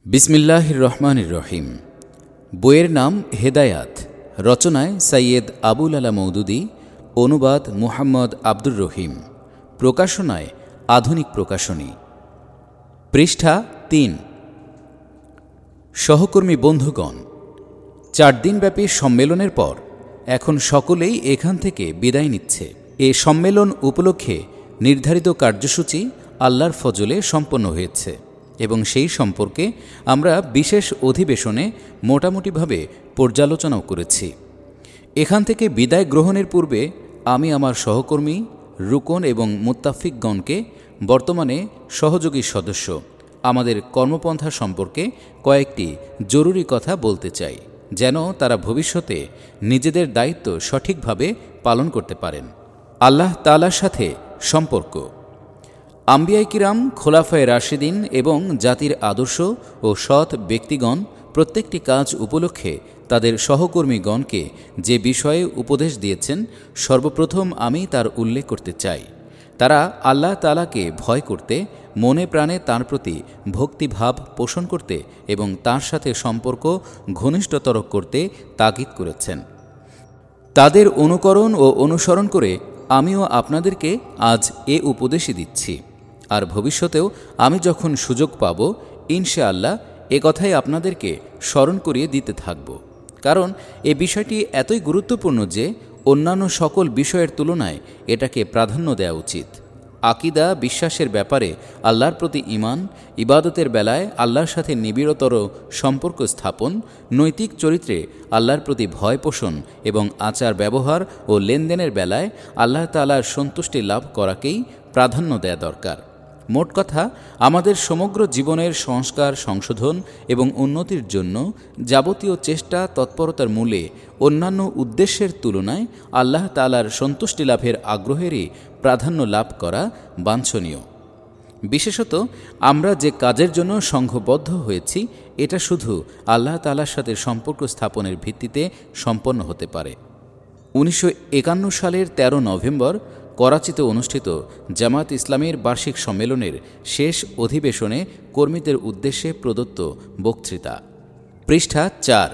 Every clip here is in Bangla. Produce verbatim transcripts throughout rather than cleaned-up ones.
বিসমিল্লাহির রহমানির রহিম। বইয়ের নাম হেদায়াত, রচনায় সৈয়দ আবুল আলা মওদুদী, অনুবাদ মুহাম্মদ আব্দুর রহিম, প্রকাশনায় আধুনিক প্রকাশনী। পৃষ্ঠা তিন। সহকর্মী বন্ধুগণ, চার দিনব্যাপী সম্মেলনের পর এখন সকলেই এখান থেকে বিদায় নিচ্ছে। এ সম্মেলন উপলক্ষে নির্ধারিত কার্যসূচি আল্লাহর ফজলে সম্পন্ন হয়েছে এবং সেই সম্পর্কে আমরা বিশেষ অধিবেশনে মোটামুটিভাবে পর্যালোচনাও করেছি। এখান থেকে বিদায় গ্রহণের পূর্বে আমি আমার সহকর্মী, রুকন এবং মুত্তাফিকগণকে বর্তমানে সহযোগী সদস্য আমাদের কর্মপন্থা সম্পর্কে কয়েকটি জরুরি কথা বলতে চাই, যেন তারা ভবিষ্যতে নিজেদের দায়িত্ব সঠিকভাবে পালন করতে পারেন। আল্লাহ তাআলার সাথে সম্পর্ক। আম্বিয়ায়ে কিরাম, খোলাফায়ে রাশিদিন এবং জাতির আদর্শ ও সৎ ব্যক্তিগণ প্রত্যেকটি কাজ উপলক্ষে তাদের সহকর্মীগণকে যে বিষয়ে উপদেশ দিয়েছেন, সর্বপ্রথম আমি তার উল্লেখ করতে চাই। তারা আল্লাহ তাআলাকে ভয় করতে, মনে প্রাণে তাঁর প্রতি ভক্তিভাব পোষণ করতে এবং তাঁর সাথে সম্পর্ক ঘনিষ্ঠতর করতে তাগিদ করেছেন। তাদের অনুকরণ ও অনুসরণ করে আমিও আপনাদেরকে আজ এ উপদেশই দিচ্ছি, আর ভবিষ্যতেও আমি যখন সুযোগ পাব ইনশাআল্লাহ এ কথাই আপনাদেরকে স্মরণ করিয়ে দিতে থাকব। কারণ এ বিষয়টি এতই গুরুত্বপূর্ণ যে অন্যান্য সকল বিষয়ের তুলনায় এটাকে প্রাধান্য দেওয়া উচিত। আকিদা, বিশ্বাসের ব্যাপারে আল্লাহর প্রতি ঈমান, ইবাদতের বেলায় আল্লাহর সাথে নিবিড়তর সম্পর্ক স্থাপন, নৈতিক চরিত্রে আল্লাহর প্রতি ভয় পোষণ এবং আচার ব্যবহার ও লেনদেনের বেলায় আল্লাহ তাআলার সন্তুষ্টি লাভ করাকেই প্রাধান্য দেয়া দরকার। মোট কথা, আমাদের সমগ্র জীবনের সংস্কার, সংশোধন এবং উন্নতির জন্য যাবতীয় চেষ্টা তৎপরতার মূলে অন্যান্য উদ্দেশ্যের তুলনায় আল্লাহ তাআলার সন্তুষ্টি লাভের আগ্রহেরই প্রাধান্য লাভ করা বাঞ্ছনীয়। বিশেষত আমরা যে কাজের জন্য সংঘবদ্ধ হয়েছি, এটা শুধু আল্লাহ তাআলার সাথে সম্পর্ক স্থাপনের ভিত্তিতে সম্পন্ন হতে পারে। উনিশশো একান্ন সালের তেরো নভেম্বর করাচিতে অনুষ্ঠিত জামাত ইসলামীর বার্ষিক সম্মেলনের শেষ অধিবেশনে কর্মীদের উদ্দেশ্যে প্রদত্ত বক্তৃতা। পৃষ্ঠা চার।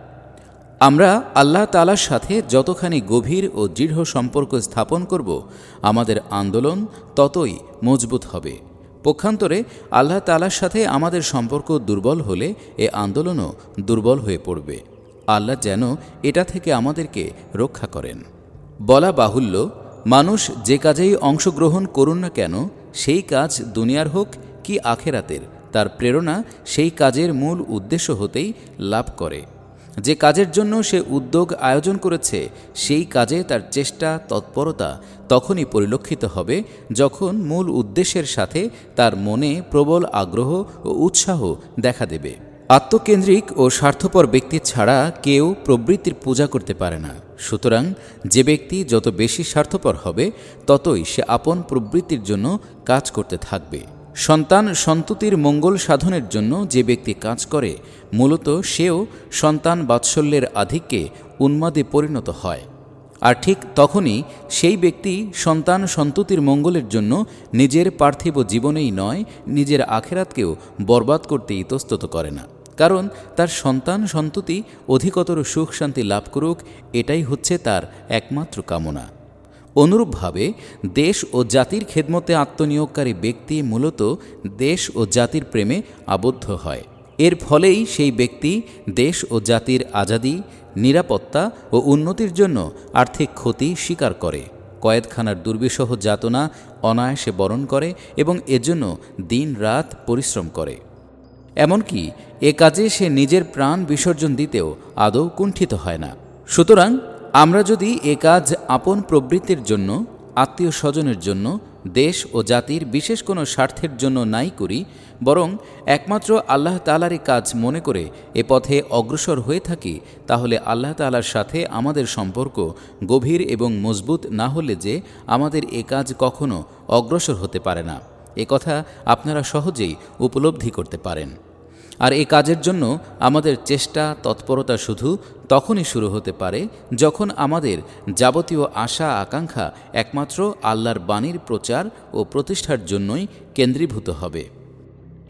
আমরা আল্লাহ তাআলার সাথে যতখানি গভীর ও দৃঢ় সম্পর্ক স্থাপন করব, আমাদের আন্দোলন ততই মজবুত হবে। পক্ষান্তরে আল্লাহ তাআলার সাথে আমাদের সম্পর্ক দুর্বল হলে এ আন্দোলনও দুর্বল হয়ে পড়বে। আল্লাহ যেন এটা থেকে আমাদেরকে রক্ষা করেন। বলা বাহুল্য, মানুষ যে কাজেই অংশগ্রহণ করুন না কেন, সেই কাজ দুনিয়ার হোক কি আখেরাতের, তার প্রেরণা সেই কাজের মূল উদ্দেশ্য হতেই লাভ করে। যে কাজের জন্য সে উদ্যোগ আয়োজন করেছে, সেই কাজে তার চেষ্টা তৎপরতা তখনই পরিলক্ষিত হবে যখন মূল উদ্দেশ্যের সাথে তার মনে প্রবল আগ্রহ ও উৎসাহ দেখা দেবে। আত্মকেন্দ্রিক ও স্বার্থপর ব্যক্তি ছাড়া কেউ প্রবৃত্তির পূজা করতে পারে না। সুতরাং যে ব্যক্তি যত বেশি স্বার্থপর হবে, ততই সে আপন প্রবৃত্তির জন্য কাজ করতে থাকবে। সন্তান সন্ততির মঙ্গল সাধনের জন্য যে ব্যক্তি কাজ করে, মূলত সেও সন্তান বাৎসল্যের আধিক্যে উন্মাদে পরিণত হয়। আর ঠিক তখনই সেই ব্যক্তি সন্তান সন্ততির মঙ্গলের জন্য নিজের পার্থিব জীবনেই নয়, নিজের আখেরাতকেও বরবাদ করতে ইতস্তত করে না। কারণ তার সন্তান সন্ততি অধিকতর সুখ শান্তি লাভ করুক, এটাই হচ্ছে তার একমাত্র কামনা। অনুরূপভাবে দেশ ও জাতির খেদমতে আত্মনিয়োগকারী ব্যক্তি মূলত দেশ ও জাতির প্রেমে আবদ্ধ হয়। এর ফলেই সেই ব্যক্তি দেশ ও জাতির আজাদী, নিরাপত্তা ও উন্নতির জন্য আর্থিক ক্ষতি স্বীকার করে, কয়েদখানার দুর্বিষহ যাতনা অনায়াসে বরণ করে এবং এজন্য দিন রাত পরিশ্রম করে। এমনকি এ কাজে সে নিজের প্রাণ বিসর্জন দিতেও আদৌ কুণ্ঠিত হয় না। সুতরাং আমরা যদি এ কাজ আপন প্রবৃত্তির জন্য, আত্মীয় স্বজনের জন্য, দেশ ও জাতির বিশেষ কোনো স্বার্থের জন্য নাই করি, বরং একমাত্র আল্লাহ তাআলারই কাজ মনে করে এ পথে অগ্রসর হয়ে থাকি, তাহলে আল্লাহ তাআলার সাথে আমাদের সম্পর্ক গভীর এবং মজবুত না হলে যে আমাদের এ কাজ কখনো অগ্রসর হতে পারে না, এ কথা আপনারা সহজেই উপলব্ধি করতে পারেন। আর এই কাজের জন্য আমাদের চেষ্টা তৎপরতা শুধু তখনই শুরু হতে পারে যখন আমাদের যাবতীয় আশা আকাঙ্ক্ষা একমাত্র আল্লাহর বাণীর প্রচার ও প্রতিষ্ঠার জন্যই কেন্দ্রীভূত হবে।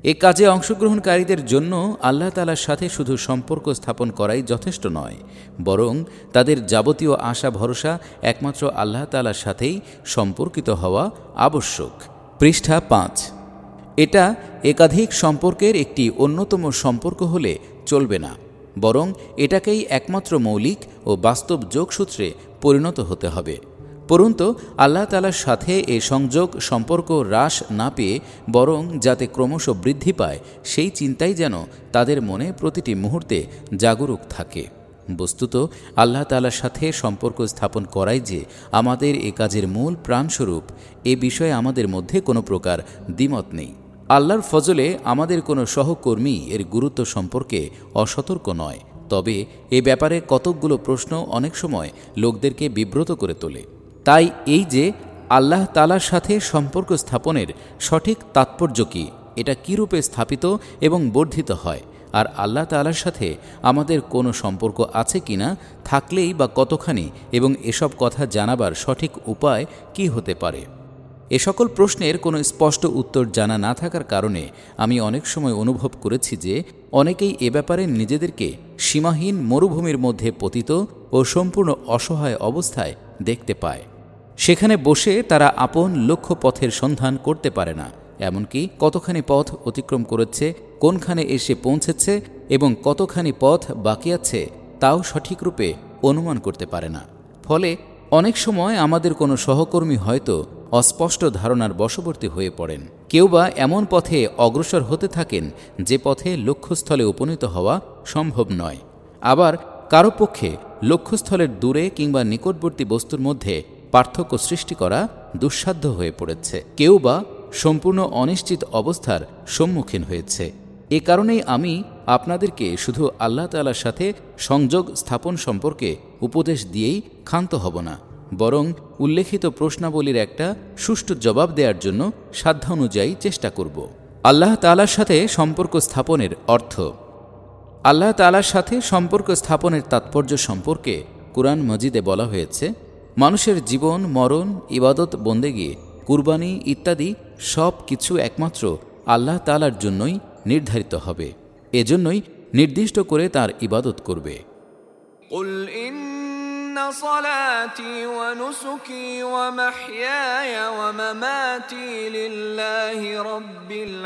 এ কাজে অংশগ্রহণকারীদের জন্য আল্লাহ তাআলার সাথে শুধু সম্পর্ক স্থাপন করাই যথেষ্ট নয়, বরং তাদের যাবতীয় আশা ভরসা একমাত্র আল্লাহ তাআলার সাথেই সম্পর্কিত হওয়া আবশ্যক। পৃষ্ঠা পাঁচ। এটা একাধিক সম্পর্কের একটি অন্যতম সম্পর্ক হলে চলবে না, বরং এটাকেই একমাত্র মৌলিক ও বাস্তব যোগসূত্রে পরিণত হতে হবে। পরন্তু আল্লাহ তাআলার সাথে এ সংযোগ সম্পর্ক হ্রাস না পেয়ে বরং যাতে ক্রমশ বৃদ্ধি পায়, সেই চিন্তাই যেন তাদের মনে প্রতিটি মুহূর্তে জাগরুক থাকে। বস্তুত আল্লাহ তাআলার সাথে সম্পর্ক স্থাপন করাই যে আমাদের এ কাজের মূল প্রাণস্বরূপ, এ বিষয়ে আমাদের মধ্যে কোনো প্রকার দ্বিমত নেই। আল্লাহর ফজলে আমাদের কোনো সহকর্মী এর গুরুত্ব সম্পর্কে অসতর্ক নয়, তবে এ ব্যাপারে কতকগুলো প্রশ্ন অনেক সময় লোকদেরকে বিব্রত করে তোলে। তাই এই যে আল্লাহ তাআলার সাথে সম্পর্ক স্থাপনের সঠিক তাৎপর্য কী, এটা কীরূপে স্থাপিত এবং বর্ধিত হয়, আর আল্লাহ তাআলার সাথে আমাদের কোনো সম্পর্ক আছে কিনা, থাকলেই বা কতখানি, এবং এসব কথা জানাবার সঠিক উপায় কি হতে পারে। এ সকল প্রশ্নের কোনো স্পষ্ট উত্তর জানা না থাকার কারণে আমি অনেক সময় অনুভব করেছি যে অনেকেই এ ব্যাপারে নিজেদেরকে সীমাহীন মরুভূমির মধ্যে পতিত ও সম্পূর্ণ অসহায় অবস্থায় দেখতে পায়। সেখানে বসে তারা আপন লক্ষ্য পথের সন্ধান করতে পারে না, এমনকি কতখানি পথ অতিক্রম করেছে, কোনখানে এসে পৌঁছেছে এবং কতখানি পথ বাকি আছে তাও সঠিক রূপে অনুমান করতে পারে না। ফলে অনেক সময় আমাদের কোনো সহকর্মী হয়তো অস্পষ্ট ধারণার বশবর্তী হয়ে পড়েন। কেউ বা এমন পথে অগ্রসর হতে থাকেন যে পথে লক্ষ্যস্থলে উপনীত হওয়া সম্ভব নয়। আবার কারো পক্ষে লক্ষ্যস্থলের দূরে কিংবা নিকটবর্তী বস্তুর মধ্যে পার্থক্য সৃষ্টি করা দুঃসাধ্য হয়ে পড়েছে। কেউ বা সম্পূর্ণ অনিশ্চিত অবস্থার সম্মুখীন হয়েছে। এ কারণেই আমি আপনাদেরকে শুধু আল্লাহ তাআলার সাথে সংযোগ স্থাপন সম্পর্কে উপদেশ দিয়েই ক্ষান্ত হব না, বরং উল্লেখিত প্রশ্নাবলীর একটা সুষ্ঠু জবাব দেওয়ার জন্য সাধ্যানুযায়ী চেষ্টা করব। আল্লাহ তাআলার সাথে সম্পর্ক স্থাপনের অর্থ। আল্লাহ তাআলার সাথে সম্পর্ক স্থাপনের তাৎপর্য সম্পর্কে কুরআন মজিদে বলা হয়েছে, মানুষের জীবন মরণ, ইবাদত বন্দেগী, কুরবানি ইত্যাদি সব কিছু একমাত্র আল্লাহ তাআলার জন্যই নির্ধারিত হবে, এজন্যই নির্দিষ্ট করে তার ইবাদত করবে। কুল ইন্না সালাতি ওয়া নুসুকি ওয়া মাহইয়ায়া ওয়া মামাতি লিল্লাহি রাব্বিল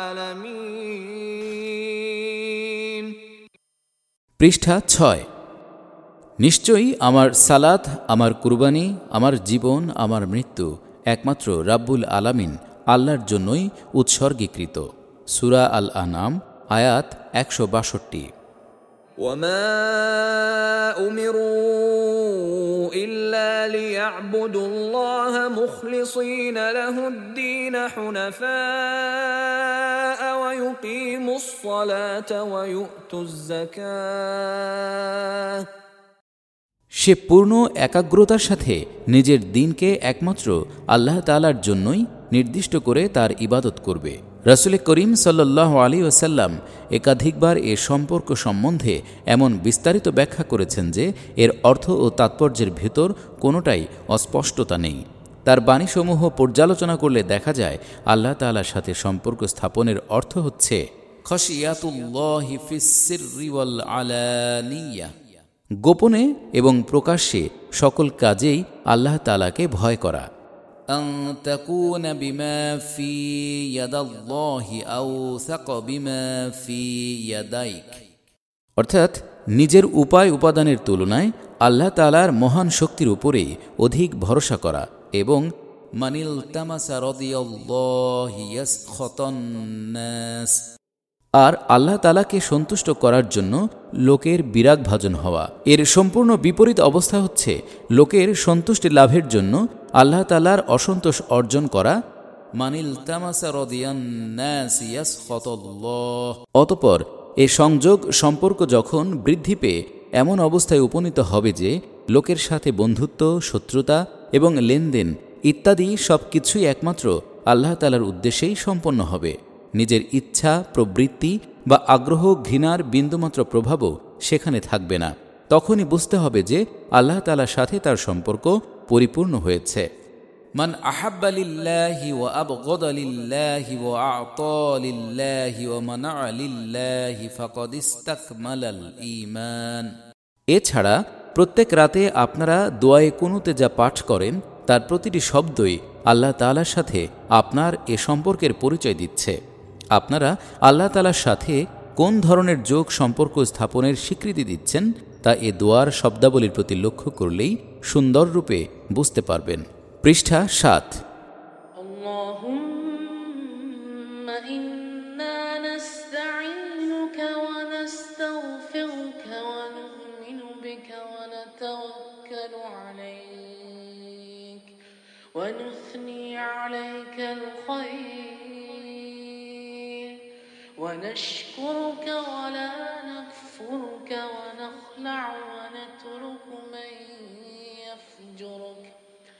আলামিন। পৃষ্ঠা ছয়। নিশ্চয়ই আমার সালাত, আমার কুরবানি, আমার জীবন, আমার মৃত্যু একমাত্র রাব্বুল আলামিন আল্লাহর জন্যই উৎসর্গীকৃত। সূরা আল আনাম আয়াত একশো বাষট্টি। ওয়ামা উমিরু ইল্লা লিয়াবুদুল্লাহা মুখলিসিনা লাহুদ-দীন হুনাফা ওয়া ইউকিমুস সালাতা ওয়া ইউতুজ যাকাত। সে পূর্ণ একাগ্রতার সাথে নিজের দিনকে একমাত্র আল্লাহ তাআলার জন্যই নির্দিষ্ট করে তার ইবাদত করবে। রাসূল করিম সাল্লাল্লাহু আলাইহি ওয়াসাল্লাম একাধিকবার এ সম্পর্ক সম্বন্ধে এমন বিস্তারিত ব্যাখ্যা করেছেন যে এর অর্থ ও তাৎপর্যের ভেতর কোনোটাই অস্পষ্টতা নেই। তার বাণীসমূহ পর্যালোচনা করলে দেখা যায় আল্লাহ তাআলার সাথে সম্পর্ক স্থাপনের অর্থ হচ্ছে খাশিয়াতুল্লাহি ফিস সিররি ওয়াল আলানিয়া, গোপনে এবং প্রকাশ্যে সকল কাজেই আল্লাহ তাআলাকে ভয় করা। আন তাকুনা বিমা ফি ইয়াদাল্লাহি আওসাক বিমা ফি ইয়াদাইক, অর্থাৎ নিজের উপায় উপাদানের তুলনায় আল্লাহ তাআলার মহান শক্তির উপরে অধিক ভরসা করা, এবং মানিল তামাসা রাদিয়াল্লাহি ইয়াসখাতান নাস, আর আল্লাহ তাআলাকে সন্তুষ্ট করার জন্য লোকের বিরাগভাজন হওয়া। এর সম্পূর্ণ বিপরীত অবস্থা হচ্ছে লোকের সন্তুষ্টি লাভের জন্য আল্লাহ তাআলার অসন্তোষ অর্জন করা। মানিল তামাসা রাদিয়ান নাস ইয়াসখাতাল্লাহ। অতঃপর এ সংযোগ সম্পর্ক যখন বৃদ্ধি পেয়ে এমন অবস্থায় উপনীত হবে যে লোকের সাথে বন্ধুত্ব, শত্রুতা এবং লেনদেন ইত্যাদি সব কিছুই একমাত্র আল্লাহ তাআলার উদ্দেশ্যেই সম্পন্ন হবে, নিজের ইচ্ছা, প্রবৃত্তি বা আগ্রহ, ঘৃণার বিন্দুমাত্র প্রভাবও সেখানে থাকবে না, তখনই বুঝতে হবে যে আল্লাহ তাআলার সাথে তার সম্পর্ক পরিপূর্ণ হয়েছে। মান আহাব্বা লিল্লাহি ওয়া আবগাদা লিল্লাহি ওয়া আ'তা লিল্লাহি ওয়া মানা'a লিল্লাহি ফাকাদ ইসতাকমালাল ঈমান। এছাড়া প্রত্যেক রাতে আপনারা দোয়ায়ে কুনুতে যা পাঠ করেন তার প্রতিটি শব্দই আল্লাহ তাআলার সাথে আপনার এ সম্পর্কের পরিচয় দিচ্ছে। আপনারা আল্লাহ তাআলার সাথে কোন ধরনের যোগ সম্পর্ক স্থাপনের স্বীকৃতি দিচ্ছেন তা এ দোয়ার শব্দাবলীর প্রতি লক্ষ্য করলেই সুন্দর রূপে বুঝতে পারবেন। পৃষ্ঠা সাত। আল্লাহুম্মা ইন্না নাস্তাঈনুকা ওয়া নাস্তাগফিরুকা ওয়া নু'মিনু বিকা ওয়া নাতাওয়াক্কালু আলাইক ওয়া নুথনি আলাইকাল খায়র ওয়া নাশকুরুকা ওয়া লা নাকফুরুকা ওয়া নাখলা'u ওয়া নাতরুকু মান ইয়াফজুরুকা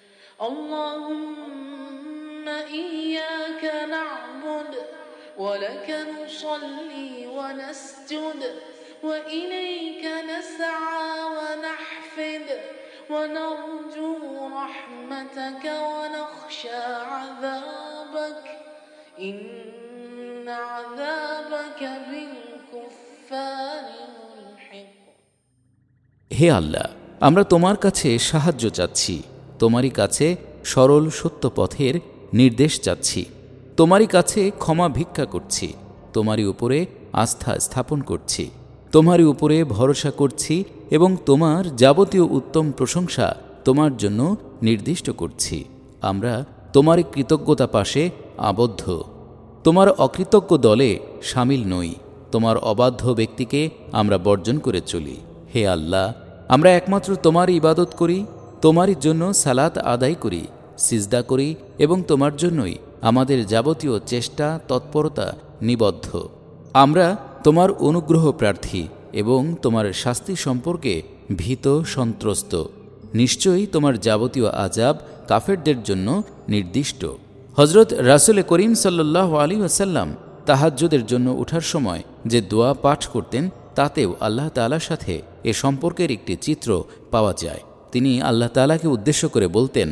اللهم إياك نعبد ولك نصلي ونسجد وإليك نسعى ونحفد ونرجو رحمتك ونخشى عذابك إن عذابك بالكفار ملحق। হে আল্লাহ, আমরা তোমার কাছে সাহায্য চাচ্ছি, তোমারই কাছে সরল সত্য পথের নির্দেশ চাচ্ছি, তোমারই কাছে ক্ষমা ভিক্ষা করছি, তোমারই উপরে আস্থা স্থাপন করছি, তোমারই উপরে ভরসা করছি এবং তোমার যাবতীয় উত্তম প্রশংসা তোমার জন্য নির্দিষ্ট করছি। আমরা তোমারই কৃতজ্ঞতা পাশে আবদ্ধ, তোমার অকৃতজ্ঞ দলে সামিল নই, তোমার অবাধ্য ব্যক্তিকে আমরা বর্জন করে চলি। হে আল্লাহ, আমরা একমাত্র তোমারই ইবাদত করি, তোমারই জন্য সালাত আদায় করি, সিজদা করি এবং তোমার জন্যই আমাদের যাবতীয় চেষ্টা তৎপরতা নিবদ্ধ। আমরা তোমার অনুগ্রহ প্রার্থী এবং তোমার শাস্তি সম্পর্কে ভীত সন্ত্রস্ত। নিশ্চয়ই তোমার যাবতীয় আযাব কাফেরদের জন্য নির্দিষ্ট। হযরত রাসূল করিম সাল্লাল্লাহু আলাইহি ওয়াসাল্লাম তাহাজ্জুদের জন্য ওঠার সময় যে দোয়া পাঠ করতেন তাতেও আল্লাহ তাআলার সাথে এ সম্পর্কের একটি চিত্র পাওয়া যায়। তিনি আল্লাহ তাআলাকে উদ্দেশ্য করে বলতেন,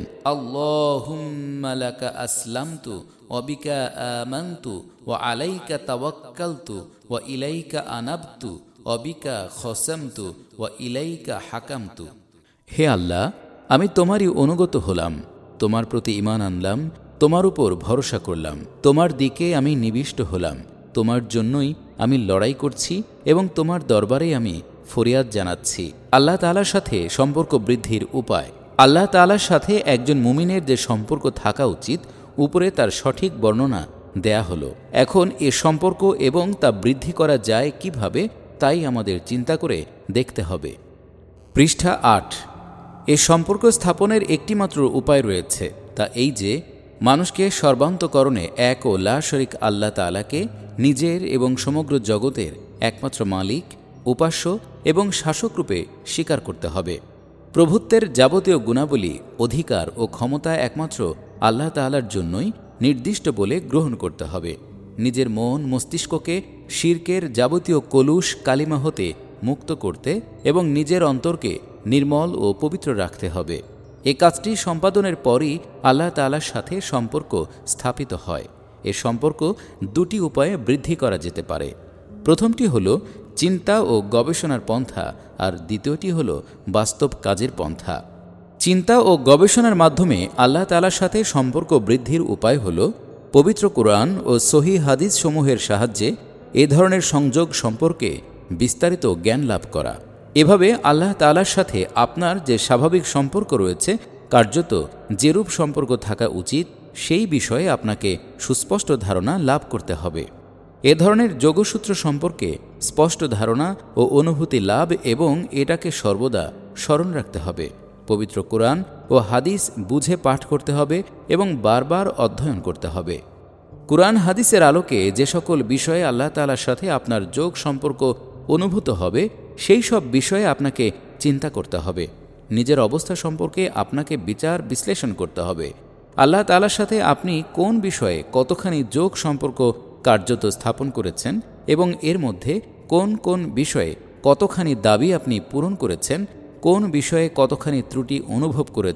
আল্লাহুম্মা লাকা আসলামতু ওয়া বিকা আমানতু ওয়া আলাইকা তাওয়াক্কালতু ওয়া ইলাইকা আনাবতু ওয়া বিকা খসামতু ওয়া ইলাইকা হাকামতু। হে আল্লাহ, আমি তোমারই অনুগত হলাম, তোমার প্রতি ঈমান আনলাম, তোমার উপর ভরসা করলাম, তোমার দিকে আমি নিবিষ্ট হলাম, তোমার জন্যই আমি লড়াই করছি এবং তোমার দরবারে আমি ফরিয়াদ জানাচ্ছি। আল্লাহ তাআলার সাথে সম্পর্ক বৃদ্ধির উপায়। আল্লাহ তাআলার সাথে একজন মুমিনের যে সম্পর্ক থাকা উচিত উপরে তার সঠিক বর্ণনা দেয়া হলো। এখন এ সম্পর্ক এবং তা বৃদ্ধি করা যায় কিভাবে তাই আমাদের চিন্তা করে দেখতে হবে। পৃষ্ঠা আট। এ সম্পর্ক স্থাপনের একটিমাত্র উপায় রয়েছে, তা এই যে মানুষকে সর্বান্তকরণে এক ও লা শরীক আল্লাহ তাআলাকে নিজের এবং সমগ্র জগতের একমাত্র মালিক, উপাস্য এবং শাসকরূপে স্বীকার করতে হবে। প্রভুত্বের যাবতীয় গুণাবলী, অধিকার ও ক্ষমতা একমাত্র আল্লাহ তাআলার জন্যই নির্দিষ্ট বলে গ্রহণ করতে হবে। নিজের মন মস্তিষ্ককে শিরকের যাবতীয় কলুষ কালিমা হতে মুক্ত করতে এবং নিজের অন্তরকে নির্মল ও পবিত্র রাখতে হবে। এ কাজটি সম্পাদনের পরই আল্লাহ তাআলার সাথে সম্পর্ক স্থাপিত হয়। এ সম্পর্ক দুটি উপায়ে বৃদ্ধি করা যেতে পারে। প্রথমটি হল চিন্তা ও গবেষণার পন্থা, আর দ্বিতীয়টি হল বাস্তব কাজের পন্থা। চিন্তা ও গবেষণার মাধ্যমে আল্লাহ তাআলার সাথে সম্পর্ক বৃদ্ধির উপায় হল পবিত্র কুরআন ও সহিহ হাদিস সমূহের সাহায্যে এ ধরনের সংযোগ সম্পর্কে বিস্তারিত জ্ঞান লাভ করা। এভাবে আল্লাহ তাআলার সাথে আপনার যে স্বাভাবিক সম্পর্ক রয়েছে, কার্যত যেরূপ সম্পর্ক থাকা উচিত সেই বিষয়ে আপনাকে সুস্পষ্ট ধারণা লাভ করতে হবে। এ ধরনের যোগসূত্র সম্পর্কে স্পষ্ট ধারণা ও অনুভূতি লাভ এবং এটাকে সর্বদা স্মরণ রাখতে হবে। পবিত্র কুরআন ও হাদিস বুঝে পাঠ করতে হবে এবং বারবার অধ্যয়ন করতে হবে। কুরআন হাদিসের আলোকে যে সকল বিষয়ে আল্লাহ তাআলার সাথে আপনার যোগ সম্পর্ক অনুভূত হবে সেই সব বিষয়ে আপনাকে চিন্তা করতে হবে। নিজের অবস্থা সম্পর্কে আপনাকে বিচার বিশ্লেষণ করতে হবে। আল্লাহ তাআলার সাথে আপনি কোন বিষয়ে কতখানি যোগ সম্পর্ক কার্যত স্থাপন করেছেন এবং এর মধ্যে কোন কোন বিষয়ে কতখানি দাবি আপনি পূরণ করেছেন, কোন বিষয়ে কতখানি ত্রুটি অনুভব করেছেন,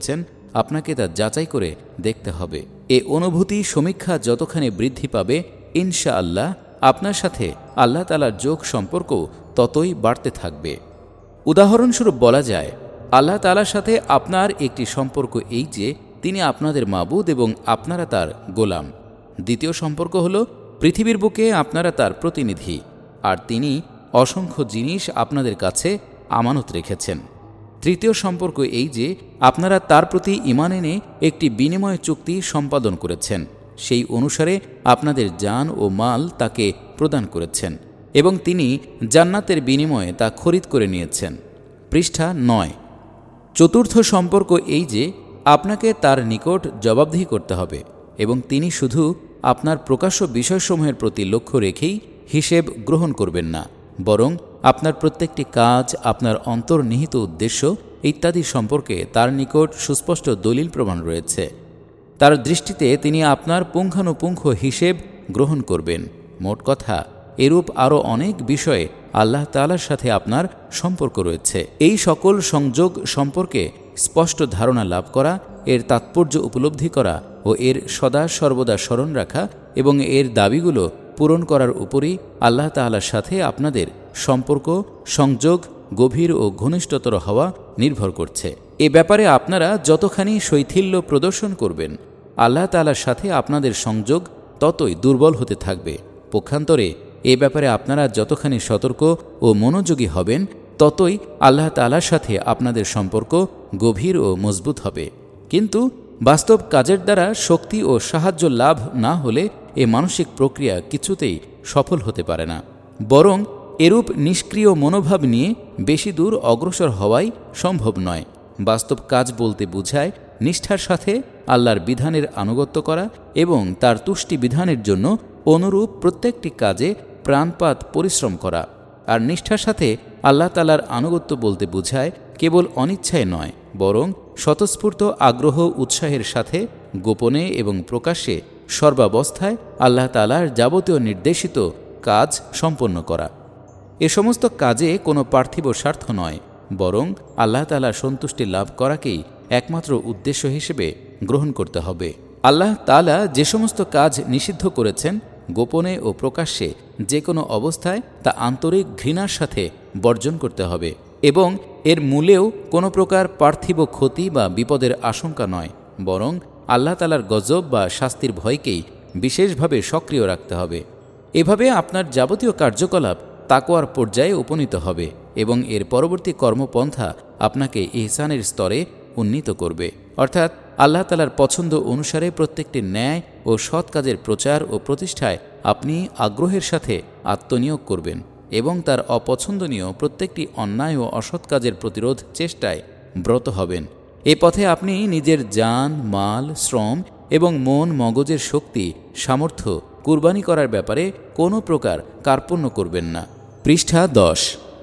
আপনাকে তা যাচাই করে দেখতে হবে। এ অনুভূতি সমীক্ষা যতখানি বৃদ্ধি পাবে, ইনশাআল্লাহ আপনার সাথে আল্লাহ তাআলার যোগ সম্পর্ক ততই বাড়তে থাকবে। উদাহরণস্বরূপ বলা যায়, আল্লাহ তাআলার সাথে আপনার একটি সম্পর্ক এই যে তিনি আপনাদের মাবুদ এবং আপনারা তার গোলাম। দ্বিতীয় সম্পর্ক হল পৃথিবীর বুকে আপনারা তার প্রতিনিধি, আর তিনি অসংখ্য জিনিস আপনাদের কাছে আমানত রেখেছেন। তৃতীয় সম্পর্ক এই যে আপনারা তার প্রতি ঈমান এনে একটি বিনিময় চুক্তি সম্পাদন করেছেন, সেই অনুসারে আপনাদের জান ও মাল তাকে প্রদান করেছেন এবং তিনি জান্নাতের বিনিময়ে তা খরিদ করে নিয়েছেন। পৃষ্ঠা নয়। চতুর্থ সম্পর্ক এই যে আপনাকে তার নিকট জবাবদিহি করতে হবে এবং তিনি শুধু আপনার প্রকাশ্য বিষয়সমূহের প্রতি লক্ষ্য রেখেই হিসেব গ্রহণ করবেন না, বরং আপনার প্রত্যেকটি কাজ, আপনার অন্তর্নিহিত উদ্দেশ্য ইত্যাদি সম্পর্কে তার নিকট সুস্পষ্ট দলিল প্রমাণ রয়েছে। তার দৃষ্টিতে তিনি আপনার পুঙ্খানুপুঙ্খ হিসেব গ্রহণ করবেন। মোট কথা, এরূপ আরও অনেক বিষয়ে আল্লাহ তাআলার সাথে আপনার সম্পর্ক রয়েছে। এই সকল সংযোগ সম্পর্কে স্পষ্ট ধারণা লাভ করা, এর তাৎপর্য উপলব্ধি করা ও এর সদা সর্বদা স্মরণ রাখা এবং এর দাবিগুলো পূরণ করার উপরই আল্লাহ তাআলার সাথে আপনাদের সম্পর্ক, সংযোগ গভীর ও ঘনিষ্ঠতর হওয়া নির্ভর করছে। এ ব্যাপারে আপনারা যতখানি শৈথিল্য প্রদর্শন করবেন, আল্লাহ তাআলার সাথে আপনাদের সংযোগ ততই দুর্বল হতে থাকবে। পক্ষান্তরে এ ব্যাপারে আপনারা যতখানি সতর্ক ও মনোযোগী হবেন, ততই আল্লাহ তাআলার সাথে আপনাদের সম্পর্ক গভীর ও মজবুত হবে। কিন্তু বাস্তব কাজের দ্বারা শক্তি ও সাহায্য লাভ না হলে এ মানসিক প্রক্রিয়া কিছুতেই সফল হতে পারে না, বরং এরূপ নিষ্ক্রিয় মনোভাব নিয়ে বেশি দূর অগ্রসর হওয়াই সম্ভব নয়। বাস্তব কাজ বলতে বোঝায় নিষ্ঠার সাথে আল্লাহর বিধানের আনুগত্য করা এবং তার তুষ্টি বিধানের জন্য অনুরূপ প্রত্যেকটি কাজে প্রাণপাত পরিশ্রম করা। আর নিষ্ঠার সাথে আল্লাহ তাআলার আনুগত্য বলতে বোঝায় কেবল অনিচ্ছায় নয়, বরং স্বতঃস্ফূর্ত আগ্রহ উৎসাহের সাথে গোপনে এবং প্রকাশ্যে সর্বাবস্থায় আল্লাহ তাআলার যাবতীয় নির্দেশিত কাজ সম্পন্ন করা। এ সমস্ত কাজে কোনো পার্থিব স্বার্থ নয়, বরং আল্লাহ তাআলার সন্তুষ্টি লাভ করাকেই একমাত্র উদ্দেশ্য হিসেবে গ্রহণ করতে হবে। আল্লাহ তাআলা যে সমস্ত কাজ নিষিদ্ধ করেছেন, গোপনে ও প্রকাশ্যে যে কোনো অবস্থায় তা আন্তরিক ঘৃণার সাথে বর্জন করতে হবে এবং এর মূলেও কোনো প্রকার পার্থিব ক্ষতি বা বিপদের আশঙ্কা নয়, বরং আল্লাহ তাআলার গজব বা শাস্তির ভয়কেই বিশেষভাবে সক্রিয় রাখতে হবে। এভাবে আপনার যাবতীয় কার্যকলাপ তাকওয়ার পর্যায়ে উপনীত হবে এবং এর পরবর্তী কর্মপন্থা আপনাকে ইহসানের স্তরে উন্নীত করবে, অর্থাৎ আল্লাহ তাআলার পছন্দ অনুসারে প্রত্যেকটি ন্যায় ও সৎ কাজের প্রচার ও প্রতিষ্ঠায় আপনি আগ্রহের সাথে আত্মনিয়োগ করবেন এবং তার অপছন্দনীয় প্রত্যেকটি অন্যায় ও অসৎ কাজের প্রতিরোধ চেষ্টায় ব্রত হবেন। এ পথে আপনি নিজের জান, মাল, শ্রম এবং মন মগজের শক্তি সামর্থ্য কুরবানি করার ব্যাপারে কোনো প্রকার কার্পণ্য করবেন না। পৃষ্ঠা দশ।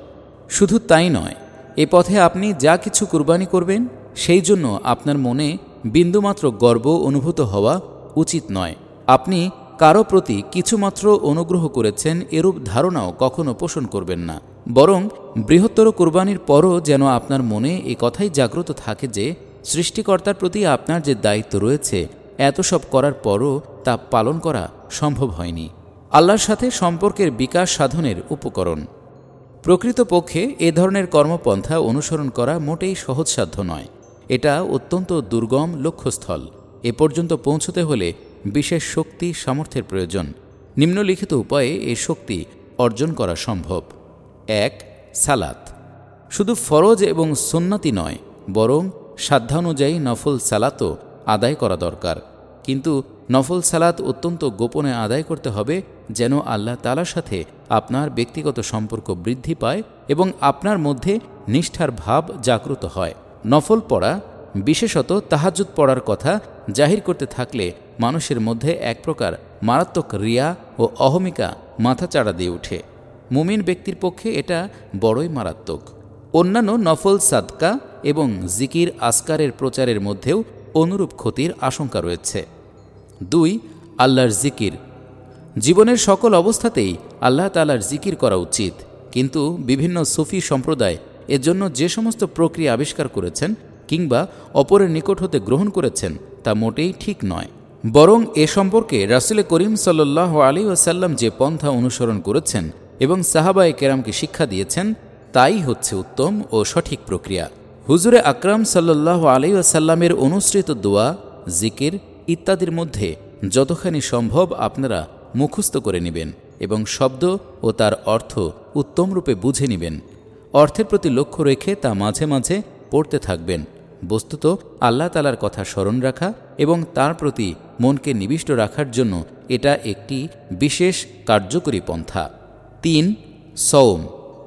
শুধু তাই নয়, এ পথে আপনি যা কিছু কুরবানি করবেন সেই জন্য আপনার মনে বিন্দুমাত্র গর্ব অনুভূত হওয়া উচিত নয়। আপনি কারো প্রতি কিছুমাত্র অনুগ্রহ করেছেন এরূপ ধারণাও কখনো পোষণ করবেন না, বরং বৃহত্তর কুরবানির পরও যেন আপনার মনে এ কথাই জাগ্রত থাকে যে সৃষ্টিকর্তার প্রতি আপনার যে দায়িত্ব রয়েছে, এত সব করার পরও তা পালন করা সম্ভব হয়নি। আল্লাহর সাথে সম্পর্কের বিকাশ সাধনের উপকরণ। প্রকৃতপক্ষে এ ধরনের কর্মপন্থা অনুসরণ করা মোটেই সহজসাধ্য নয়। এটা অত্যন্ত দুর্গম লক্ষ্যস্থল। এ পর্যন্ত পৌঁছতে হলে বিশেষ শক্তি সামর্থ্যের প্রয়োজন। নিম্নলিখিত উপায়ে এই শক্তি অর্জন করা সম্ভব। এক, সালাত। শুধু ফরজ এবং সুন্নতি নয়, বরং সাধ্যানুযায়ী নফল সালাতও আদায় করা দরকার। কিন্তু নফল সালাত অত্যন্ত গোপনে আদায় করতে হবে, যেন আল্লাহ তাআলার সাথে আপনার ব্যক্তিগত সম্পর্ক বৃদ্ধি পায় এবং আপনার মধ্যে নিষ্ঠার ভাব জাগ্রত হয়। নফল পড়া, বিশেষত তাহাজ্জুদ পড়ার কথা জাহির করতে থাকলে মানুষের মধ্যে এক প্রকার মারাত্মক রিয়া ও অহমিকা মাথাচাড়া দিয়ে ওঠে। মুমিন ব্যক্তির পক্ষে এটা বড়ই মারাত্মক। অন্যান্য নফল সাদকা এবং জিকির আসকারের প্রচারের মধ্যেও অনুরূপ ক্ষতির আশঙ্কা রয়েছে। দুই, আল্লাহর জিকির। জীবনের সকল অবস্থাতেই আল্লাহ তাআলার জিকির করা উচিত, কিন্তু বিভিন্ন সুফি সম্প্রদায় এর জন্য যে সমস্ত প্রক্রিয়া আবিষ্কার করেছেন কিংবা অপরের নিকট হতে গ্রহণ করেছেন তা মোটেই ঠিক নয়। বরং এ সম্পর্কে রাসূল করিম সাল্লাল্লাহু আলাইহি ওয়াসাল্লাম যে পন্থা অনুসরণ করেছেন এবং সাহাবায়ে কেরামকে শিক্ষা দিয়েছেন তাই হচ্ছে উত্তম ও সঠিক প্রক্রিয়া। হুজুরে আকরাম সাল্লাল্লাহু আলাইহি ওয়াসাল্লামের অনুসৃত দোয়া, জিকির ইত্যাদির মধ্যে যতখানি সম্ভব আপনারা মুখস্থ করে নেবেন এবং শব্দ ও তার অর্থ উত্তমরূপে বুঝে নেবেন। অর্থের প্রতি লক্ষ্য রেখে তা মাঝে মাঝে পড়তে থাকবেন। বস্তুত আল্লাহ তাআলার কথা স্মরণ রাখা এবং তার প্রতি মনকে নিবিষ্ট রাখার জন্য এটা একটি বিশেষ কার্যকরী পন্থা। তিন, সওম।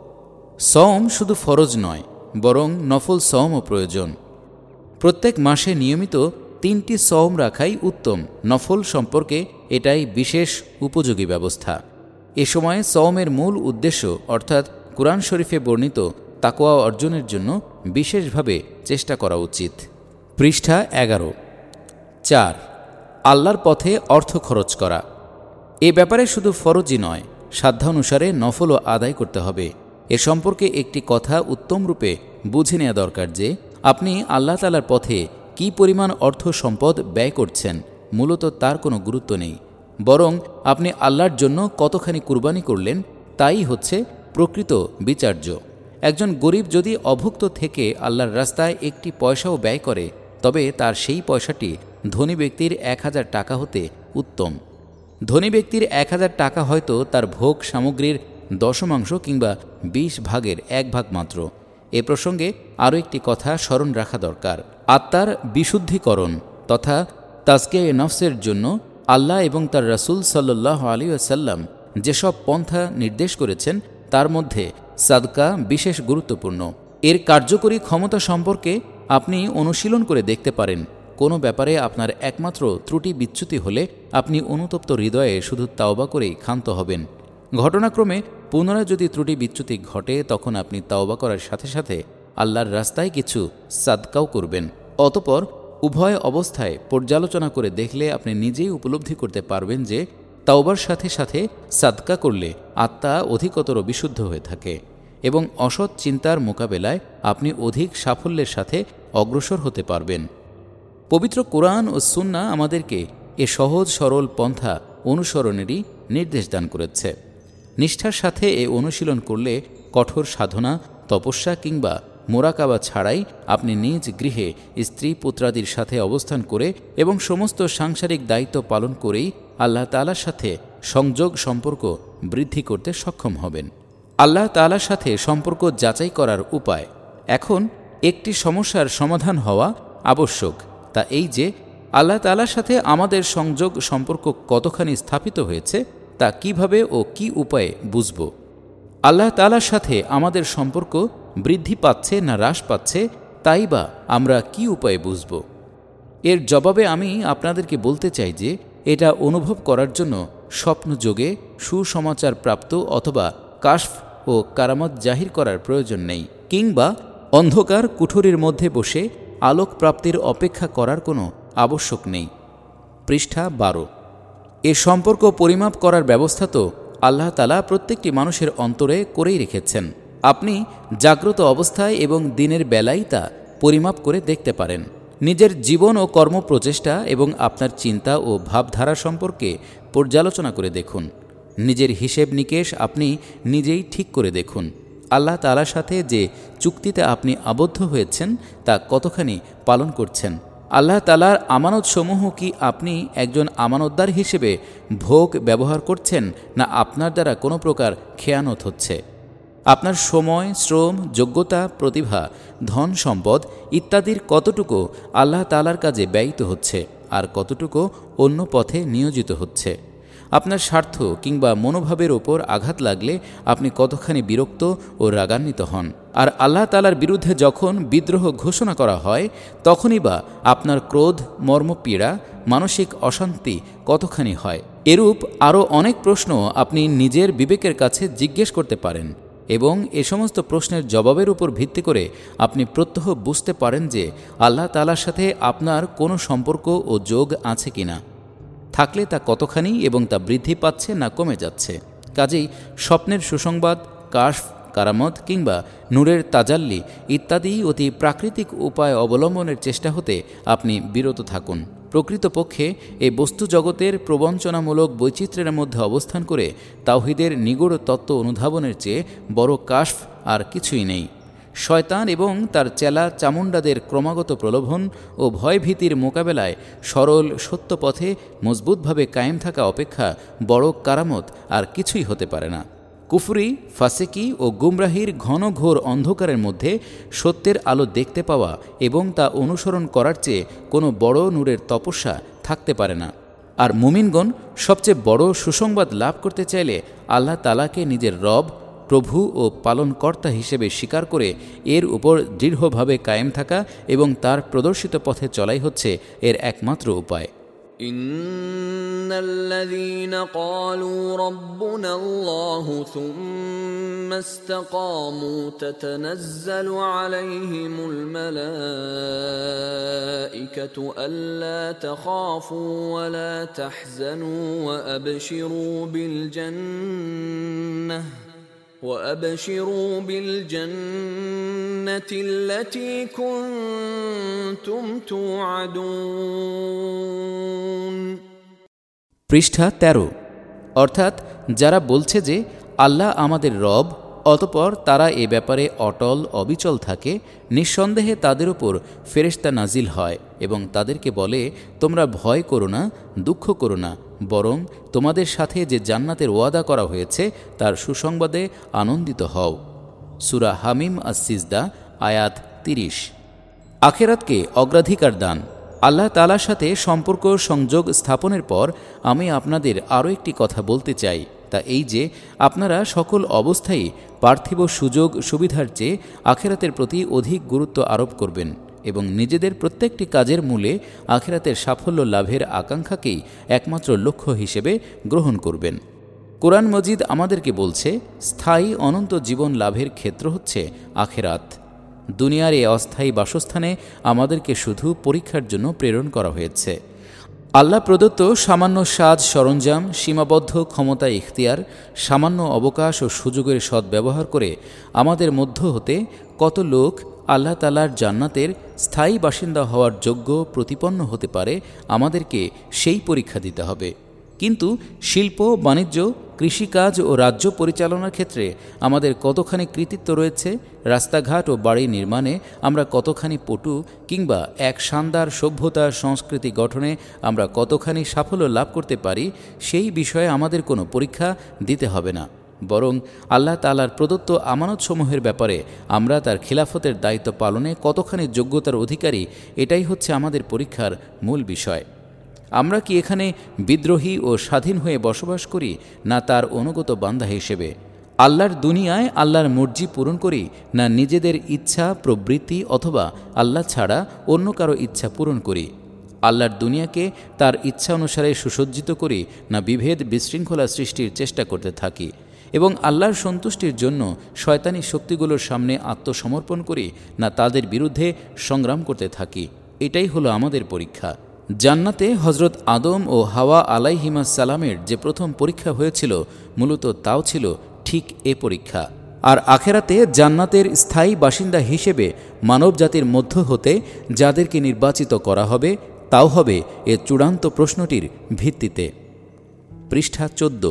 সওম শুধু ফরজ নয়, বরং নফল সওমও প্রয়োজন। প্রত্যেক মাসে নিয়মিত তিনটি সওম রাখাই উত্তম। নফল সম্পর্কে এটাই বিশেষ উপযোগী ব্যবস্থা। এ সময়ে সওমের মূল উদ্দেশ্য অর্থাৎ কুরআন শরীফে বর্ণিত তাকওয়া অর্জনের জন্য বিশেষভাবে চেষ্টা করা উচিত। পৃষ্ঠা এগারো। চার, আল্লাহর পথে অর্থ খরচ করা। এ ব্যাপারে শুধু ফরজই নয়, সাধ্যানুসারে নফলও আদায় করতে হবে। এ সম্পর্কে একটি কথা উত্তমরূপে বুঝে নেওয়া দরকার যে আপনি আল্লাহ তাআলার পথে কি পরিমাণ অর্থ সম্পদ ব্যয় করছেন মূলত তার কোনো গুরুত্ব নেই, বরং আপনি আল্লাহর জন্য কতখানি কুরবানি করলেন তাই হচ্ছে প্রকৃত বিচার্য। একজন গরিব যদি অভুক্ত থেকে আল্লাহর রাস্তায় একটি পয়সাও ব্যয় করে তবে তার সেই পয়সাটি ধনী ব্যক্তির এক হাজার টাকা হতে উত্তম। ধনী ব্যক্তির এক হাজার টাকা হয়তো তার ভোগ সামগ্রীর দশমাংশ কিংবা বিশ ভাগের এক ভাগ মাত্র। এ প্রসঙ্গে আরও একটি কথা স্মরণ রাখা দরকার। আত্মার বিশুদ্ধিকরণ তথা তাজকিয়া নফসের জন্য আল্লাহ এবং তার রাসূল সাল্লাল্লাহু আলাইহি ওয়াসাল্লাম যেসব পন্থা নির্দেশ করেছেন তার মধ্যে সাদকা বিশেষ গুরুত্বপূর্ণ। এর কার্যকরী ক্ষমতা সম্পর্কে আপনি অনুশীলন করে দেখতে পারেন। কোনো ব্যাপারে আপনার একমাত্র ত্রুটি বিচ্যুতি হলে আপনি অনুতপ্ত হৃদয়ে শুধু তাওবা করেই ক্ষান্ত হবেন। ঘটনাক্রমে পুনরায় যদি ত্রুটি বিচ্যুতি ঘটে তখন আপনি তাওবা করার সাথে সাথে আল্লাহর রাস্তায় কিছু সাদকাও করবেন। অতঃপর উভয় অবস্থায় পর্যালোচনা করে দেখলে আপনি নিজেই উপলব্ধি করতে পারবেন যে তাওবার সাথে সাথে সাদকা করলে আত্মা অধিকতর বিশুদ্ধ হয়ে থাকে এবং অসৎ চিন্তার মোকাবেলায় আপনি অধিক সাফল্যের সাথে অগ্রসর হতে পারবেন। পবিত্র কোরআন ও সুন্নাহ আমাদেরকে এ সহজ সরল পন্থা অনুসরণেরই নির্দেশ দান করেছে। নিষ্ঠার সাথে এ অনুশীলন করলে কঠোর সাধনা, তপস্যা কিংবা মোরাকাবা ছাড়াই আপনি নিজ গৃহে স্ত্রী পুত্রাদির সাথে অবস্থান করে এবং সমস্ত সাংসারিক দায়িত্ব পালন করেই আল্লাহ তাআলার সাথে সংযোগ সম্পর্ক বৃদ্ধি করতে সক্ষম হবেন। আল্লাহ তাআলার সাথে সম্পর্ক যাচাই করার উপায়। এখন একটি সমস্যার সমাধান হওয়া আবশ্যক, তা এই যে আল্লাহ তাআলার সাথে আমাদের সংযোগ সম্পর্ক কতখানি স্থাপিত হয়েছে তা কিভাবে ও কি উপায়ে বুঝব। আল্লাহ তাআলার সাথে আমাদের সম্পর্ক বৃদ্ধি পাচ্ছে না হ্রাস পাচ্ছে তাই বা আমরা কি উপায়ে বুঝব। এর জবাবে আমি আপনাদেরকে বলতে চাই যে এটা অনুভব করার জন্য স্বপ্নযোগে সুসমাচার প্রাপ্ত অথবা কাশফ ও কারামত জাহির করার প্রয়োজন নেই, কিংবা অন্ধকার কুঠুরির মধ্যে বসে আলোক প্রাপ্তির অপেক্ষা করার কোনো আবশ্যক নেই। পৃষ্ঠা বারো। এ সম্পর্ক পরিমাপ করার ব্যবস্থা তো আল্লাহ তাআলা প্রত্যেকটি মানুষের অন্তরে করেই রেখেছেন। আপনি জাগ্রত অবস্থায় এবং দিনের বেলায় তা পরিমাপ করে দেখতে পারেন। নিজের জীবন ও কর্ম প্রচেষ্টা এবং আপনার চিন্তা ও ভাবধারা সম্পর্কে পর্যালোচনা করে দেখুন। নিজের হিসেব নিকেশ আপনি নিজেই ঠিক করে দেখুন। আল্লাহ তাআলার সাথে যে চুক্তিতে আপনি আবদ্ধ হয়েছেন তা কতখানি পালন করছেন। আল্লাহ তাআলার আমানতসমূহ কি আপনি একজন আমানতদার হিসেবে ভোগ ব্যবহার করছেন না আপনার দ্বারা কোনো প্রকার খেয়ানত হচ্ছে। আপনার সময়, শ্রম, যোগ্যতা, প্রতিভা, ধন সম্পদ ইত্যাদির কতটুকু আল্লাহ তাআলার কাজে ব্যয়িত হচ্ছে আর কতটুকু অন্য পথে নিয়োজিত হচ্ছে। আপনার স্বার্থ কিংবা মনোভাবের ওপর আঘাত লাগলে আপনি কতখানি বিরক্ত ও রাগান্বিত হন, আর আল্লাহ তাআলার বিরুদ্ধে যখন বিদ্রোহ ঘোষণা করা হয় তখনই বা আপনার ক্রোধ, মর্মপীড়া, মানসিক অশান্তি কতখানি হয়। এরূপ আরও অনেক প্রশ্ন আপনি নিজের বিবেকের কাছে জিজ্ঞেস করতে পারেন এবং এ সমস্ত প্রশ্নের জবাবের উপর ভিত্তি করে আপনি প্রত্যহ বুঝতে পারেন যে আল্লাহ তাআলার সাথে আপনার কোনো সম্পর্ক ও যোগ আছে কিনা। থাকলে তা কতখানি এবং তা বৃদ্ধি পাচ্ছে না কমে যাচ্ছে। কাজেই স্বপ্নের সুসংবাদ, কাশফ, কারামত কিংবা নূরের তাজাল্লি ইত্যাদি অতি প্রাকৃতিক উপায় অবলম্বনের চেষ্টা হতে আপনি বিরত থাকুন। প্রকৃতপক্ষে এই বস্তু জগতের প্রবঞ্চনামূলক বৈচিত্র্যের মধ্যে অবস্থান করে তাওহীদের নিগূঢ় তত্ত্ব অনুধাবনের চেয়ে বড় কাশফ আর কিছুই নেই। শয়তান এবং তার চেলা চামুণ্ডাদের ক্রমাগত প্রলোভন ও ভয়ভীতির মোকাবেলায় সরল সত্য পথে মজবুতভাবে কায়েম থাকা অপেক্ষা বড় কারামত আর কিছুই হতে পারে না। কুফরি, ফাসেকি ও গুমরাহির ঘন ঘোর অন্ধকারের মধ্যে সত্যের আলো দেখতে পাওয়া এবং তা অনুসরণ করার চেয়ে কোনো বড় নূরের তপস্যা থাকতে পারে না। আর মুমিনগণ সবচেয়ে বড় সুসংবাদ লাভ করতে চাইলে আল্লাহ তাআলাকে নিজের রব, প্রভু ও পালনকর্তা হিসেবে স্বীকার করে এর উপর দৃঢ়ভাবে কায়েম থাকা এবং তার প্রদর্শিত পথে চলাই হচ্ছে এর একমাত্র উপায়। ইন্নাল্লাযীনা ক্বালু রাব্বুনাল্লাহু থুম্মা ইসতাকামু তাতানাজ্জালু আলাইহিমুল মালাঈকাতু আল্লা তাখাফু ওয়া লা তাহজানু ওয়া আবশিরু বিল জান্নাহ وَأَبْشِرُوا بِالْجَنَّةِ الَّتِي كُنتُمْ تُوعَدُونَ পৃষ্ঠা তেরো। অর্থাৎ যারা বলছে যে আল্লাহ আমাদের রব, অতঃপর তারা এ ব্যাপারে অটল অবিচল থাকে, নিঃসন্দেহে তাদের উপর ফেরেশতা নাজিল হয় এবং তাদেরকে বলে, তোমরা ভয় করো না, দুঃখ করো না, বরং তোমাদের সাথে যে জান্নাতের ওয়াদা করা হয়েছে তার সুসংবাদে আনন্দিত হও। সূরা হামিম আস-সিজদা আয়াত তিরিশ। আখিরাতকে অগ্রাধিকার দান। আল্লাহ তাআলার সাথে সম্পর্ক সংযোগ স্থাপনের পর আমি আপনাদের আরও একটি কথা বলতে চাই, তা এই যে আপনারা সকল অবস্থায় পার্থিব সুযোগ সুবিধার চেয়ে আখিরাতের প্রতি অধিক গুরুত্ব আরোপ করবেন এবং নিজেদের প্রত্যেকটি কাজের মূলে আখিরাতের সাফল্য লাভের আকাঙ্ক্ষাকেই একমাত্র লক্ষ্য হিসেবে গ্রহণ করবেন। কোরআন মজিদ আমাদেরকে বলছে, স্থায়ী অনন্ত জীবন লাভের ক্ষেত্র হচ্ছে আখিরাত। দুনিয়ার এই অস্থায়ী বাসস্থানে আমাদেরকে শুধু পরীক্ষার জন্য প্রেরণ করা হয়েছে। আল্লাহ প্রদত্ত সামান্য সাজ সরঞ্জাম, সীমাবদ্ধ ক্ষমতা ইখতিয়ার, সামান্য অবকাশ ও সুযোগের সদ্ব্যবহার করে আমাদের মধ্য হতে কত লোক আল্লাহ তাআলার জান্নাতের স্থায়ী বাসিন্দা হওয়ার যোগ্য প্রতিপন্ন হতে পারে, আমাদেরকে সেই পরীক্ষা দিতে হবে। কিন্তু শিল্প, বাণিজ্য, কৃষিকাজ ও রাজ্য পরিচালনার ক্ষেত্রে আমাদের কতখানি কৃতিত্ব রয়েছে, রাস্তাঘাট ও বাড়ি নির্মাণে আমরা কতখানি পটু, কিংবা এক শানদার সভ্যতা সংস্কৃতি গঠনে আমরা কতখানি সাফল্য লাভ করতে পারি, সেই বিষয়ে আমাদের কোনো পরীক্ষা দিতে হবে না, বরং আল্লাহ তাআলার প্রদত্ত আমানতসমূহের ব্যাপারে আমরা তার খিলাফতের দায়িত্ব পালনে কতখানি যোগ্যতার অধিকারী, এটাই হচ্ছে আমাদের পরীক্ষার মূল বিষয়। আমরা কি এখানে বিদ্রোহী ও স্বাধীন হয়ে বসবাস করি, না তার অনুগত বান্দা হিসেবে? আল্লাহর দুনিয়ায় আল্লাহর মর্জি পূরণ করি, না নিজেদের ইচ্ছা প্রবৃত্তি অথবা আল্লাহ ছাড়া অন্য কারো ইচ্ছা পূরণ করি? আল্লাহর দুনিয়াকে তার ইচ্ছা অনুসারে সুসজ্জিত করি, না বিভেদ বিশৃঙ্খলা সৃষ্টির চেষ্টা করতে থাকি এবং আল্লাহর সন্তুষ্টির জন্য শয়তানি শক্তিগুলোর সামনে আত্মসমর্পণ করি, না তাদের বিরুদ্ধে সংগ্রাম করতে থাকি? এটাই হলো আমাদের পরীক্ষা। জান্নাতে হজরত আদম ও হাওয়া আলাইহিমা সালামের যে প্রথম পরীক্ষা হয়েছিল, মূলত তাও ছিল ঠিক এ পরীক্ষা। আর আখেরাতে জান্নাতের স্থায়ী বাসিন্দা হিসেবে মানবজাতির মধ্য হতে যাদেরকে নির্বাচিত করা হবে, তাও হবে এ চূড়ান্ত প্রশ্নটির ভিত্তিতে। পৃষ্ঠা চোদ্দ।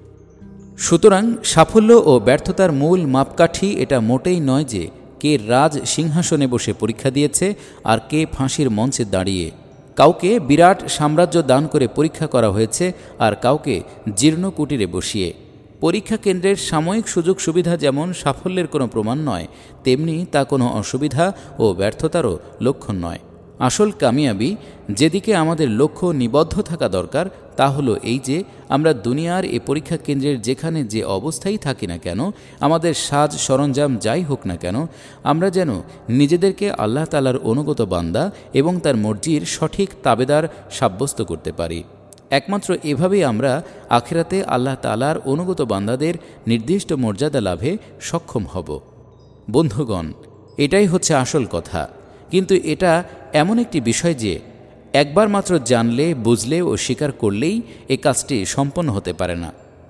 সুতরাং সাফল্য ও ব্যর্থতার মূল মাপকাঠি এটা মোটেই নয় যে কে রাজ সিংহাসনে বসে পরীক্ষা দিয়েছে আর কে ফাঁসির মঞ্চে দাঁড়িয়ে। কাউকে বিরাট সাম্রাজ্য দান করে পরীক্ষা করা হয়েছে আর কাউকে জীর্ণ কুটিরে বসিয়ে। পরীক্ষা কেন্দ্রের সাময়িক সুযোগ সুবিধা যেমন সাফল্যের কোনো প্রমাণ নয়, তেমনি তা কোনো অসুবিধা ও ব্যর্থতারও লক্ষণ নয়। আসল কামিয়াবি, যেদিকে আমাদের লক্ষ্য নিবদ্ধ থাকা দরকার, তা হলো এই যে আমরা দুনিয়ার এ পরীক্ষা কেন্দ্রের যেখানে যে অবস্থায় থাকি না কেন, আমাদের সাজ সরঞ্জাম যাই হোক না কেন, আমরা যেন নিজেদেরকে আল্লাহ তাআলার অনুগত বান্দা এবং তার মর্জির সঠিক তাবেদার সাব্যস্ত করতে পারি। একমাত্র এভাবেই আমরা আখিরাতে আল্লাহ তাআলার অনুগত বান্দাদের নির্দিষ্ট মর্যাদা লাভে সক্ষম হব। বন্ধুগণ, এটাই হচ্ছে আসল কথা। কিন্তু এটা এমন একটি বিষয় যে একবার মাত্র জানলে, বুঝলে ও স্বীকার করলেই এ কাজটি সম্পন্ন হতে পারে না।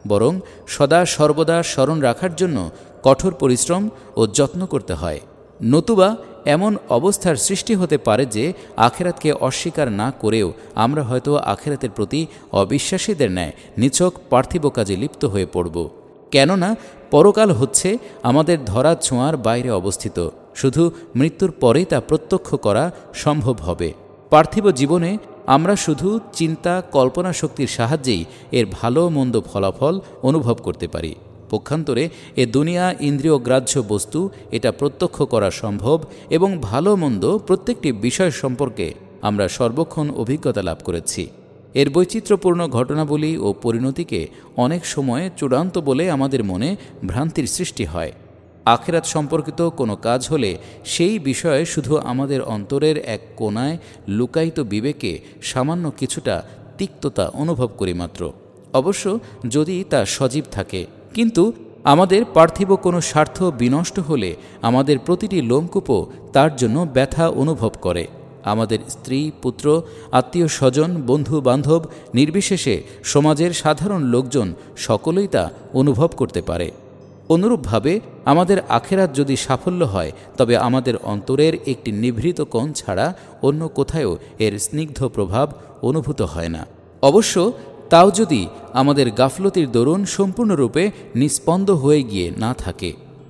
বরং সদা সর্বদা স্মরণ রাখার জন্য কঠোর পরিশ্রম ও যত্ন করতে হয়। নতুবা এমন অবস্থার সৃষ্টি হতে পারে যে আখেরাতকে অস্বীকার না করেও আমরা হয়তো আখেরাতের প্রতি অবিশ্বাসীদের ন্যায় নিছক পার্থিব কাজে লিপ্ত হয়ে পড়ব। কেননা পরকাল হচ্ছে আমাদের ধরা ছোঁয়ার বাইরে অবস্থিত, শুধু মৃত্যুর পরেই তা প্রত্যক্ষ করা সম্ভব হবে। পার্থিব জীবনে আমরা শুধু চিন্তা কল্পনা শক্তির সাহায্যেই এর ভালো মন্দ ফলাফল অনুভব করতে পারি। পক্ষান্তরে এ দুনিয়া ইন্দ্রিয় গ্রাহ্য বস্তু, এটা প্রত্যক্ষ করা সম্ভব এবং ভালো মন্দ প্রত্যেকটি বিষয় সম্পর্কে আমরা সর্বক্ষণ অভিজ্ঞতা লাভ করেছি। এর বৈচিত্র্যপূর্ণ ঘটনাবলী ও পরিণতিকে অনেক সময় চূড়ান্ত বলে আমাদের মনে ভ্রান্তির সৃষ্টি হয়। আখেরাত সম্পর্কিত কোনো কাজ হলে সেই বিষয়ে শুধু আমাদের অন্তরের এক কোণায় লুকায়িত বিবেকে সামান্য কিছুটা তিক্ততা অনুভব করি মাত্র, অবশ্য যদি তা সজীব থাকে। কিন্তু আমাদের পার্থিব কোনো স্বার্থ বিনষ্ট হলে আমাদের প্রতিটি লোমকূপও তার জন্য ব্যথা অনুভব করে। আমাদের স্ত্রী, পুত্র, আত্মীয় স্বজন, বন্ধু বান্ধব নির্বিশেষে সমাজের সাধারণ লোকজন সকলেই তা অনুভব করতে পারে। অনুরূপভাবে আমাদের আখেরাত যদি সাফল্য হয় তবে আমাদের অন্তরের একটি নিভৃত কোণ ছাড়া অন্য কোথাও এর স্নিগ্ধ প্রভাব অনুভূত হয় না। অবশ্য তাও যদি আমাদের গাফলতির দরুন সম্পূর্ণরূপে নিস্পন্দ হয়ে গিয়ে না থাকে।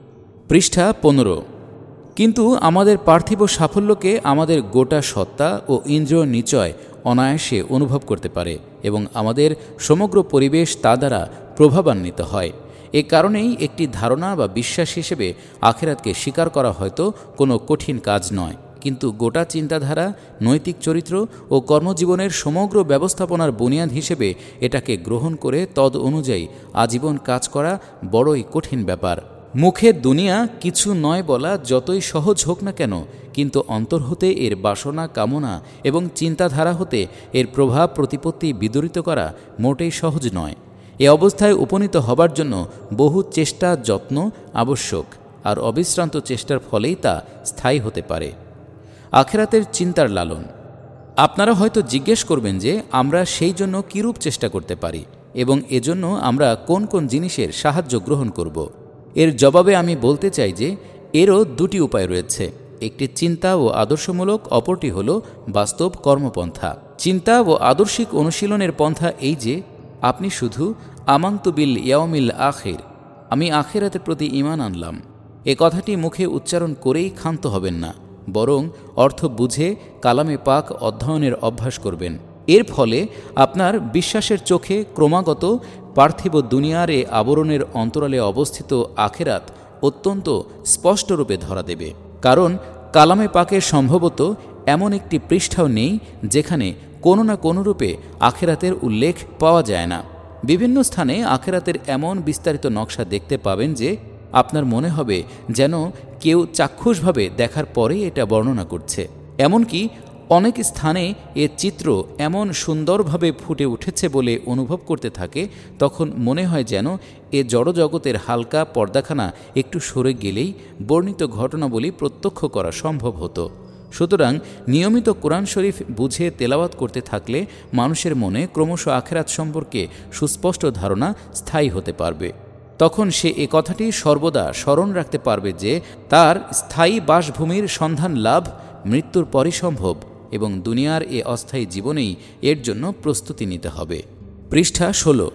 পৃষ্ঠা পনেরো। কিন্তু আমাদের পার্থিব সাফল্যকে আমাদের গোটা সত্তা ও ইন্দ্রিয় নিচয় অনায়াসে অনুভব করতে পারে এবং আমাদের সমগ্র পরিবেশ তা দ্বারা প্রভাবান্বিত হয়। এ কারণেই একটি ধারণা বা বিশ্বাস হিসেবে আখেরাতকে স্বীকার করা হয়তো কোনো কঠিন কাজ নয়, কিন্তু গোটা চিন্তাধারা, নৈতিক চরিত্র ও কর্মজীবনের সমগ্র ব্যবস্থাপনার বুনিয়াদ হিসেবে এটাকে গ্রহণ করে তদ অনুযায়ী আজীবন কাজ করা বড়ই কঠিন ব্যাপার। মুখে দুনিয়া কিছু নয় বলা যতই সহজ হোক না কেন, কিন্তু অন্তর হতে এর বাসনা, কামনা এবং চিন্তাধারা হতে এর প্রভাব প্রতিপত্তি বিদরিত করা মোটেই সহজ নয়। এ অবস্থায় উপনীত হবার জন্য বহু চেষ্টা যত্ন আবশ্যক, আর অবিশ্রান্ত চেষ্টার ফলেই তা স্থায়ী হতে পারে। আখেরাতের চিন্তার লালন। আপনারা হয়তো জিজ্ঞেস করবেন যে আমরা সেই জন্য কীরূপ চেষ্টা করতে পারি এবং এজন্য আমরা কোন কোন জিনিসের সাহায্য গ্রহণ করব। এর জবাবে আমি বলতে চাই যে এরও দুটি উপায় রয়েছে, একটি চিন্তা ও আদর্শমূলক, অপরটি হল বাস্তব কর্মপন্থা। চিন্তা ও আদর্শিক অনুশীলনের পন্থা এই যে আপনি শুধু আমান্তু বিল ইয়াউমিল আখির, আমি আখিরাতের প্রতি ঈমান আনলাম, এ কথাটি মুখে উচ্চারণ করেই ক্ষান্ত হবেন না, বরং অর্থ বুঝে কালামে পাক অধ্যয়নের অভ্যাস করবেন। এর ফলে আপনার বিশ্বাসের চোখে ক্রমাগত পার্থিব দুনিয়ার এ আবরণের অন্তরালে অবস্থিত আখেরাত অত্যন্ত স্পষ্টরূপে ধরা দেবে। কারণ কালামে পাকের সম্ভবত এমন একটি পৃষ্ঠাও নেই যেখানে কোনো না কোনো রূপে আখেরাতের উল্লেখ পাওয়া যায় না। বিভিন্ন স্থানে আখেরাতের এমন বিস্তারিত নকশা দেখতে পাবেন যে আপনার মনে হবে যেন কেউ চাক্ষুষভাবে দেখার পরেই এটা বর্ণনা করছে। এমনকি অনেক স্থানে এ চিত্র এমন সুন্দরভাবে ফুটে উঠেছে বলে অনুভব করতে থাকে, তখন মনে হয় যেন এ জড়জগতের হালকা পর্দাখানা একটু সরে গেলেই বর্ণিত ঘটনাবলী প্রত্যক্ষ করা সম্ভব হতো। সুতরাং নিয়মিত কোরআন শরীফ বুঝে তেলাওয়াত করতে থাকলে মানুষের মনে ক্রমশ আখেরাত সম্পর্কে সুস্পষ্ট ধারণা স্থায়ী হতে পারবে। তখন সে এ কথাটি সর্বদা স্মরণ রাখতে পারবে যে তার স্থায়ী বাসভূমির সন্ধান লাভ মৃত্যুর পরই সম্ভব এবং দুনিয়ার এ অস্থায়ী জীবনেই এর জন্য প্রস্তুতি নিতে হবে। পৃষ্ঠা ষোলো।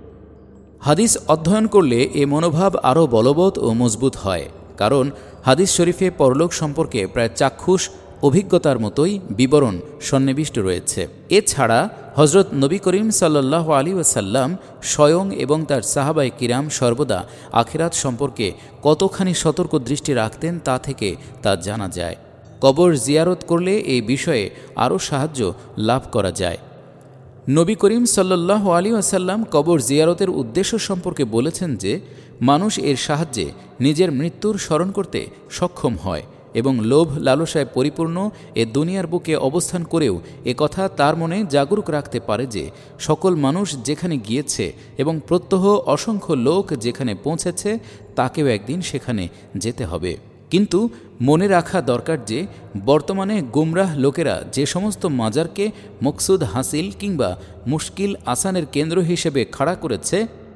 হাদিস অধ্যয়ন করলে এ মনোভাব আরও বলবৎ ও মজবুত হয়, কারণ হাদিস শরীফে পরলোক সম্পর্কে প্রায় চাক্ষুষ অভিজ্ঞতার মতোই বিবরণ সন্নিবিষ্ট রয়েছে। এছাড়া হজরত নবী করিম সাল্লাল্লাহু আলাইহি ওয়াসাল্লাম স্বয়ং এবং তার সাহাবায়ে কিরাম সর্বদা আখিরাত সম্পর্কে কতখানি সতর্ক দৃষ্টি রাখতেন তা থেকে তা জানা যায়। কবর জিয়ারত করলে এই বিষয়ে আরও সাহায্য লাভ করা যায়। নবী করিম সাল্লাল্লাহু আলাইহি ওয়াসাল্লাম কবর জিয়ারতের উদ্দেশ্য সম্পর্কে বলেছেন যে মানুষ এর সাহায্যে নিজের মৃত্যুর স্মরণ করতে সক্ষম হয় এবং লোভ লালসায় পরিপূর্ণ এ দুনিয়ার বুকে অবস্থান করেও একথা তার মনে জাগরুক রাখতে পারে যে সকল মানুষ যেখানে গিয়েছে এবং প্রত্যহ অসংখ্য লোক যেখানে পৌঁছেছে তাকেও একদিন সেখানে যেতে হবে। কিন্তু মনে রাখা দরকার যে বর্তমানে গুমরাহ লোকেরা যে সমস্ত মাজারকে মকসুদ হাসিল কিংবা মুশকিল আসানের কেন্দ্র হিসেবে খাড়া করেছে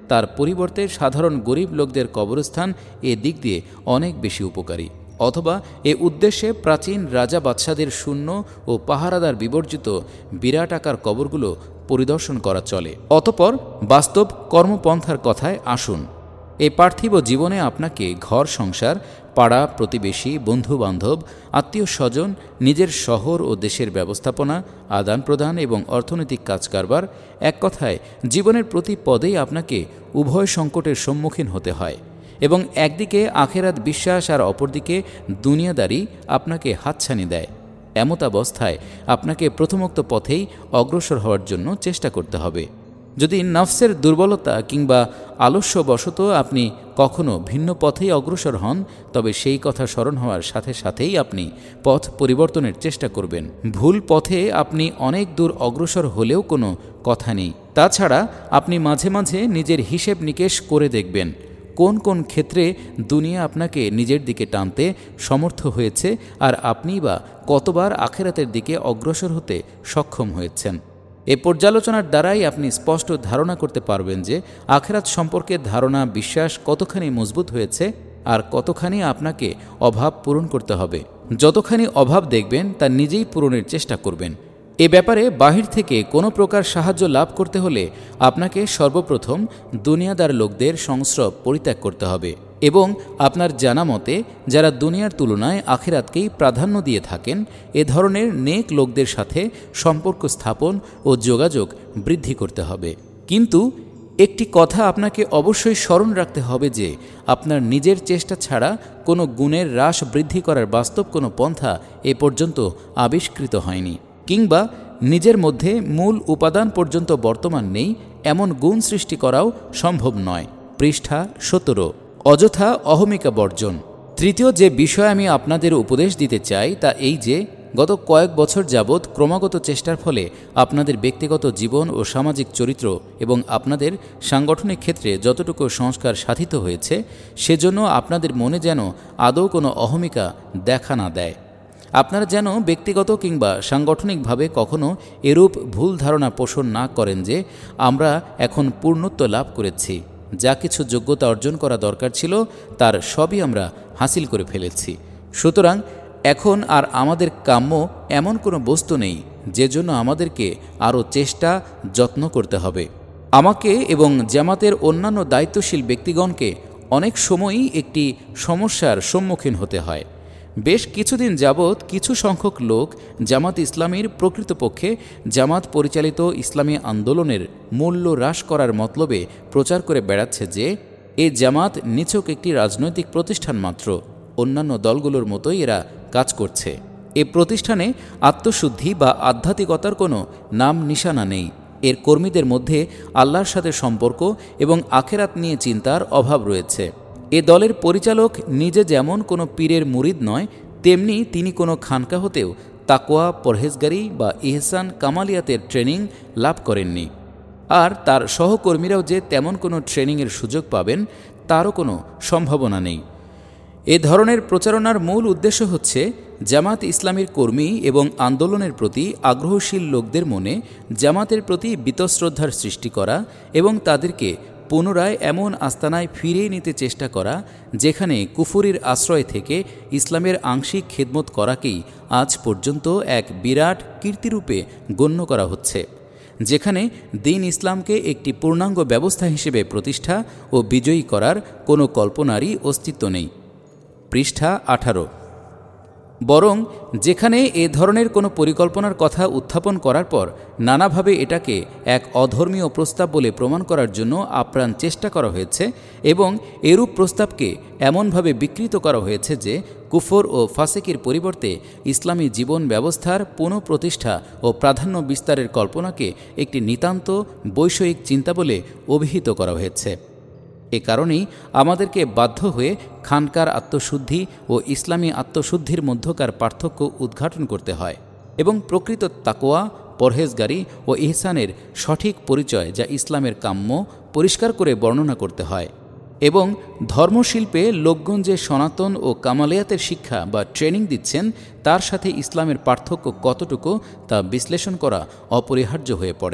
তার পরিবর্তে সাধারণ গরিব লোকদের কবরস্থান এ দিক দিয়ে অনেক বেশি উপকারী। অথবা এ উদ্দেশ্যে প্রাচীন রাজা বাদশাদের শূন্য ও পাহারাদার বিবর্জিত বিরাট আকার কবরগুলো পরিদর্শন করা চলে। অতঃপর বাস্তব কর্মপন্থার কথায় আসুন। এই পার্থিব জীবনে আপনাকে ঘর সংসার, পাড়া প্রতিবেশী, বন্ধুবান্ধব, আত্মীয় স্বজন, নিজের শহর ও দেশের ব্যবস্থাপনা, আদান প্রদান এবং অর্থনৈতিক কাজকারবার, এক কথায় জীবনের প্রতি পদেই আপনাকে উভয় সংকটের সম্মুখীন হতে হয় এবং একদিকে আখেরাত বিশ্বাস আর অপরদিকে দুনিয়াদারি আপনাকে হাতছানি দেয়। এমতাবস্থায় আপনাকে প্রথমোক্ত পথেই অগ্রসর হওয়ার জন্য চেষ্টা করতে হবে। যদি নফসের দুর্বলতা কিংবা আলস্যবশত আপনি কখনো ভিন্ন পথেই অগ্রসর হন, তবে সেই কথা স্মরণ হওয়ার সাথে সাথেই আপনি পথ পরিবর্তনের চেষ্টা করবেন। ভুল পথে আপনি অনেক দূর অগ্রসর হলেও কোনো কথা নেই। তাছাড়া আপনি মাঝে মাঝে নিজের হিসেব নিকেশ করে দেখবেন কোন কোন ক্ষেত্রে দুনিয়া আপনাকে নিজের দিকে টানতে সমর্থ হয়েছে আর আপনিই বা কতবার আখেরাতের দিকে অগ্রসর হতে সক্ষম হয়েছেন। এ পর্যালোচনার দ্বারাই আপনি স্পষ্ট ধারণা করতে পারবেন যে আখেরাত সম্পর্কে ধারণা বিশ্বাস কতখানি মজবুত হয়েছে আর কতখানি আপনাকে অভাব পূরণ করতে হবে। যতখানি অভাব দেখবেন তা নিজেই পূরণের চেষ্টা করবেন। এ ব্যাপারে বাহির থেকে কোনো প্রকার সাহায্য লাভ করতে হলে আপনাকে সর্বপ্রথম দুনিয়াদার লোকদের সংস্রব পরিত্যাগ করতে হবে এবং আপনার জানা মতে যারা দুনিয়ার তুলনায় আখিরাতকেই প্রাধান্য দিয়ে থাকেন এ ধরনের নেক লোকদের সাথে সম্পর্ক স্থাপন ও যোগাযোগ বৃদ্ধি করতে হবে। কিন্তু একটি কথা আপনাকে অবশ্যই স্মরণ রাখতে হবে যে আপনার নিজের চেষ্টা ছাড়া কোনো গুণের হ্রাস বৃদ্ধি করার বাস্তব কোনো পন্থা এ পর্যন্ত আবিষ্কৃত হয়নি, কিংবা নিজের মধ্যে মূল উপাদান পর্যন্ত বর্তমান নেই এমন গুণ সৃষ্টি করাও সম্ভব নয়। পৃষ্ঠা সতেরো। অযথা অহমিকা বর্জন। তৃতীয় যে বিষয় আমি আপনাদের উপদেশ দিতে চাই তা এই যে গত কয়েক বছর যাবৎ ক্রমাগত চেষ্টার ফলে আপনাদের ব্যক্তিগত জীবন ও সামাজিক চরিত্র এবং আপনাদের সাংগঠনিক ক্ষেত্রে যতটুকু সংস্কার সাধিত হয়েছে সেজন্য আপনাদের মনে যেন আদৌ কোনো অহমিকা দেখা না দেয়। আপনারা যেন ব্যক্তিগত কিংবা সাংগঠনিকভাবে কখনো এরূপ ভুল ধারণা পোষণ না করেন যে আমরা এখন পূর্ণত্ব লাভ করেছি, যা কিছু যোগ্যতা অর্জন করা দরকার ছিল তার সবই আমরা হাসিল করে ফেলেছি, সুতরাং এখন আর আমাদের কাম্য এমন কোনো বস্তু নেই যে জন্য আমাদেরকে আরও চেষ্টা যত্ন করতে হবে। আমাকে এবং জামাতের অন্যান্য দায়িত্বশীল ব্যক্তিগণকে অনেক সময়ই একটি সমস্যার সম্মুখীন হতে হয়। বেশ কিছুদিন যাবৎ কিছু সংখ্যক লোক জামাত ইসলামীর প্রকৃতপক্ষে জামাত পরিচালিত ইসলামী আন্দোলনের মূল্য হ্রাস করার মতলবে প্রচার করে বেড়াচ্ছে যে এ জামাত নিছক একটি রাজনৈতিক প্রতিষ্ঠান মাত্র, অন্যান্য দলগুলোর মতোই এরা কাজ করছে। এ প্রতিষ্ঠানে আত্মশুদ্ধি বা আধ্যাত্মিকতার কোনো নাম নিশানা নেই। এর কর্মীদের মধ্যে আল্লাহর সাথে সম্পর্ক এবং আখেরাত নিয়ে চিন্তার অভাব রয়েছে। এ দলের পরিচালক নিজে যেমন কোনো পীরের মুরিদ নয়, তেমনি তিনি কোনো খানকা হতেও তাকওয়া, পরহেজগারি বা ইহসান কামালিয়াতের ট্রেনিং লাভ করেননি। আর তার সহকর্মীরাও যে তেমন কোনো ট্রেনিংয়ের সুযোগ পাবেন তারও কোনো সম্ভাবনা নেই। এ ধরনের প্রচারণার মূল উদ্দেশ্য হচ্ছে জামাত ইসলামীর কর্মী এবং আন্দোলনের প্রতি আগ্রহশীল লোকদের মনে জামাতের প্রতি বীতশ্রদ্ধার সৃষ্টি করা এবং তাদেরকে পুনরায় এমন আস্তানায় ফিরিয়ে নিতে চেষ্টা করা যেখানে কুফুরির আশ্রয় থেকে ইসলামের আংশিক খেদমত করাকেই আজ পর্যন্ত এক বিরাট কীর্তিরূপে গণ্য করা হচ্ছে, যেখানে দ্বীন ইসলামকে একটি পূর্ণাঙ্গ ব্যবস্থা হিসেবে প্রতিষ্ঠা ও বিজয়ী করার কোনো কল্পনারই অস্তিত্ব নেই। পৃষ্ঠা আঠারো। বরং যেখানে এ ধরনের কোনো পরিকল্পনার কথা উত্থাপন করার পর নানাভাবে এটাকে এক অধর্মীয় প্রস্তাব বলে প্রমাণ করার জন্য আপ্রাণ চেষ্টা করা হয়েছে এবং এরূপ প্রস্তাবকে এমনভাবে বিকৃত করা হয়েছে যে কুফর ও ফাসেকির পরিবর্তে ইসলামী জীবন ব্যবস্থার পুনঃপ্রতিষ্ঠা ও প্রাধান্য বিস্তারের কল্পনাকে একটি নিতান্ত বৈষয়িক চিন্তা বলে অভিহিত করা হয়েছে। এ কারণেই আমাদেরকে বাধ্য হয়ে খানকার আত্মশুদ্ধি ও ইসলামী আত্মশুদ্ধির মধ্যকার পার্থক্য উদ্ঘাটন করতে হয় এবং প্রকৃত তাকওয়া, পরহেজগারি ও ইহসানের সঠিক পরিচয় যা ইসলামের কাম্য পরিষ্কার করে বর্ণনা করতে হয় এবং ধর্মশিল্পে লোকগণ যে সনাতন ও কামালিয়াতের শিক্ষা বা ট্রেনিং দিচ্ছেন তার সাথে ইসলামের পার্থক্য কতটুকু তা বিশ্লেষণ করা অপরিহার্য হয়ে পড়ে।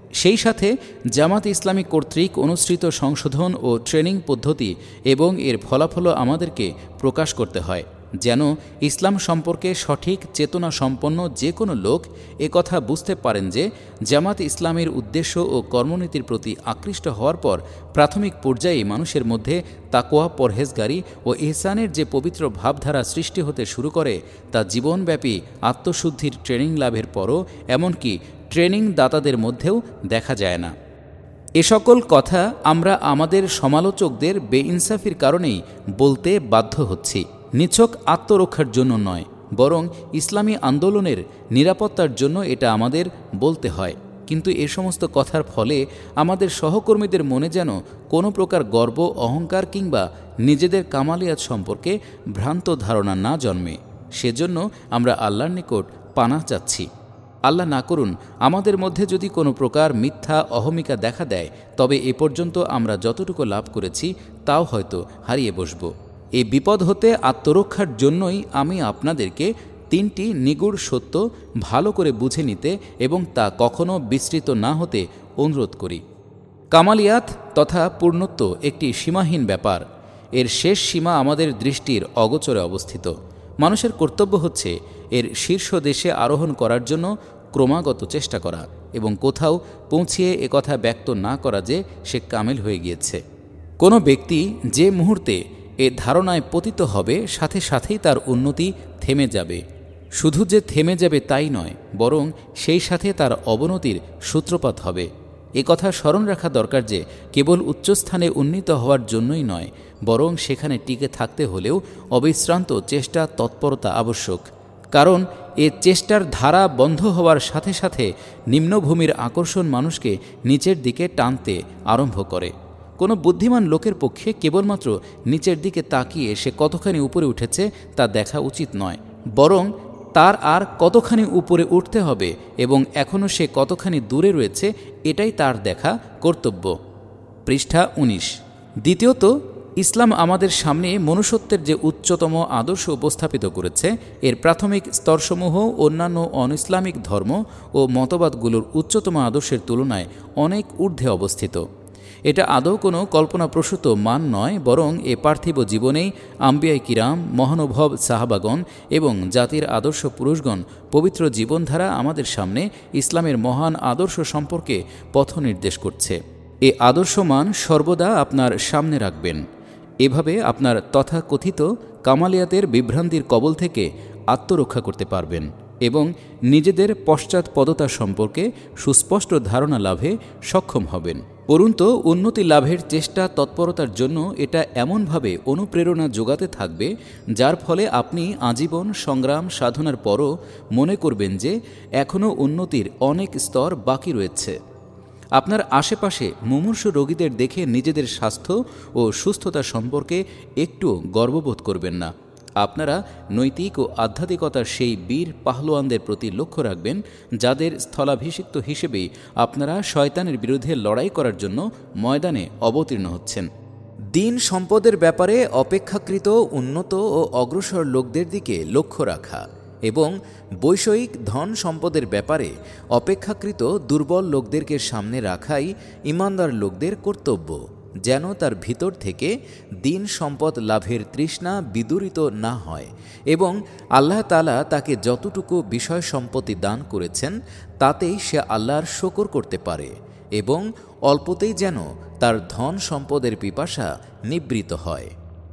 সেই সাথে জামাত ইসলামী কর্তৃক অনুসৃত সংশোধন ও ট্রেনিং পদ্ধতি এবং এর ফলাফলও আমাদেরকে প্রকাশ করতে হয়, যেন ইসলাম সম্পর্কে সঠিক চেতনা সম্পন্ন যে কোনো লোক একথা বুঝতে পারেন যে জামাত ইসলামের উদ্দেশ্য ও কর্মনীতির প্রতি আকৃষ্ট হওয়ার পর প্রাথমিক পর্যায়ে মানুষের মধ্যে তাকওয়া, পরহেজগারি ও ইহসানের যে পবিত্র ভাবধারা সৃষ্টি হতে শুরু করে তা জীবনব্যাপী আত্মশুদ্ধির ট্রেনিং লাভের পরও এমনকি ট্রেনিং দাতাদের মধ্যেও দেখা যায় না। এ সকল কথা আমরা আমাদের সমালোচকদের বেইনসাফির কারণেই বলতে বাধ্য হচ্ছি। নিছক আত্মরক্ষার জন্য নয়, বরং ইসলামী আন্দোলনের নিরাপত্তার জন্য এটা আমাদের বলতে হয়। কিন্তু এ সমস্ত কথার ফলে আমাদের সহকর্মীদের মনে যেন কোনো প্রকার গর্ব, অহংকার কিংবা নিজেদের কামালিয়াত সম্পর্কে ভ্রান্ত ধারণা না জন্মে। সেজন্য আমরা আল্লাহর নিকট পানাহ চাচ্ছি। আল্লাহ না করুন আমাদের মধ্যে যদি কোনো প্রকার মিথ্যা অহমিকা দেখা দেয়, তবে এ পর্যন্ত আমরা যতটুকু লাভ করেছি তাও হয়তো হারিয়ে বসব। এই বিপদ হতে আত্মরক্ষার জন্যই আমি আপনাদেরকে তিনটি নিগুড় সত্য ভালো করে বুঝে নিতে এবং তা কখনো বিস্তৃত না হতে অনুরোধ করি। কামালিয়াত তথা পূর্ণত্ব একটি সীমাহীন ব্যাপার। এর শেষ সীমা আমাদের দৃষ্টির অগোচরে অবস্থিত। মানুষের কর্তব্য হচ্ছে এর শীর্ষ দেশে আরোহণ করার জন্য ক্রমাগত চেষ্টা করা এবং কোথাও পৌঁছিয়ে একথা ব্যক্ত না করা যে সে কামেল হয়ে গিয়েছে। কোনো ব্যক্তি যে মুহূর্তে এ ধারণায় পতিত হবে, সাথে সাথেই তার উন্নতি থেমে যাবে। শুধু যে থেমে যাবে তাই নয়, বরং সেই সাথে তার অবনতির সূত্রপাত হবে। এ কথা স্মরণ রাখা দরকার যে কেবল উচ্চস্থানে উন্নীত হওয়ার জন্যই নয়, বরং সেখানে টিকে থাকতে হলেও অবিশ্রান্ত চেষ্টা, তৎপরতা আবশ্যক। কারণ এ চেষ্টার ধারা বন্ধ হওয়ার সাথে সাথে নিম্নভূমির আকর্ষণ মানুষকে নিচের দিকে টানতে আরম্ভ করে। কোনো বুদ্ধিমান লোকের পক্ষে কেবলমাত্র নিচের দিকে তাকিয়ে সে কতখানি উপরে উঠেছে তা দেখা উচিত নয়, বরং তার আর কতখানি উপরে উঠতে হবে এবং এখনও সে কতখানি দূরে রয়েছে এটাই তার দেখা কর্তব্য। পৃষ্ঠা উনিশ। দ্বিতীয়ত, ইসলাম আমাদের সামনে মনুষ্যত্বের যে উচ্চতম আদর্শ উপস্থাপিত করেছে, এর প্রাথমিক স্তরসমূহ অন্যান্য অন ইসলামিক ধর্ম ও মতবাদগুলোর উচ্চতম আদর্শের তুলনায় অনেক ঊর্ধ্বে অবস্থিত। এটা আদৌ কোনো কল্পনাপ্রসূত মান নয়, বরং এ পার্থিব জীবনেই আম্বিয়ায়ে কিরাম, মহানুভব সাহাবাগণ এবং জাতির আদর্শ পুরুষগণ পবিত্র জীবনধারা আমাদের সামনে ইসলামের মহান আদর্শ সম্পর্কে পথ নির্দেশ করছে। এ আদর্শ মান সর্বদা আপনার সামনে রাখবেন। এভাবে আপনার তথাকথিত কামালিয়াতের বিভ্রান্তির কবল থেকে আত্মরক্ষা করতে পারবেন এবং নিজেদের পশ্চাৎপদতা সম্পর্কে সুস্পষ্ট ধারণা লাভে সক্ষম হবেন। পরন্তু উন্নতি লাভের চেষ্টা, তৎপরতার জন্য এটা এমনভাবে অনুপ্রেরণা যোগাতে থাকবে যার ফলে আপনি আজীবন সংগ্রাম সাধনার পরও মনে করবেন যে এখনও উন্নতির অনেক স্তর বাকি রয়েছে। আপনার আশেপাশে মুমূর্ষু রোগীদের দেখে নিজেদের স্বাস্থ্য ও সুস্থতা সম্পর্কে একটু গর্ববোধ করবেন না। আপনারা নৈতিক ও আধ্যাত্মিকতার সেই বীর পাহলোয়ানদের প্রতি লক্ষ্য রাখবেন যাদের স্থলাভিষিক্ত হিসেবেই আপনারা শয়তানের বিরুদ্ধে লড়াই করার জন্য ময়দানে অবতীর্ণ হচ্ছেন। দিন সম্পদের ব্যাপারে অপেক্ষাকৃত উন্নত ও অগ্রসর লোকদের দিকে লক্ষ্য রাখা এবং বৈষয়িক ধন সম্পদের ব্যাপারে অপেক্ষাকৃত দুর্বল লোকদেরকে সামনে রাখাই ঈমানদার লোকদের কর্তব্য, যেন তার ভিতর থেকে দিন সম্পদ লাভের তৃষ্ণা বিদূরিত না হয় এবং আল্লাহ তাআলা তাকে যতটুকু বিষয় সম্পত্তি দান করেছেন তাতেই সে আল্লাহর শুকর করতে পারে এবং অল্পতেই যেন তার ধন সম্পদের পিপাসা নিবৃত হয়।